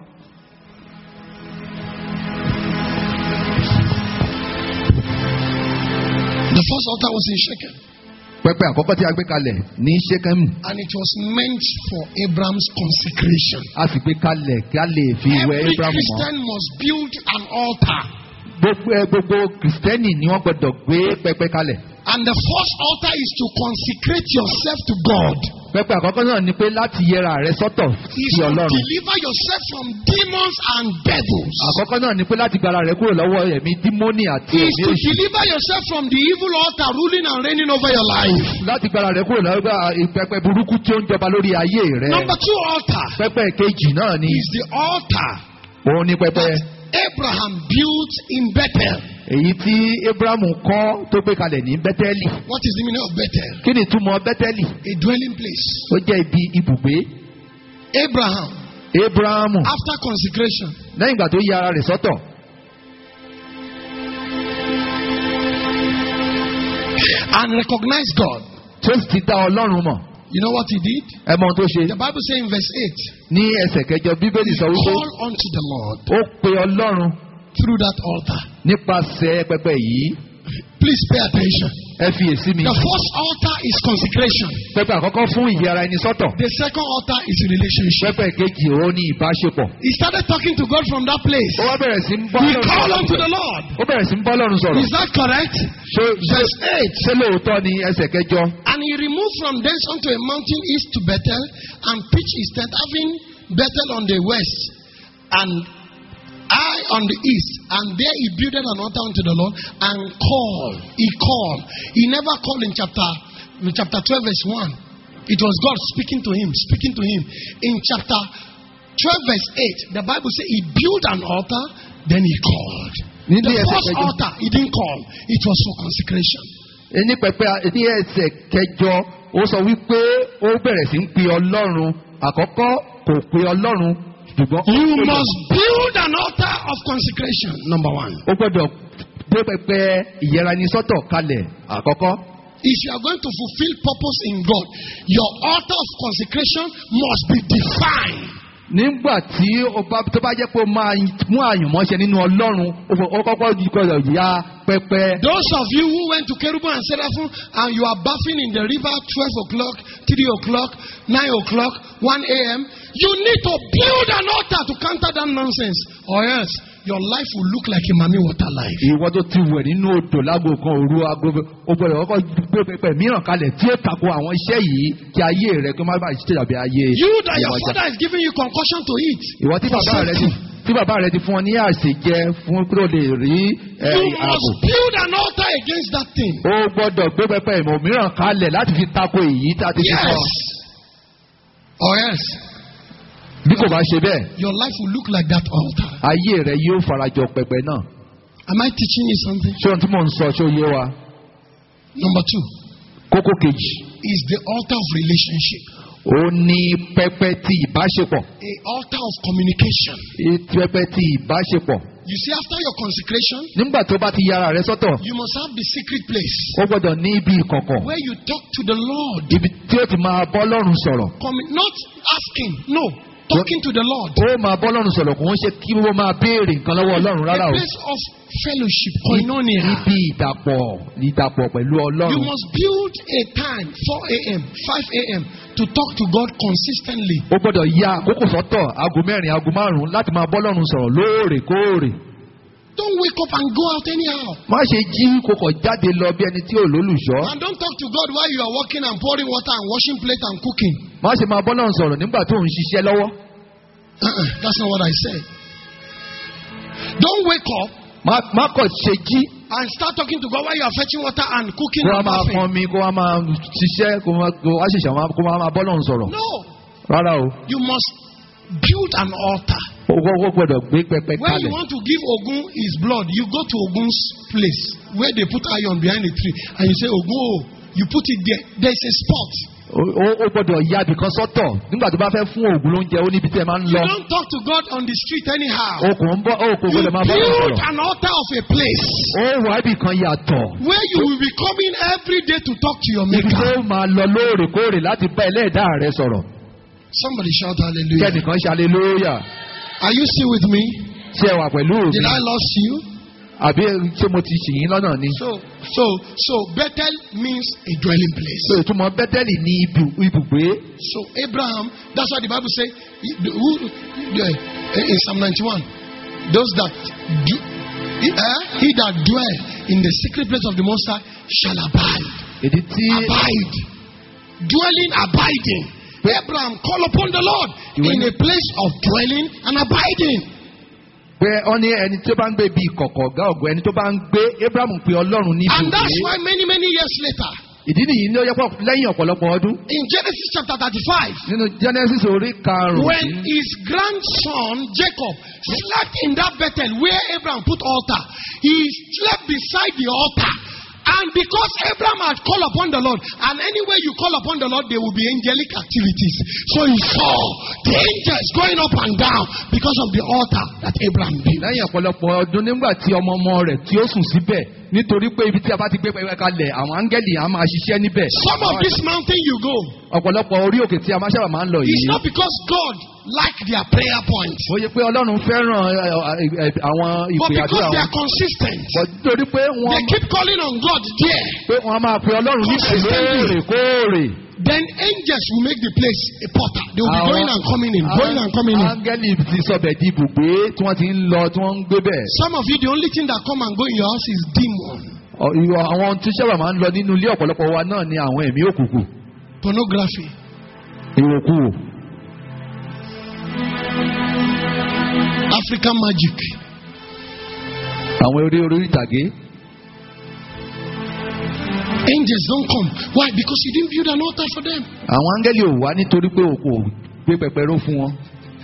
The first altar was in Shechem. Pẹpẹ àkọ́kọ́ tí a gbé kalẹ̀ ní Ṣẹ́kẹ́mù. And it was meant for Abraham's consecration. A sì gbé kalẹ̀ kí a lè fi wẹ Every Abraham mọ́. Christian must build an altar. Gbogbo ẹ gbogbo Kìrìsìtẹ́nì ni wọ́n gbọ́dọ̀ gbé pẹpẹ kalẹ̀. And the first altar is to consecrate yourself to God. Pẹpẹ àkọ́kọ́ náà ni pé láti yẹra rẹ sọ́tọ̀ Is sí to Ọlọ́run. deliver yourself from demons and devils. Àkọ́kọ́ náà ni pé láti gbára rẹ kúrò lọ́wọ́ ẹ̀mí dímọ́nì àti Is ẹ̀mí to èṣù. deliver yourself from the evil altar ruling and reigning over your life. Láti gbára rẹ kúrò lọ́wọ́ pẹpẹ burúkú tí ó ń jọba lórí ayé rẹ. Number two altar Pẹpẹ kejì náà ni is the altar òun ni pẹpẹ that Abraham built in Bethel. èyí tí Abrahamu kọ́ tó gbé kalẹ̀ ní Bẹ́tẹ́lì. What is the meaning of Bethel? Kí ni ìtumọ̀ Bẹ́tẹ́lì? A dwelling place. Ó jẹ́ ibi ibùgbé. Abraham, Abrahamu after consecration, lẹ́yìn ìgbà tó yí ara rẹ̀ sọ́tọ̀. and recognized God. Tó sì ti dá Ọlọ́run mọ̀. You know what he did? Ẹ mọ ohun tó ṣe. The Bible says in verse eight, Ní ẹsẹ̀ kẹjọ Bíbélì sọ wípé call unto the Lord ó pe Ọlọ́run through that altar. nípasẹ̀ pẹpẹ yìí. Please pay attention. Ẹ fi èsì mi. The first altar is consecration. Pẹpẹ àkọ́kọ́ fún ìyè ara ẹni sọ́tọ̀. The second altar is relationship. Pẹpẹ kejì ó ní ìbáṣepọ̀. He started talking to God from that place. Ó wá bẹ̀rẹ̀ sí ń bọ́ He Ọlọ́run called sọ̀rọ̀. unto the Lord. Ó bẹ̀rẹ̀ sí ń bọ́ Ọlọ́run sọ̀rọ̀. Is that correct? Ṣé ṣé Verse eight. ṣé lóòótọ́ ni ẹsẹ̀ kẹjọ? And he removed from thence unto a mountain east to Bethel, and pitched his tent, having Bethel on the west, and I on the east. And there he builded an altar unto the Lord, and called. He called. He never called in chapter in chapter twelve, verse one. It was God speaking to him, speaking to him. In chapter twelve, verse eight, the Bible says he built an altar, then he called. Ní The ẹsẹ̀ first kẹjọ. altar, he didn't call. It was for consecration. Ní pẹpẹ ní ẹsẹ̀ kẹjọ ó sọ wípé ó bẹ̀rẹ̀ sí ń pe Ọlọ́run. Àkọ́kọ́ kò pe Ọlọ́run ṣùgbọ́n. You must build an altar of consecration. Number one. Ó gbọ́dọ̀ gbé pẹpẹ ìyẹraẹnisọ́tọ̀ kalẹ̀ àkọ́kọ́. If you are going to fulfill purpose in God, your altar of consecration must be defined. Nígbà tí ó bá tó bá jẹ́ pé ó máa mú àyànmọ́ṣe nínú Ọlọ́run, ó kọ́kọ́ gbọ́dọ̀ ya pẹpẹ. Those of you who went to Cherubim and Seraphim and you are bathing in the river twelve o'clock, three o'clock, nine o'clock, one a.m., you need to build an altar to counter that nonsense, or else your life will look like a Mami Water life. Ìwọ tó ti wẹ̀ nínú odò lágbo kan òru aago ó gbọ́dọ̀ kọ́kọ́ gbé pẹpẹ mìíràn kalẹ̀ tí ó tako àwọn iṣẹ́ yìí kí ayé rẹ kí ó má bàa ṣe tàbí ayé. You that your father is giving you concussion to eat. Ìwọ tí bàbá rẹ ti tí bàbá rẹ ti fún ọ ní àṣejẹ fún kí ó lè rí You ààbò. must build an altar against that thing. Ó gbọ́dọ̀ gbé pẹpẹ ìmọ̀ mìíràn kalẹ̀ láti fi tako èyí tá a ti fi Yes. fún ọ. Or else Bí kò bá ṣe bẹ́ẹ̀, your life will look like that altar. ayé rẹ yóò farajọ pẹpẹ náà. Am I teaching you something? Ṣé ohun tí mò ń sọ ṣé ó yé wa? Number two Kókó kejì, is the altar of relationship. ó ní pẹpẹ ti ìbáṣepọ̀. A altar of communication. Pẹpẹ ti ìbáṣepọ̀. You see, after your consecration, Nígbà tó bá ti yára rẹ sọ́tọ̀, you must have the secret place ó gbọ́dọ̀ ní ibi ìkọ̀kọ̀. where you talk to the Lord. Ibi tí ó ti máa bọ́ Ọlọ́run sọ̀rọ̀. Commi- not asking, no. talking to the Lord. Ó máa bọ́ Ọlọ́run sọ̀rọ̀ kò ń ṣe kí wọ́n máa béèrè nǹkan lọ́wọ́ Ọlọ́run rárá A o. place of fellowship, koinonia. Ibi ìdàpọ̀ ìdàpọ̀ pẹ̀lú You Ọlọ́run. must build a time, four a.m., five a.m., to talk to God consistently. Ó gbọ́dọ̀ ya àkókò sọ́tọ̀ aago mẹ́rin aago márùn-ún láti máa bọ́ Ọlọ́run sọ̀rọ̀ lóòrèkóòrè. Don't wake up and go out anyhow. Má ṣe jí kókò jáde lọ bí ẹni tí ò lólùṣọ́. And don't talk to God while you are walking and pouring water and washing plate and cooking. Má ṣe máa bọ́ Ọlọ́run sọ̀rọ̀ nígbà tó ń ṣiṣẹ́ lọ́wọ́. Uh-uh, that's not what I said. Don't wake up Má má kọ̀ ṣe jí and start talking to God while you are fetching water and cooking kó wá and máa bathing. pọn mi kó wá máa ṣiṣẹ́ kó wá kó wá ṣẹ̀ṣẹ̀ wá- kó wá máa bọ́ Ọlọ́run sọ̀rọ̀. No. Rárá o. You must build an altar. Ó ó gbọ́dọ̀ gbé pẹpẹ When you kalẹ̀. want to give Ogun his blood, you go to Ogun's place where they put iron behind the tree and you say, Ogun, oh, you put it there. There's a spot. Ó ó- ó gbọ́dọ̀ ya ibìkan sọ́tọ̀ nígbà tó bá fẹ́ fún Ògún lóúnjẹ ó níbi tí ẹ máa ń You lọ. don't talk to God on the street anyhow. O kò ń bọ́ o kò You gbọ́dọ̀ máa bọ́ Ọlọ́run build sọ̀rọ̀. an altar of a place Ó wà ibìkan yàtọ̀. where you will be coming every day to talk to your Ibi tó maker. máa lọ lóòrèkóòrè láti bá ẹlẹ́dàá rẹ sọ̀rọ̀. Somebody shout hallelujah. Kẹ́nìkan ṣe hallelujah. Are you still with me? Ṣé ẹ wà pẹ̀lú mi? Did I lose you? Àbí ṣé mo ti ṣì yín lọ́nà ni? So, so, so Bethel means a dwelling place. So ìtumọ̀ Bẹ́tẹ́lì ní ibù- ibùgbé. So Abraham, that's what the Bible says. Who, uh, in Psalm ninety-one, those that do, uh, he that dwell in the secret place of the Most High shall abide. Ìdí tí Abide, dwelling, abiding. Abraham call upon the Lord in a place of dwelling and abiding. pé ọ ní ẹni tí ó bá ń gbé bíi kọ̀kọ̀ ọ̀gá ọ̀gbọ́n ẹni tó bá ń gbé Abrahamu pé Ọlọ́run ní And ibùgbé. that's why many many years later, Ìdí nìyí ní ó yẹ pọ̀ lẹ́yìn ọ̀pọ̀lọpọ̀ ọdún. in Genesis chapter thirty-five, Nínú Genesis orí karùn-ún. when his grandson Jacob slept in that Bethel where Abraham put altar, he slept beside the altar. And because Abraham had called upon the Lord, and anywhere you call upon the Lord, there will be angelic activities. So he saw the angels going up and down because of the altar that Abraham built. Lẹ́yìn ọ̀pọ̀lọpọ̀ ọdún nígbà tí ọmọ ọmọ rẹ̀ tí ó sùn síbẹ̀ nítorí pé ibi tí a bá ti gbé pẹpẹ kalẹ̀ àwọn áńgẹ́lì á máa ṣiṣẹ́ níbẹ̀. Some of this mountain you go, Ọ̀pọ̀lọpọ̀ orí òkè tí a máa sábà máa ń lọ it's yìí. not because God liked their prayer points, Ó yẹ pé Ọlọ́run fẹ́ràn ẹ, ẹ, ẹ, àwọn but ìpè because àdúrà they wọn. are consistent. But nítorí pé They wọ́n keep calling on God there. pé wọ́n á máa pe Ọlọ́run níbẹ̀ Consistently. lóòrèkóòrè. Then angels will make the place a portal. They will be Àwọn- going and coming in, going and coming in. Áńgẹ́lì ti sọbẹ̀ di ibùgbé tí wọ́n ti ń lọ tí wọ́n ń gbé bẹ̀. Some of you, the only thing that come and go in your house is demon, Ọ- ìwọ- Àwọn tí sábà máa ń lọ nínú ilé ọ̀pọ̀lọpọ̀ wa náà ni àwọn ẹ̀mí òkùnkùn. pornography, Ìwòkuwò. African magic. Àwọn eré orí ìtàgé. Angels don't come. Why? Because you didn't build an altar for them. Àwọn áńgẹ́lì ò wá nítorí pé òkú ò gbé pẹpẹ ró fún wọn.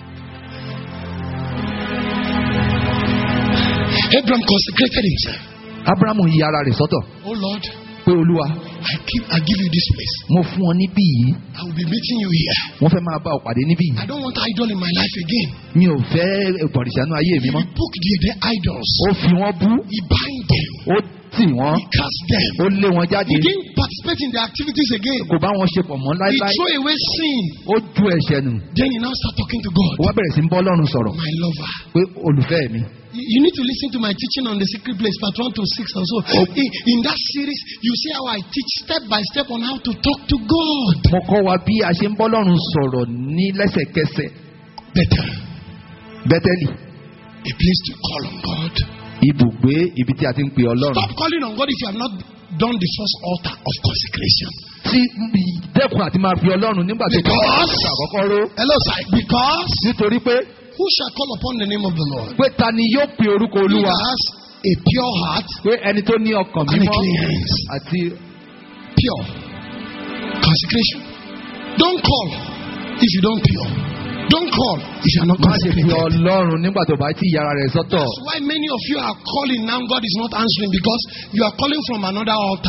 Abraham consecrated himself. Ábúráhámù yí ara rẹ̀ sọ́tọ̀ Oh Lord, pé Olúwa I keep, I give you this place. mo fún ọ níbí yìí I will be meeting you here. wọ́n fẹ́ máa bá ọ pàdé níbí I yìí. don't want idol in my life again. Mi ò fẹ́ ìbọ̀rìṣànú ayé mi He mọ́. rebuked the, the idols. Ó fi wọ́n bú, He bind them. ó tì wọ́n, He cast them. ó lé wọn jáde. He didn't participate in the activities again. Kò bá wọn ṣe pọ̀ mọ́ He láíláí. threw away sin. Ó ju ẹ̀ṣẹ̀ nù. Then he now start talking to God. Ó wá bẹ̀rẹ̀ sí ń bọ́ Ọlọ́run sọ̀rọ̀ My lover. pé olùfẹ́ mi. You you need to listen to my teaching on the secret place, part one to six or so. In, in that series, you see how I teach step by step on how to talk to God. Mo kọ́ wa bí a ṣe ń bọ́ Ọlọ́run sọ̀rọ̀ ní lẹ́sẹ̀kẹsẹ̀. Better. Bẹ́tẹ́lì, A place to call on God. ibùgbé ibi tí a ti ń pe Ọlọ́run. Stop calling on God if you have not done the first altar of consecration. Tí dẹ́kun àti máa pe Ọlọ́run nígbà tó kọ́ Because- àkọ́kọ́ ró. Hello, sir. Because Nítorí pé who shall call upon the name of the Lord? pé ta ni yóò pe orúkọ He Olúwa? that has a pure heart, Pé ẹni tó ní ọkàn And a mímọ́ clean hands. àti pure. Consecration. Don't call if you don't pure. Don't call if you are not má ṣe fi consecrated. Ọlọ́run nígbà tó bá ti yára rẹ̀ sọ́tọ̀. That's why many of you are calling now, God is not answering because you are calling from another altar.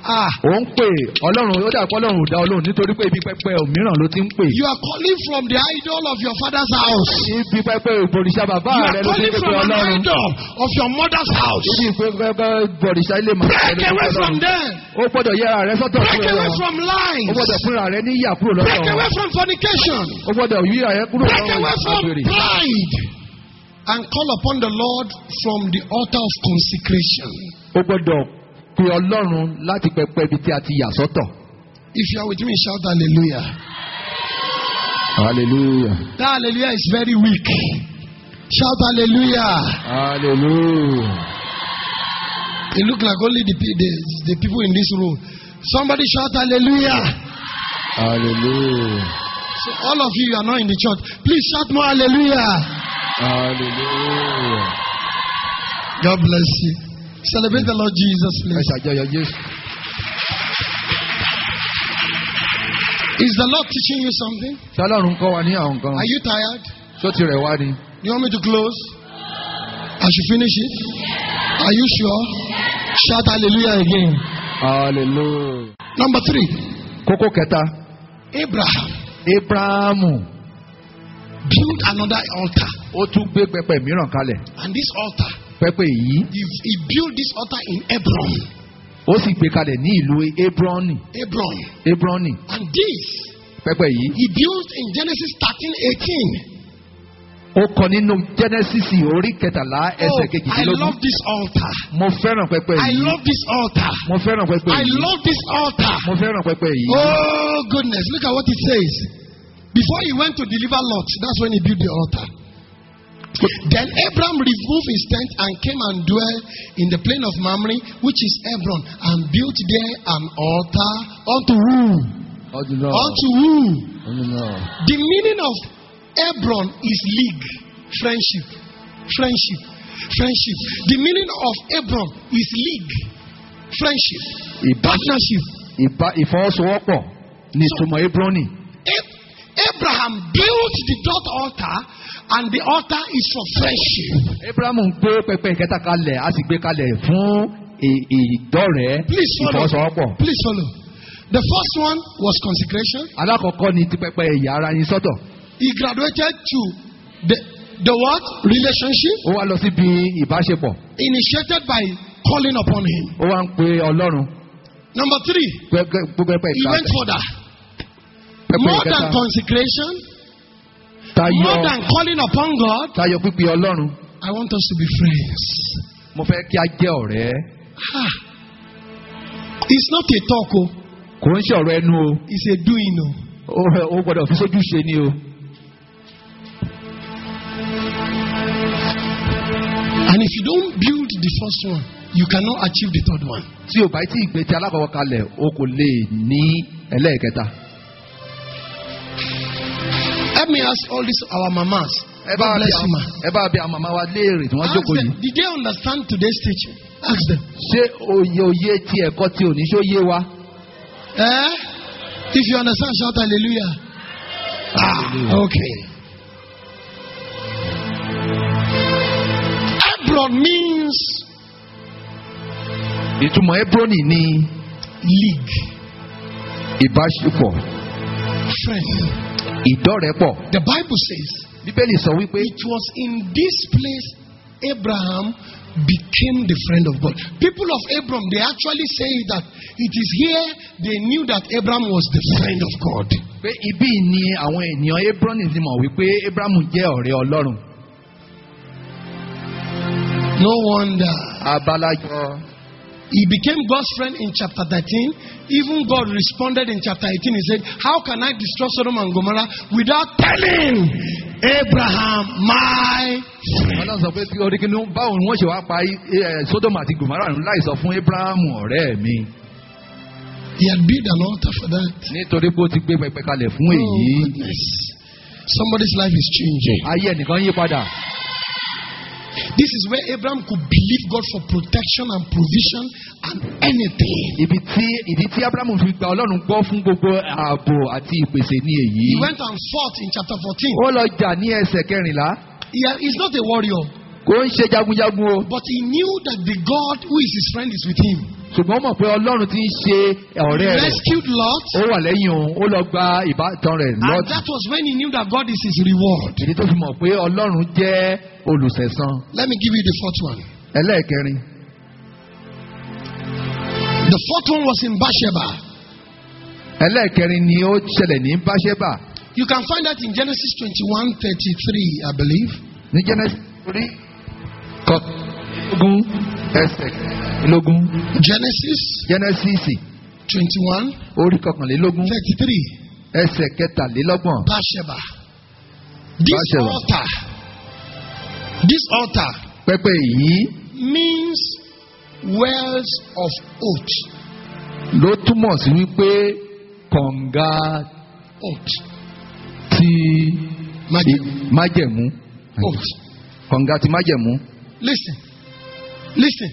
Ah. Ó ń pè Ọlọ́run, ó dà pé Ọlọ́run ò dá Ọlọ́run nítorí pé ibi pẹpẹ òmíràn ló ti ń pè. You are calling from the idol of your father's house. Ibi pẹpẹ òbòrìṣà bàbá You rẹ are ló ti ń calling pè from an Ọlọ́run. idol of your mother's house. Ibi pẹpẹ òbòrìṣà ilé màá Break away from them. Ó gbọ́dọ̀ yẹra rẹ sọ́tọ̀ Break fún away ọ. from lies. Ó gbọ́dọ̀ fúnra rẹ ní ìyà kúrò Break lọ́wọ́. away from fornication. Ó gbọ́dọ̀ yíra rẹ kúrò Break lọ́wọ́ away from àgbèrè. pride. And call upon the Lord from the altar of consecration. Ó gbọ́dọ̀ pe Ọlọ́run láti pẹpẹ ibi tí a ti yà sọ́tọ̀. If you are with me, shout hallelujah. Hallelujah. That hallelujah is very weak. Shout hallelujah. Hallelujah. It looks like only the, the, the people in this room. Somebody shout hallelujah. Hallelujah. So all of you, you are not in the church. Please shout more hallelujah. Hallelujah. God bless you. Celebrate the Lord Jesus, Ẹ please. ṣàjọyọ̀ Jésù. Is the Lord teaching you something? Ṣé Ọlọ́run kọ́ wa ní àwọn nǹkan? Are you tired? Ṣó ti rẹ̀ wá ni? You want me to close? I should finish it? Are you sure? Shout hallelujah again. Hallelujah. Number three. Kókó kẹta. Abraham Abrahamu built another altar. ó tún gbé pẹpẹ mìíràn kalẹ̀. And this altar, Pẹpẹ yìí he, he built this altar in Hebron. ó sì gbé kalẹ̀ ní ìlú Hebroni. Hebron. Hebroni. And this, Pẹpẹ yìí he built in Genesis thirteen eighteen. ó kọ nínú Genesis orí kẹtàlá ẹsẹ̀ Oh, I kejìdínlógún. love this altar. Mo fẹ́ràn pẹpẹ I yìí. love this altar. Mo fẹ́ràn pẹpẹ I yìí. love this altar. Mo fẹ́ràn pẹpẹ yìí. Oh, goodness. Look at what it says. Before he went to deliver Lot, that's when he built the altar. Then Abraham removed his tent and came and dwelt in the plain of Mamre, which is Hebron, and built there an altar unto who? Ọdún náà. Unto who? Ọdún náà. The meaning of Hebron is league, friendship, friendship, friendship. The meaning of Hebron is league, friendship, partnership. Ìbá ìfọwọ́sowọ́pọ̀ ní ìtumọ̀ Hebroni. Ab- Abraham built the dot altar, and the altar is for friendship. Abrahamu ń gbé pẹpẹ ìkẹta kalẹ̀ a sì gbé kalẹ̀ fún ì- ìdọ́rẹ̀ẹ́ Please follow. ìfọwọ́sowọ́pọ̀. Please follow. The first one was consecration. Alákọ̀ọ́kọ́ ni ti pẹpẹ ìyà ara yín sọ́tọ̀. He graduated to the the what? Relationship Ó wá lọ síbi ìbáṣepọ̀. initiated by calling upon him. Ó wá ń pe Ọlọ́run. Number three, Pẹpẹ pẹpẹ he went ìkẹta. further. Pẹpẹ More than ìkẹta. consecration, Tayọ more than calling upon God, tayọ pípe Ọlọ́run. I want us to be friends. Mo fẹ́ kí a jẹ́ ọ̀rẹ́. Ah. It's not a talk, oh. Kò ń ṣe ọ̀rọ̀ ẹnu o. It's a doing, oh. Ó- Ó gbọ́dọ̀ fi sójú ṣe ni o. And if you don't build the first one, you cannot achieve the third one. Tí o bá tí ì gbé ti alákọ̀ọ́kọ́ kalẹ̀ o kò lè ní ẹlẹ́ẹ̀kẹta. Let me ask all these our mamas. Ẹ bá God bí bless you, ma. àwọn- ẹ bá bí àwọn màmá wa léèrè tí wọ́n Ask jókòó them, yìí. did they understand today's teaching? Ask them. Ṣé òye òye ti ẹ̀kọ́ ti òní ṣó yé wa? Eh? If you understand, shout hallelujah. Ah, okay. Hebron means Ìtumọ̀ Hebroni ni league, ìbáṣepọ̀, friend. ìdọ́rẹ̀pọ̀. The Bible says Bíbélì sọ wípé it was in this place Abraham became the friend of God. People of Abraham, they actually say that it is here they knew that Abraham was the friend of God. pé ibí ni àwọn ènìyàn Hebroni ti mọ̀ wípé Abrahamu jẹ́ ọ̀rẹ́ Ọlọ́run. No wonder. Abalajọ. He became God's friend in chapter thirteen. Even God responded in chapter eighteen. He said, how can I destroy Sodom and Gomorrah without telling Abraham, my friend? Ọlọ́run sọ pé kí orí kí ni báwo ni wọ́n ṣe wá pa eh, Sodom àti Gomorrah run láì sọ fún Abrahamu ọ̀rẹ́ mi. He had built an altar for that. Nítorí pé ó ti gbé pẹpẹ kalẹ̀ fún Oh, èyí. goodness. Somebody's life is changing. Ayé ẹnìkan yí padà. This is where Abraham could believe God for protection and provision and anything. Ibi tí ìdí tí Abrahamu fi gba Ọlọ́run gbọ́ fún gbogbo ààbò àti ìpèsè ní èyí. He went and fought in chapter fourteen. Ó lọ jà ní ẹsẹ̀ kẹrìnlá. He, he's not a warrior. kò ń ṣe jagunjagun o. But he knew that the God who is his friend is with him. ṣùgbọ́n ó mọ̀ pé Ọlọ́run ti ń ṣe ọ̀rẹ́ He rẹ̀. rescued Lot. ó wà lẹ́yìn òun ó lọ gba ìbátan rẹ̀ And Lọ́ọ̀tì. that was when he knew that God is his reward. èyí tó fi mọ̀ pé Ọlọ́run jẹ́ olùsẹ̀san. Let me give you the fourth one. ẹlẹ́ẹ̀kẹrin. The fourth one was in Bathsheba. ẹlẹ́ẹ̀kẹrin ni ó ṣẹlẹ̀ ní Báṣẹ́bà. You can find that in Genesis twenty-one thirty-three, I believe. ní Genesis orí kọkànlélógún ẹsẹ̀ kẹrìnlélógún. Genesis Genesis twenty-one orí kọkànlélógún thirty-three. ẹsẹ̀ kẹtàlélọ́gbọ̀n. Bathsheba. This Bathsheba. altar, this altar pẹpẹ yìí means wells of oath. ló túmọ̀ sí wípé kànga Oath. ti Májẹ̀mú. májẹ̀mú. Oath. kànga ti májẹ̀mú. Listen. Listen.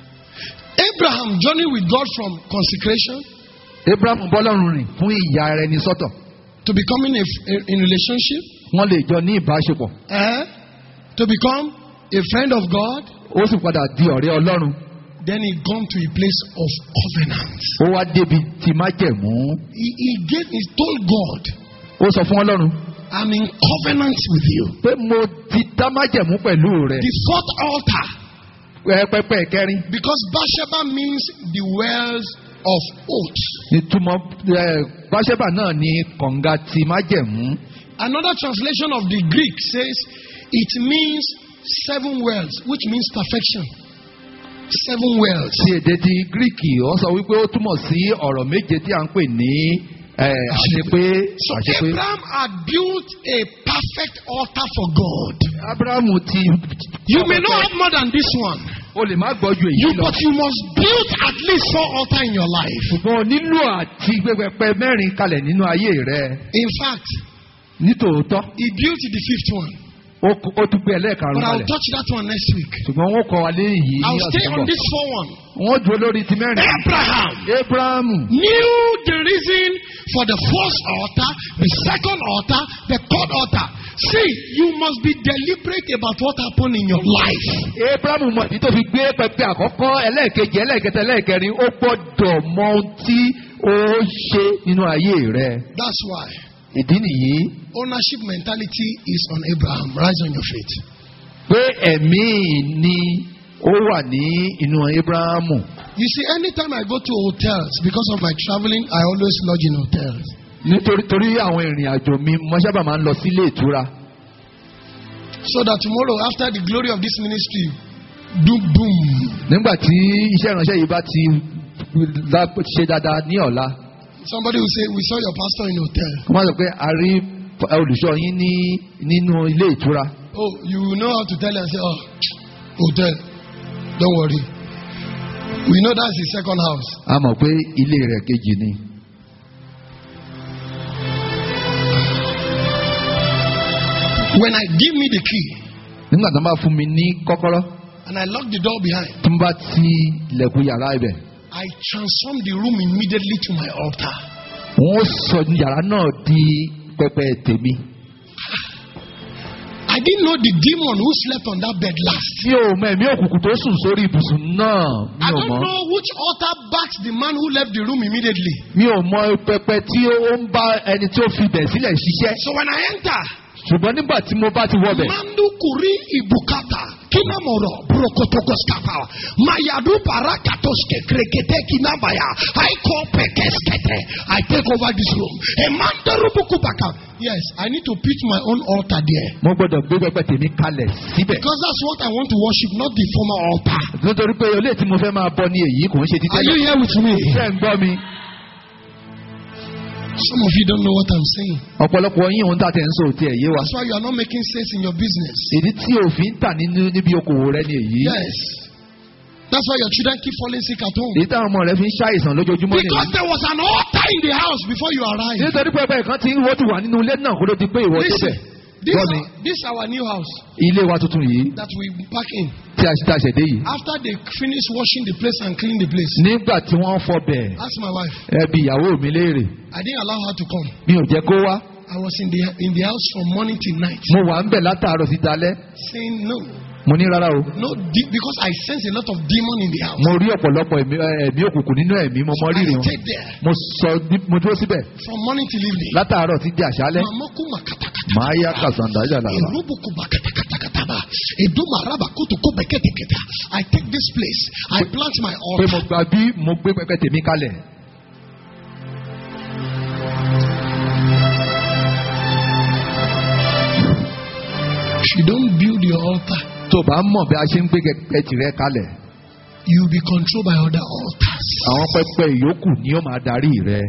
Abraham journeyed with God from consecration Abraham bọ́lọ́run rìn fún ìyà ara ẹni sọ́tọ̀. to becoming a, a, in relationship, wọ́n lè jọ ní ìbáṣepọ̀. eh? to become a friend of God. ó sì padà di ọ̀rẹ́ Ọlọ́run. Then he gone to a place of covenant. ó wá débi ti májẹ̀mú. He, he gave, he told God, ó sọ fún Ọlọ́run I'm in covenant with you. pé mo ti dá májẹ̀mú pẹ̀lú rẹ̀. The fourth altar, Ẹ pẹpẹ kẹrin. because Bathsheba means the wells of oath. ìtumọ̀ ẹ, Báṣẹ́bà náà ni kànga ti májẹ̀mú. Another translation of the Greek says it means seven wells, which means perfection. Seven wells. ti èdè ti Gíríkì ó sọ wípé ó túmọ̀ sí ọ̀rọ̀ méje tí a ń pè ní ẹ, àṣepé. So àṣepé. Abraham had built a perfect altar for God. Ábúráhámù ti. You may not have more than this one, o lè má gbọ́ ju èyí you, lọ. but you must build at least four altars in your life. ṣùgbọ́n o nílò àti gbé pẹpẹ mẹ́rin kalẹ̀ nínú ayé rẹ. In fact, nítòótọ́ he built the fifth one. ó kó- ó tún gbé But ẹlẹ́ẹ̀karùn-ún I'll kalẹ̀. touch that one next week. ṣùgbọ́n wọ́n kọ́ wa lé yìí ní I'll stay ọ̀sẹ̀ on bọ̀. this four one. wọ́n dúró lórí ti mẹ́rin. Abraham Ábúráhámù knew the reason for the first altar, the second altar, the third altar. See, you must be deliberate about what happened in your life. Ábúráhámù mọ̀ ìdí tó fi gbé pẹpẹ àkọ́kọ́ ẹlẹ́ẹ̀kejì ẹlẹ́ẹ̀kẹta ẹlẹ́ẹ̀kẹrin ó gbọ́dọ̀ mọ ohun tí ó ṣe nínú ayé rẹ. That's why ìdí nìyí ownership mentality is on Abraham. Rise on your feet. pé ẹ̀mí ni ó wà ní inú Ábúráhámù. You see, anytime I go to hotels, because of my traveling, I always lodge in hotels. nítorí torí àwọn ìrìn àjò mi mo sábà máa ń lọ sílé ìtura. So that tomorrow, after the glory of this ministry, do boom. nígbà tí iṣẹ́ ìránṣẹ́ yìí bá ti lá- ṣe dáadáa ní ọ̀la Somebody will say, we saw your pastor in hotel. wọ́n máa sọ pé a rí olùṣọ́ yín ní nínú ilé ìtura. Oh, you will know how to tell and say, oh, hotel. Don't worry. We know that's his second house. a mọ̀ pé ilé rẹ̀ kejì ni. When I give me the key nígbà tó bá fún mi ní kọ́kọ́rọ́ and I lock the door behind, tó ń bá ti ilẹ̀kùn yàrá ibẹ̀ I transform the room immediately to my altar. wọ́n sọ yàrá náà di pẹpẹ tèmi. I didn't know the demon who slept on that bed last. mi ò mọ ẹ̀mí òkùnkùn tó sùn sórí ibùsùn náà mi I ò don't mọ. know which altar backs the man who left the room immediately. mi ò mọ pẹpẹ tí ó ń bá ẹni tí ó fi bẹ̀ sílẹ̀ ṣiṣẹ́. So when I enter, ṣùgbọ́n nígbà tí mo bá ti wọ bẹ̀. Mandu kuri ibukata kinamoro brokotokoskapa mayadu parakatoske krekete kinabaya I call pekeskete I take over this room. A mandarubukubaka. Yes, I need to pitch my own altar there. mo gbọ́dọ̀ gbé pẹpẹ tèmi kalẹ̀ síbẹ̀. Because that's what I want to worship, not the former altar. nítorí pé olè tí mo fẹ́ máa bọ ní èyí kò ń ṣe títí. Are you here with me? ṣé ń gbọ́ mi. Some of you don't know what I'm saying. ọ̀pọ̀lọpọ̀ yín òun tàtẹ̀ ń sọ òtí ẹ̀ yé wa. That's why you are not making sense in your business. ìdí tí òfin ń tà nínú níbi okòwò rẹ ni èyí. Yes. That's why your children keep falling sick at home. èyí táwọn ọmọ rẹ fi ń ṣàìsàn lójoojúmọ́ nìyí. Because there was an altar in the house before you arrived. nítorí pé ẹgbẹ́ kan tí wọ́n ti wà nínú ilé náà kó ló di pé ìwọ tó Listen, bẹ̀. this, Gbọ́ mi. this is our new house ilé wa tuntun yìí that we pack in. tí a ti ṣẹ̀dé yìí. After they finish washing the place and clean the place, nígbà tí wọ́n fọ bẹ̀ ask my wife. ẹbí ìyàwó mi léèrè I didn't allow her to come. mi ò jẹ́ kó wá. I was in the in the house from morning till night, mo wà ń bẹ̀ látàárọ̀ sí dalẹ́. saying no. Mo ní rárá o. No, de- because I sense a lot of demon in the house. Mo rí ọ̀pọ̀lọpọ̀ ẹ̀mí ẹ̀mí òkùnkùn nínú ẹ̀mí mo mọ I rírì wọn. stayed there Mo sọ mo dúró síbẹ̀ from morning till evening. látàárọ̀ tí di àṣálẹ́. Mamoku makatakata. Màá yá kàsàndájà làrá. Erubuku makatakata. Eduma raba kutuku beketeketa. I take this place. I plant my Pé mo altar. gba bí mo gbé pẹpẹ tèmi kalẹ̀. If you don't build your altar, Tó o bá mọ̀ bí a ṣe ń gbé pẹpẹ tirẹ̀ kalẹ̀, you will be controlled by other altars. àwọn pẹpẹ ìyókù ni ó máa darí rẹ.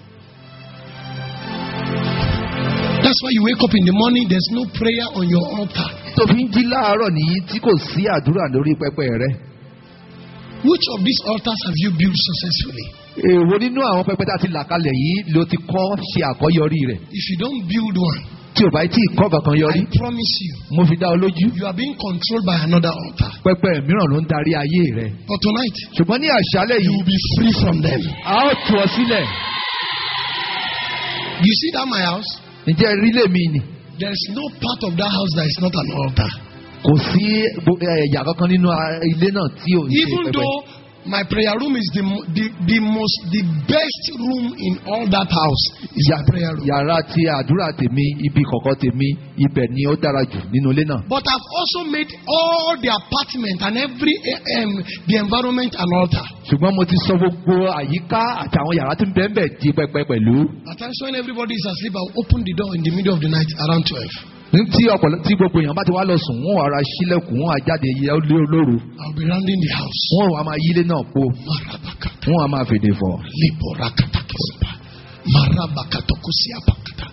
That's why you wake up in the morning, there's no prayer on your altar. Tó fi ń jí láàárọ̀ nìyí tí kò sí àdúrà lórí pẹpẹ rẹ. Which of these altars have you built successfully? Èwo nínú àwọn pẹpẹ tá a ti là kalẹ̀ yìí ló ti kọ́ ṣe àkọ́yọrí rẹ̀. If you don't build one, Tí o bá tí ì kọ́ kankan yọrí, I promise you, mo fi dá ọ lójú. you are being controlled by another altar. Pẹpẹ mìíràn ló ń darí ayé rẹ. But tonight, Ṣùgbọ́n ní àṣálẹ́ you yìí, will be free from them. a ó tú ọ sílẹ̀. You see that my house? Ǹjẹ́ rí lèmi nì? There is no part of that house that is not an altar. Kò sí gbo- ẹ̀yà kankan nínú a- ilé náà tí ò ń ṣe Even pẹpẹ. though my prayer room is the, mo- the the most the best room in all that house is my prayer room. Yàrá ti àdúrà tèmi, ibi kọ̀ọ̀kan tèmi, ibẹ̀ ni ó dára jù nínú ilé náà. But I've also made all the apartment and every eh, um, the environment an altar. Ṣùgbọ́n mo ti sọ gbogbo àyíká àti àwọn yàrá tí ń bẹ́ẹ̀ bẹ́ẹ̀ di pẹpẹ pẹ̀lú. At times when everybody is asleep, I'll open the door in the middle of the night around twelve. Ní tí ọ̀pọ̀lọ tí gbogbo èèyàn bá ti wá lọ sùn, wọ́n ara sílẹ̀kùn, wọ́n á jáde yẹ lé olóru. I'll be rounding the house. Wọ́n wá máa yílé náà po. Marabaka, Wọ́n á máa fèdè fọ̀. liborakatakipa, marabakatokusiapakata,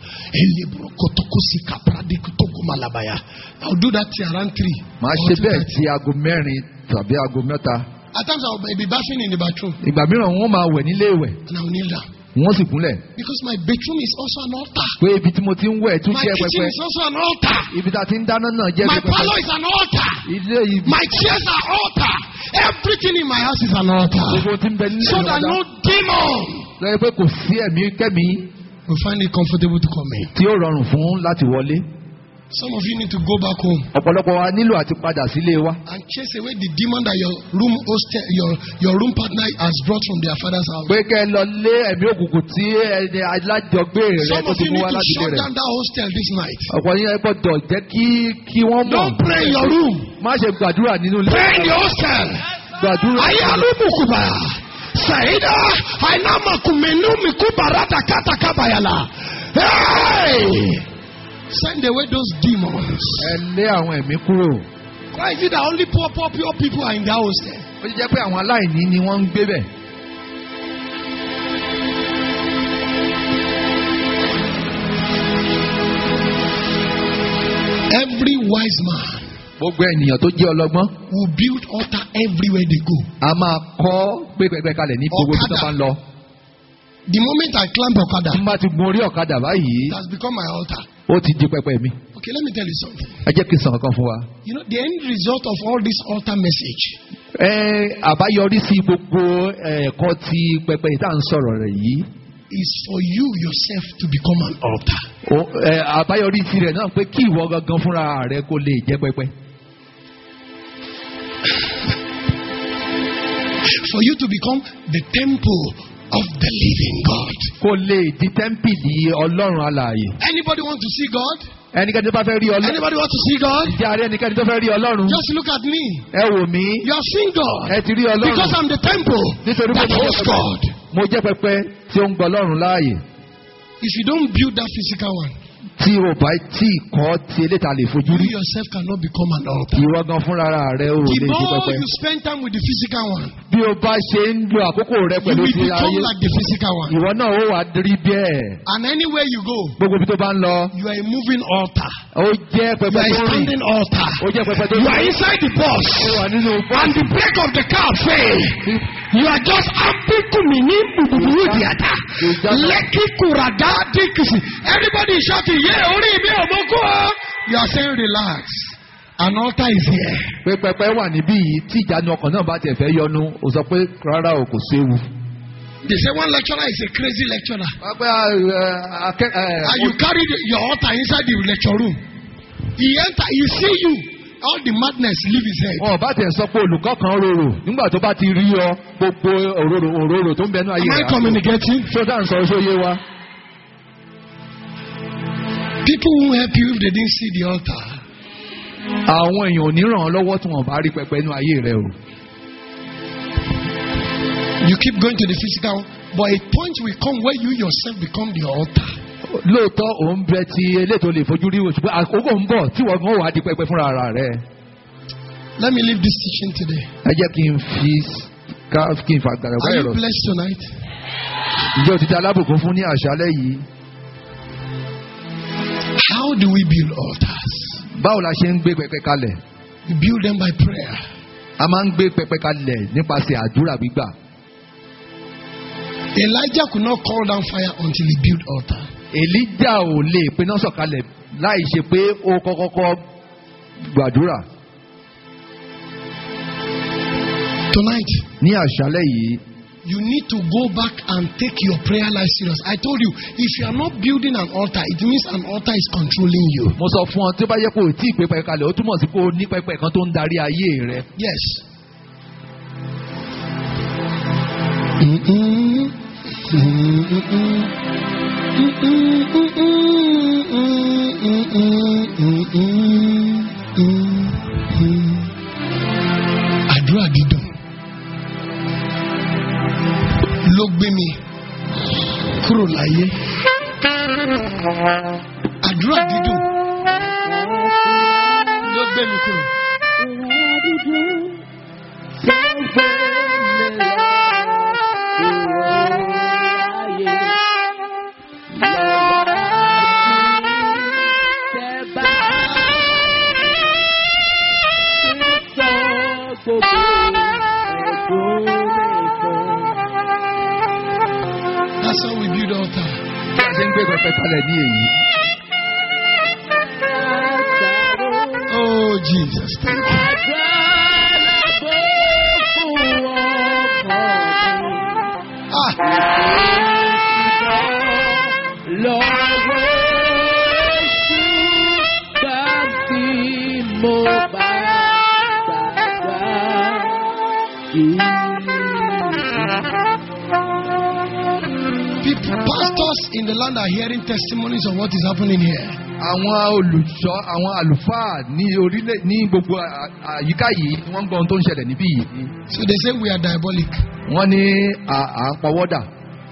elibrokotokusikapradikutokumalabaya. I'll do that till around three. Màá or ṣe two bẹ́ẹ̀ thirty. tí aago mẹ́rin tàbí aago mẹ́ta. At times I'll be bathing in the bathroom Ìgbà mìíràn wọ́n máa wẹ̀ nílé ìwẹ̀. and I'll kneel down. Wọ́n sì kúnlẹ̀. Because my bedroom is also an altar. Pé ibi tí mo ti ń wẹ̀ tún My jẹ́ kitchen pẹpẹ. is also an altar. Ibi tá a ti ń dáná náà jẹ́ My pẹpẹ. parlor is an altar. Ilé ibi My chairs are altar. Everything in my house is an altar. gbogbo tí ń bẹ nílé So that no demon lọ́yẹ́ pé kò sí ẹ̀mí kẹ́mi will find it comfortable to come in. tí ó rọrùn fún láti wọlé. Some of you need to go back home Ọ̀pọ̀lọpọ̀ wa nílò àti padà sílé wa. and chase away the demon that your room hostel, your your room partner has brought from their father's house. Pé kẹ́ ẹ lọ lé ẹ̀mí òkùnkùn tí ẹni alájọgbé rẹ̀ Some tó of ti you mú need wá to láti ilé shut rẹ̀. down that hostel this night. Ọ̀pọ̀ yín ẹ gbọ́dọ̀ jẹ́ kí kí wọ́n mọ̀. Don't pray in your room. Má ṣe gbàdúrà nínú ilé. Pray in the hostel. Gbàdúrà. Ayalubukuba. Saida. Ainama kumenu mikubarata kata kabayala. Hey! Send away those demons. Ẹ lé àwọn ẹ̀mí kúrò. Why is it that only poor, poor, poor people are in that hostel? Ó ti jẹ́ pé àwọn aláìní ni wọ́n ń gbé bẹ̀. Every wise man Gbogbo ènìyàn tó jẹ́ ọlọ́gbọ́n. will build altar everywhere they go. A máa kọ́ gbé pẹpẹ kalẹ̀ ní gbogbo tí wọ́n bá ń lọ. The moment I climb Okada, Tí n bá ti gun orí ọ̀kadà báyìí, it has become my altar. ó ti di pẹpẹ mi. Okay, let me tell you something. Ẹ jẹ́ kí n sàn kankan fún wa. You know, the end result of all this altar message Ẹ àbáyọrí sí gbogbo ẹ̀kọ́ ti pẹpẹ yìí tá à ń sọ̀rọ̀ rẹ̀ yìí. is for you yourself to become an altar. Ó- ẹ, Àbáyọrí tirẹ̀ náà pé kí ìwọ gangan fúnra rẹ kó lè jẹ́ pẹpẹ. For you to become the temple of the living God. Kó lè di tẹ́ḿpìlì Ọlọ́run alààyè. Anybody want to see God? Ẹnikẹ́ni tó bá fẹ́ rí Ọlọ́run. Anybody want to see God? Ǹjẹ́ a rí ẹnikẹ́ni tó fẹ́ rí Ọlọ́run? Just look at me. Ẹ wò mí. You have seen God. Ẹ ti rí Because Ọlọ́run. I'm the temple Nítorí pé that mo jẹ́ hosts pẹpẹ. God. Mo jẹ́ pẹpẹ tí ó ń gbọ́ Ọlọ́run láàyè. If you don't build that physical one, Tí o bá tí ì kọ́ ti eléta lè fojú you rí. yourself cannot become an altar. Ìwọ gan fúnra rẹ ò The lè di more pẹpẹ. you spend time with the physical one, Bí o bá ṣe ń lo àkókò rẹ you pẹ̀lú will ti become ayé, like the physical one. ìwọ náà ó wà rí bẹ́ẹ̀. And anywhere you go, Gbogbo ibi tó bá ń lọ, you are a moving altar. ó jẹ́ You pẹpẹ are a tó rìn. standing altar. Ó jẹ́ pẹpẹ tó You rìn. are inside the bus. Ó wà nínú And the brake of the car fail. You are just ampikumini buburu diata. Leki kurada dikisi. Everybody is shouting, yeah, ori mi omoko. You are saying, relax. An altar is here. pé pẹpẹ wà níbí yìí tí ìjánu ọkàn náà bá tiẹ̀ fẹ́ yọnu, ó sọ pé rárá o kò séwu. They say one lecturer is a crazy lecturer. Wọ́n pẹ́ akẹ́ And you carry the, your altar inside the lecture room. He enter, he see you. all the madness leave his head. Wọn bá tẹ̀ sọ pé olùkọ́ kan rorò nígbà tó bá ti rí ọ gbogbo òróró òróró tó ń bẹnu ayé Am I rẹ̀. communicating? Ṣọ́dá ń sọ sóyé wa. People won't help you if they didn't see the altar. Àwọn èèyàn ò ní ràn án lọ́wọ́ tí wọ́n bá rí pẹpẹ inú ayé rẹ̀ o. You keep going to the physical, but a point will come where you yourself become the altar. Lóòótọ́ òun bẹ ti elétò lè fojú rí o ṣùgbọ́n àkókò ń bọ̀ tí wọ́n gan wà á di pẹpẹ fúnra ara rẹ̀. Let me leave this teaching today. Ẹ jẹ́ kí n fi ká kí n fa gbàgbọ́ Are you ẹ̀rọ. blessed tonight? Ǹjẹ́ o ti di alábùkún fún ní àṣálẹ́ yìí? How do we build altars? Báwo la ṣe ń gbé pẹpẹ kalẹ̀? We build them by prayer. A máa ń gbé pẹpẹ kalẹ̀ nípasẹ̀ àdúrà gbígbà. Elijah could not call down fire until he built altar. Èlíjà ò lè pinná sọ̀kalẹ̀ láì ṣe pé ó kọ́kọ́kọ́ gbàdúrà. Tonight, Ní àṣálẹ́ yìí, you need to go back and take your prayer life serious. I told you, if you are not building an altar, it means an altar is controlling you. mo sọ fún ọ tí ó bá yẹ kó o tí ì gbé pẹpẹ kalẹ̀ ó túmọ̀ sí pé o ní pẹpẹ kan tó ń darí ayé rẹ. Yes. Mm-mm. Mm-mm. Àdúrà dídùn ló gbé mi kúrò láyé. Àdúrà dídùn ló gbé mi kúrò. That's how we build altar. Bí a ṣe ń gbé pẹpẹ kalẹ̀ ní èyí. Oh Jesus, thank you. Ah. People, pastors in the land are hearing testimonies of what is happening here. Àwọn olùṣọ́ àwọn àlùfáà ní orílẹ̀ ní gbogbo à- àyíká yìí wọ́n ń gbọ́ ohun tó ń ṣẹlẹ̀ níbí yìí. So they say we are diabolic. Wọ́n ní à- à ń pọwọ́dà.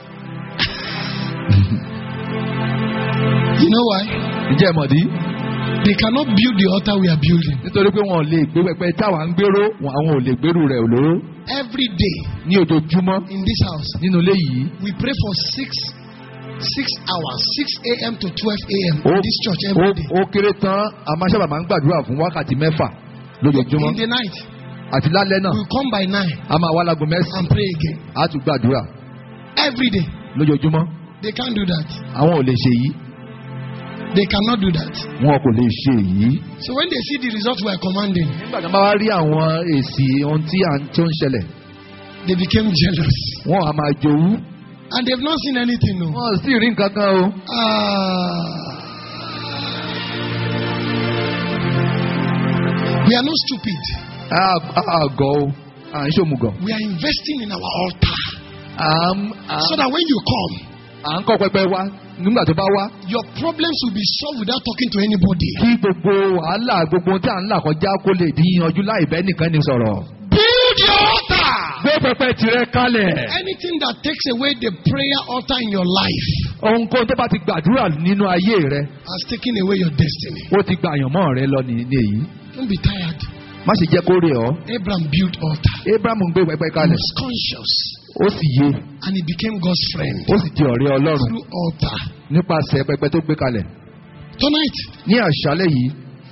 You know why? Ǹjẹ́ ẹ mọ̀dí? They cannot build the altar we are building. Nítorí pé wọn ò lè gbé pẹpẹ táwa ń gbéró wọn- àwọn ò lè gbérù rẹ̀ òlóró. Every day Ní ojoojúmọ́ in this house, nínú ilé yìí. we pray for six six hours, six a.m. to twelve a.m. Ó in this church every day. ó kéré tán a máa sábà máa ń gbàdúrà fún wákàtí mẹ́fà lójoojúmọ́. In the night, Àti lálẹ́ náà we come by nine a máa wá láago mẹ́sàn-án and pray again. á tún gbàdúrà Every day. lójoojúmọ́. They can't do that. Àwọn ò lè ṣe yìí. They cannot do that. Wọn kò lè ṣe yìí. So when they see the results we are commanding, Nígbà tí wọ́n bá wá rí àwọn èsì ohun tí à ń tó ń ṣẹlẹ̀, they became jealous. wọ́n á máa jowú. And they've not seen anything. No. Wọ́n ò sì rí nǹkan kan o. Ah. We are not stupid. À- à- Àgọ́ o, à ń ṣòmùgọ̀. We are investing in our altar. À ń à So that when you come, à ń kọ́ pẹpẹ wá nígbà tó bá wá. your problems will be solved without talking to anybody. Kí gbogbo wàhálà gbogbo ohun tí à ń là kọjá kó lè di yanjú láì bẹ́ẹ̀ nìkan ni sọ̀rọ̀. Build your altar. Gbé pẹpẹ tirẹ̀ kalẹ̀. Anything that takes away the prayer altar in your life Ohunkóhun tó bá ti gbàdúrà nínú ayé rẹ, has taken away your destiny. ó ti gba àyànmọ́ rẹ lọ ní ní èyí. Don't be tired. Má ṣe jẹ́ kó rẹ̀ ọ́. Abraham built altar. Abraham ń gbé pẹpẹ He kalẹ̀. was conscious. Ó sì yé. And he became God's friend Ó sì di ọ̀rẹ́ Ọlọ́run through altar. nípasẹ̀ pẹpẹ tó gbé kalẹ̀. Tonight, Ní àṣálẹ́ yìí,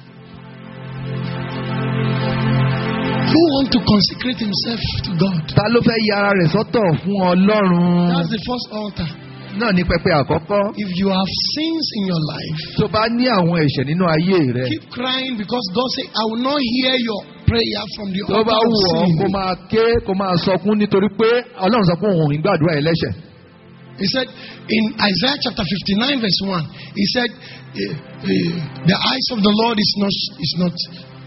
who want to consecrate himself to God? ta ló fẹ́ ya ara rẹ̀ sọ́tọ̀ fún Ọlọ́run? That's the first altar. Náà ní pẹpẹ àkọ́kọ́. If you have sins in your life, Tó bá ní àwọn ẹ̀ṣẹ̀ nínú ayé rẹ, keep crying because God said, I will not hear your prayer from the tó bá altar wù of ọ́ kó sin. máa ké kó máa sọkún nítorí pé Ọlọ́run sọ pé òun ò ní gbàdúrà ẹlẹ́ṣẹ̀. He said in Isaiah chapter fifty-nine verse one, he said, eh, eh, the eyes of the Lord is not is not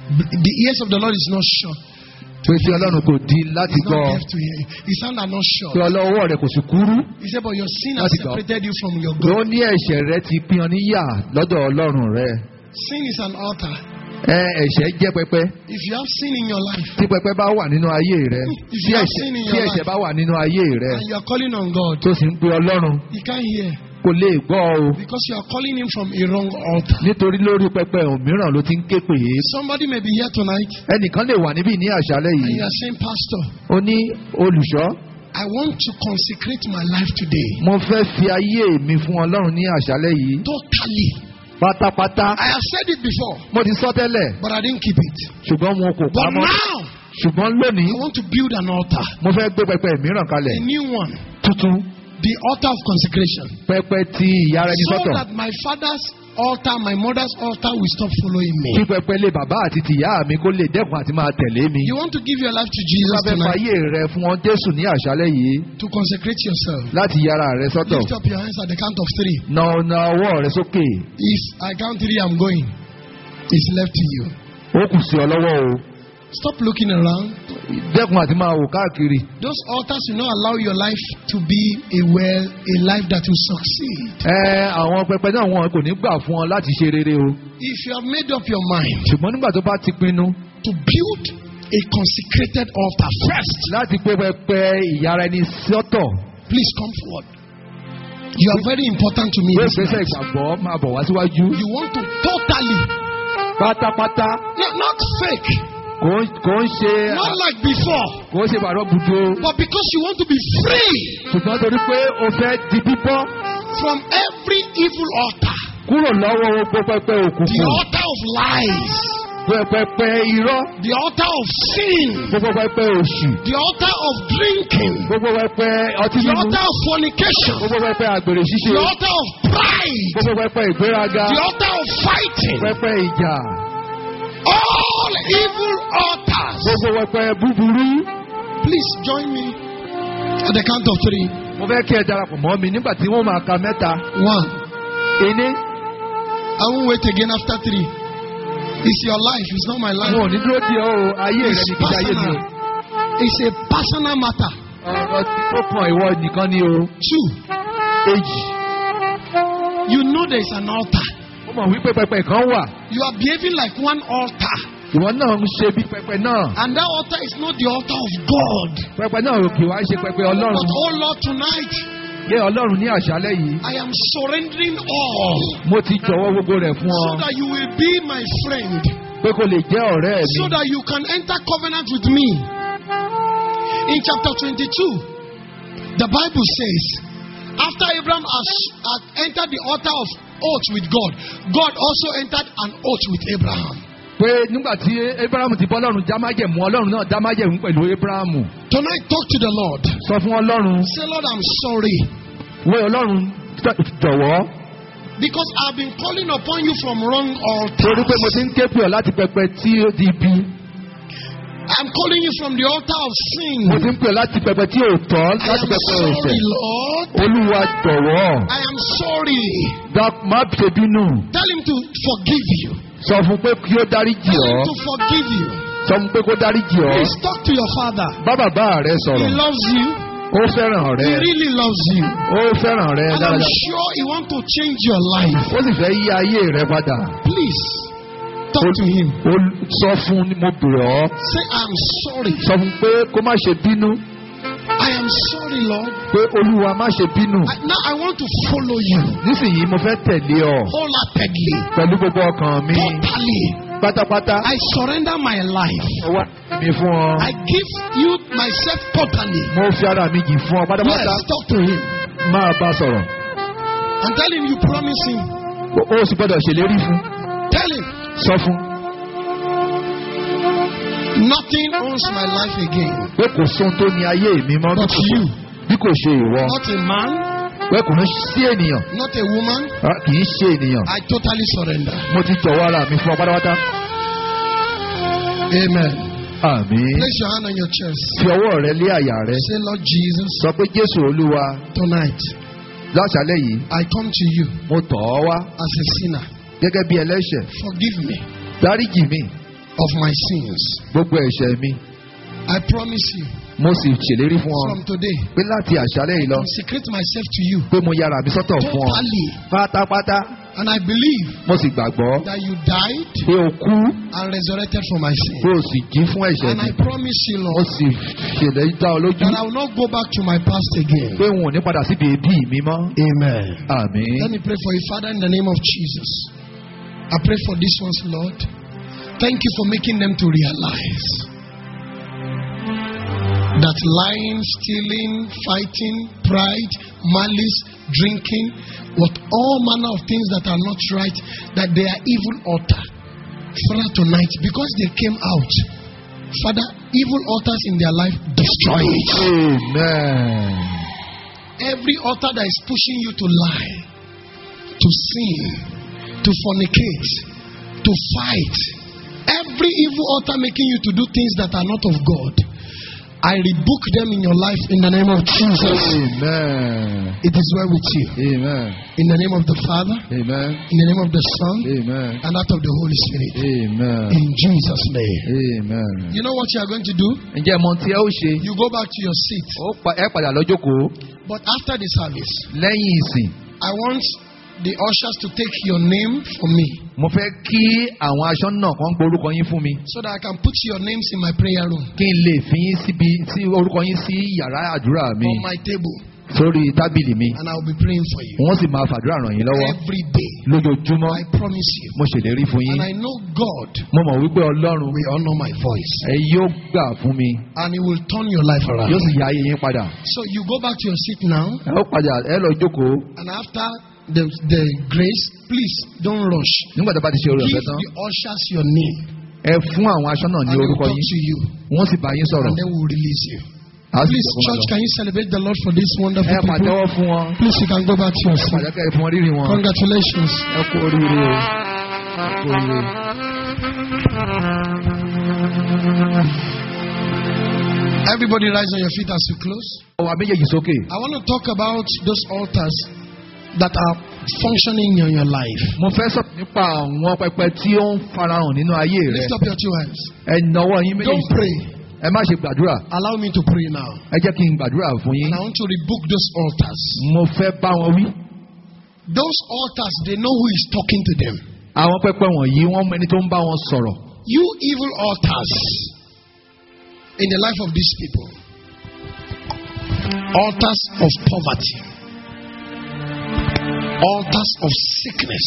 The ears of the Lord is not short. pé tí ọlọ́run kò di láti It's gbọ́ not deaf to hear. His hands are not short. pé ọlọ́wọ́ rẹ̀ kò sì kúrú He said, but your sin has Láti gbọ́. separated you from your pé ó God. ní ẹ̀ṣẹ̀ rẹ ti pín ọ níyà lọ́dọ̀ ọlọ́run rẹ. Sin is an altar. ẹ ẹ̀ṣẹ̀ jẹ́ pẹpẹ If you have sin in your life tí pẹpẹ bá wà nínú ayé rẹ If tí you have ẹ̀ṣẹ̀ sin in tí your ẹ̀ṣẹ̀ life. bá wà nínú ayé rẹ and you are calling on God, tó sì ń pe ọlọ́run He can't hear kò lè gbọ́ o because you are calling Him from a wrong altar. nítorí lórí pẹpẹ òmíràn ló ti ń ké pè é. Somebody may be here tonight ẹnìkan lè wà níbí ní àṣálẹ́ and yìí you are saying, Pastor, ó ní olùṣọ́ I want to consecrate my life today mo fẹ́ fi ayé mi fún ọlọ́run ní àṣálẹ́ yìí totally. pátápátá. I have said it before, mo ti sọ tẹ́lẹ̀ but I didn't keep it. ṣùgbọ́n wọn kò But pamọ́ now, ṣùgbọ́n lónìí I want to build an altar, mo fẹ́ gbé pẹpẹ mìíràn kalẹ̀ a new one, tuntun the altar of consecration, pẹpẹ ti ìyára ẹni so sọ́tọ̀ that my father's altar, my mother's altar will stop following kí me. pẹpẹ lé bàbá àti tìyá mi kó lè dẹ́kun àti máa tẹ̀lé mi. You want to give your life to Tí Jesus wọ́n fẹ́ tonight, fàyè rẹ fún wọn Jésù ní àṣálẹ́ yìí to consecrate yourself. láti yára rẹ sọ́tọ̀. Lift up your hands at the count of three. Na na ọwọ́ rẹ sókè. If I count three, I'm going. It's left to you. Ó kù sí ọ lọ́wọ́ o. Stop looking around. Dẹ́kun àti máa wò káàkiri. Those altars will not allow your life to be a well, a life that will succeed. Ẹ àwọn pẹpẹ náà wọn kò ní gbà fún ọ láti ṣe rere o. If you have made up your mind Ṣùgbọ́n nígbà tó bá ti pinnu to build a consecrated altar first, láti pé pẹpẹ ìyára ẹni sọ́tọ̀. please come forward. You are very important to me. Pé This ìgbésẹ̀ night. ìgbàgbọ́ máa bọ̀ wá síwájú. You want to totally, Pátápátá not, not fake, kò ń kò ń ṣe not like before, kò ń ṣe bàrọ̀ budo. but because you want to be free Ṣùgbọ́n torí pé o fẹ́ di bíbọ́ from every evil altar, kúrò lọ́wọ́ gbogbo pẹpẹ the òkùnkùn. altar of lies, Pẹpẹ irọ́. the altar of sin, Gbogbo pẹpẹ òṣì. the altar of drinking, Gbogbo pẹpẹ ọtí the mímu. altar of fornication, Gbogbo pẹpẹ àgbèrè ṣíṣe. the altar of pride, Gbogbo pẹpẹ ìgbéraga. the altar of fighting, Pẹpẹ ìjà. all evil altars. Gbogbo pẹpẹ búburú. Please join me at the count of three. Mo fẹ́ kí ẹ darapọ̀ mọ́ mi nígbà tí wọ́n máa ka mẹ́ta. One. Ìní. I won't wait again after three. It's your life, it's not my life. Mo ò ní dúró di ọ́ o. Ayé rẹ̀ It's ní kìí ayé mi o. personal. It's a personal matter. Ọ̀rọ̀ tí ó kàn ìwọ nìkan ni o. Two. Èjì. You know there is an altar. Ó mọ̀ wípé pẹpẹ kan wà. You are behaving like one altar. Ìwọ náà ń ṣe bí pẹpẹ náà. And that altar is not the altar of God. Pẹpẹ náà ò kì wá ṣe pẹpẹ But Ọlọ́run. oh Lord, tonight Yé Ọlọ́run ní àṣálẹ́ yìí. I am surrendering all Mo ti jọ̀wọ́ gbogbo rẹ̀ fún ọ. so that you will be my friend, Pé kò lè jẹ́ ọ̀rẹ́ mi. so that you can enter covenant with me. In chapter twenty-two, the Bible says, after Abraham has, had entered the altar of oath with God, God also entered an oath with Abraham. Pé nígbà tí Abrahamu ti bọ́ Ọlọ́run dá májẹ̀mú Ọlọ́run náà dá májẹ̀mú pẹ̀lú Abrahamu. Tonight, talk to the Lord. Sọ fún Ọlọ́run. Say, Lord, I'm sorry Wé Ọlọ́run jọ̀wọ́. because I've been calling upon you from wrong Torí pé mo altars. ti ń ké pè ọ́ láti pẹpẹ tí ó di ibi. I'm calling you from the altar of sin. Mo ti ń pè ọ́ láti pẹpẹ tí ò tọ́ I láti am pẹpẹ sorry, ọ̀sẹ̀. Lord. Olúwa jọ̀wọ́. I am sorry. Dá má ṣe bínú. Tell him to forgive you. Sọ fún pé kí ó dáríjì Tell him ọ́. to forgive you. Sọ fún pé kó dáríjì ọ́. Please talk to your father. Bá bàbá rẹ He sọ̀rọ̀. loves you. Ó fẹ́ràn He rẹ. really loves you. Ó fẹ́ràn rẹ And I'm dáradára. sure he wants to change your life. Ó sì fẹ́ yí ayé rẹ padà. Please talk to him. Ó sọ fún ni mo bèrè ọ́. Say, I'm sorry. Sọ fún pé kó má ṣe bínú. I am sorry, Lord. Pé Olúwa má ṣe bínú. I, now I want to follow you Nísìnyí mo fẹ́ tẹ̀lé ọ. wholeheartedly, Pẹ̀lú gbogbo ọkàn mi. totally. Pátápátá. I surrender my life. Mo wá mi fún ọ. I give you myself totally. Mo fi ara mi jì fún ọ pátápátá. Yes, talk to him. Máa bá sọ̀rọ̀. And tell him you promise him. Ó ó sì gbọ́dọ̀ ṣèlérí fún. Tell him Sọ fún. nothing owns my life again. Pé kò sóhun tó ní ayé mi mọ́ bí But kò you. bí kò ṣe ìwọ. Not a man, Pé kò ń sí ènìyàn. not a woman. Rárá, kì í ṣe ènìyàn. I totally surrender. Mo ti jọ̀wọ́ ara mi fún ọ pátápátá. Amen. Àmín. Place your hand on your chest. Fi ọwọ́ rẹ lé àyà rẹ. Say, Lord Jesus, Sọ pé Jésù Olúwa tonight láṣálẹ́ yìí I come to you mo tọ̀ ọ́ wá as a sinner. gẹ́gẹ́ bí ẹlẹ́ṣẹ̀. Forgive me. Dáríjì mi. of my sins. gbogbo ẹ̀ṣẹ̀ mi. I promise you. mo sì ṣèlérí fún ọ. From today. pé láti àṣálẹ́ yìí lọ. Consecrate myself to you. pé mo yára mi sọ́tọ̀ fún ọ. Totally. pátápátá. And I believe. mo sì gbàgbọ́. That you died. pé o kú. And resurrected for my sin. pé o sì jí fún ẹ̀ṣẹ̀ mi. And I promise you, Lord. mo sì ṣèlérí dá ọ lójú. That I will not go back to my past again. pé n ò ní padà síbi ẹbí mi mọ́. Amen. Àmín. Let me pray for you, Father, in the name of Jesus. I pray for these ones, Lord. Thank you for making them to realize that lying, stealing, fighting, pride, malice, drinking, what all manner of things that are not right, that they are evil altar. Father, tonight, because they came out, Father, evil altars in their life, destroy it. Amen. Every altar that is pushing you to lie, to sin, to fornicate, to fight, every evil altar making you to do things that are not of God, I rebuke them in your life in the name of Jesus. Amen. It is well with you. Amen. In the name of the Father. Amen. In the name of the Son. Amen. And that of the Holy Spirit. Amen. In Jesus' name. Amen. You know what you are going to do? Ǹjẹ́ mo ti ẹ ó ṣe? You go back to your seat. Ó pa ẹ padà lọ jókòó. But after the service, lẹ́yìn ìsìn. I want the ushers to take your name for me. Mo fẹ́ kí àwọn aṣọ́nà kan gbé orúkọ yín fún mi. So that I can put your names in my prayer room. Kí n lè fi yín síbi sí orúkọ yín sí yàrá àdúrà mi. On my table. Sórí tábìlì mi. And I will be praying for you. Wọ́n sì máa fàdúrà ràn yín lọ́wọ́. Every day. Lójoojúmọ́. I promise you. Mo ṣèlérí fún yín. And I know God. Mo mọ̀ wípé Ọlọ́run. will honor my voice. Ẹ yóò gbà fún mi. And He will turn your life around. Yóò sì yá ayé yín padà. So you go back to your seat now. Ẹ ó padà ẹ lọ jókòó. And after the the grace, please don't rush. Nígbà tó bá ti ṣe orí ọ̀fẹ́ tán. Give the ushers your name. Ẹ fún àwọn aṣọ́nà ní orúkọ yín. And they will talk to you. Wọ́n sì bá yín sọ̀rọ̀. And then we will release you. Please, church, can you celebrate the Lord for this wonderful people? Please, you can go back to your seat. Congratulations. Everybody rise on your feet as we close. I want to talk about those altars that are functioning in your life. Lift up your two hands. Don't pray. Ẹ má ṣe gbàdúrà. Allow me to pray now. Ẹ jẹ́ kí n gbàdúrà fún yín. And I want to rebuke those altars. Mo fẹ́ bá wọn wí. Those altars, they know who is talking to them. Àwọn pẹpẹ wọ̀nyí wọ́n mọ ẹni tó ń bá wọn sọ̀rọ̀. You evil altars in the life of these people. Altars of poverty. Altars of sickness.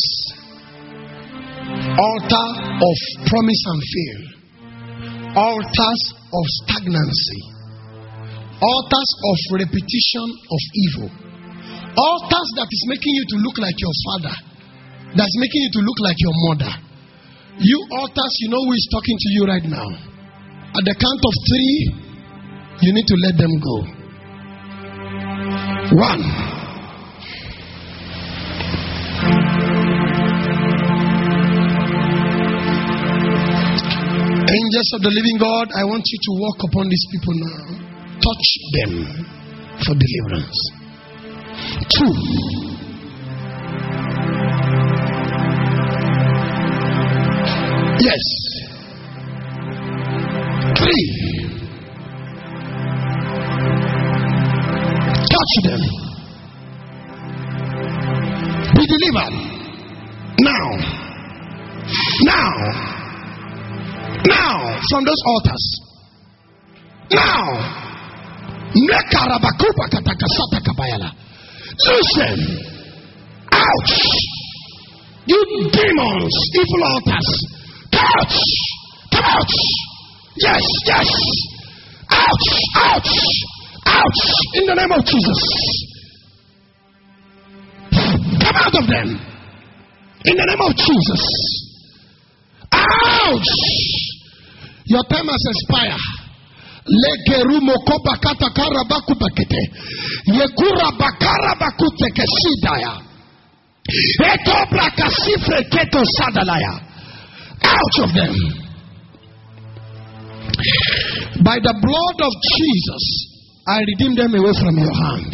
Altar of promise and fail. Altars of stagnancy, altars of repetition of evil, altars that is making you to look like your father, that's making you to look like your mother. You altars, you know who is talking to you right now. At the count of three, you need to let them go. One. Angels of the living God, I want you to walk upon these people now. Touch them for deliverance. Two. Yes. Three. Touch them. Be delivered. Now. Now. Now, from those altars. Now, listen. Ouch. You demons, evil altars. Ouch. Ouch. Yes, yes. Ouch. Ouch. Ouch. In the name of Jesus. Come out of them. In the name of Jesus. Ouch. Your time has expired. Legerumo kobakata karabaku bakete. Yekura bakara bakute kesidaya. Etobra kasifre keto sadalaya. Out of them. By the blood of Jesus, I redeem them away from your hand.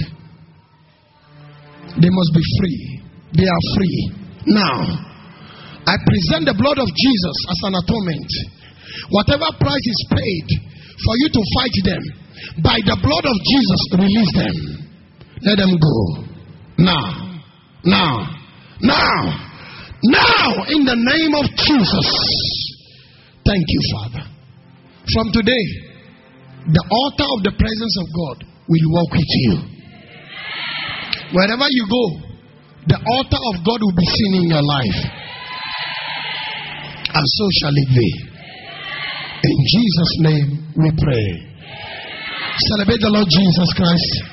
They must be free. They are free. Now, I present the blood of Jesus as an atonement. Whatever price is paid for you to fight them, by the blood of Jesus, release them. Let them go. Now. Now. Now. Now. In the name of Jesus. Thank you, Father. From today, the altar of the presence of God will walk with you. Wherever you go, the altar of God will be seen in your life. And so shall it be. In Jesus' name we pray. Celebrate the Lord Jesus Christ.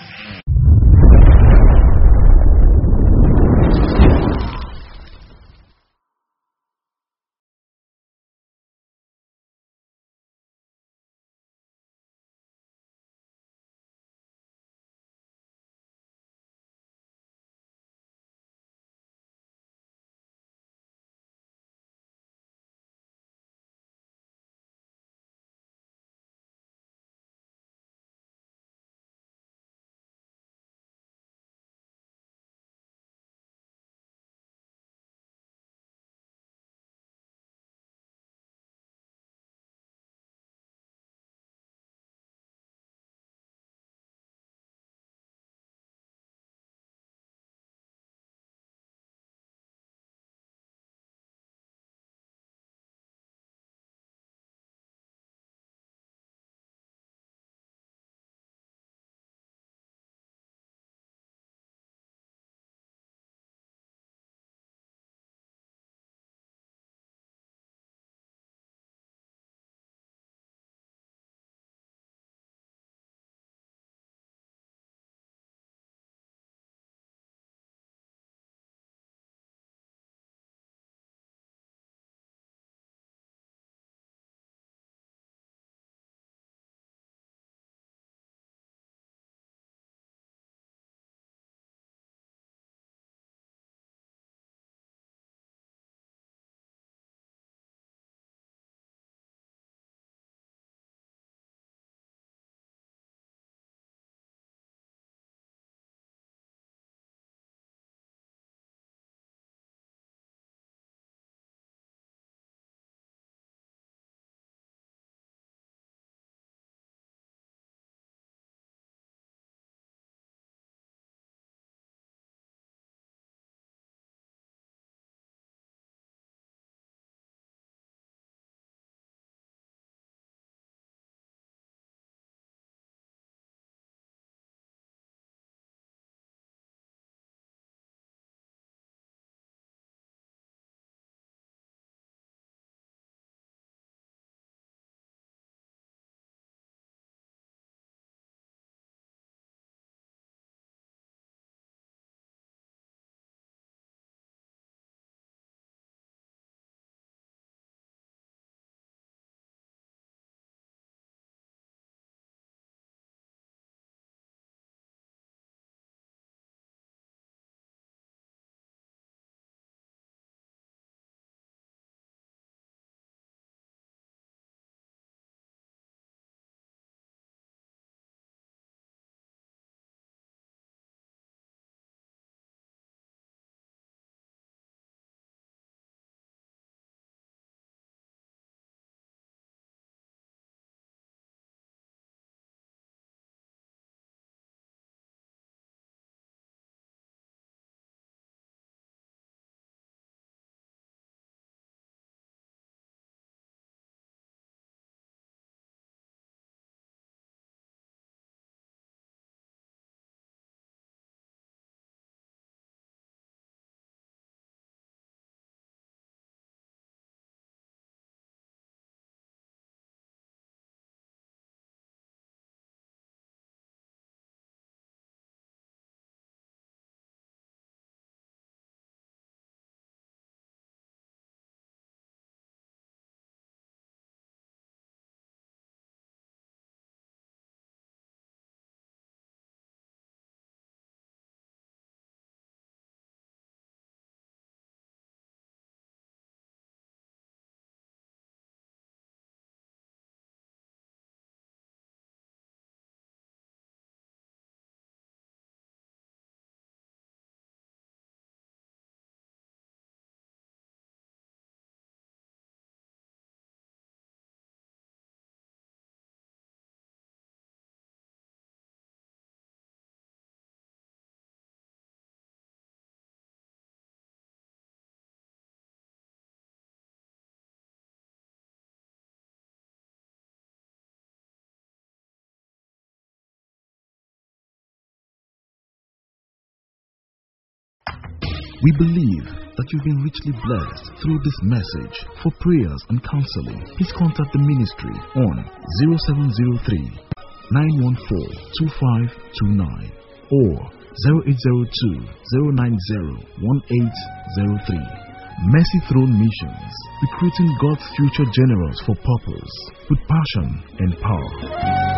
We believe that you've been richly blessed through this message. For prayers and counseling, please contact the ministry on zero seven zero three, nine one four, two five two nine or zero eight zero two, zero nine zero, one eight zero three. Mercy Throne Missions, recruiting God's future generals for purpose with passion and power.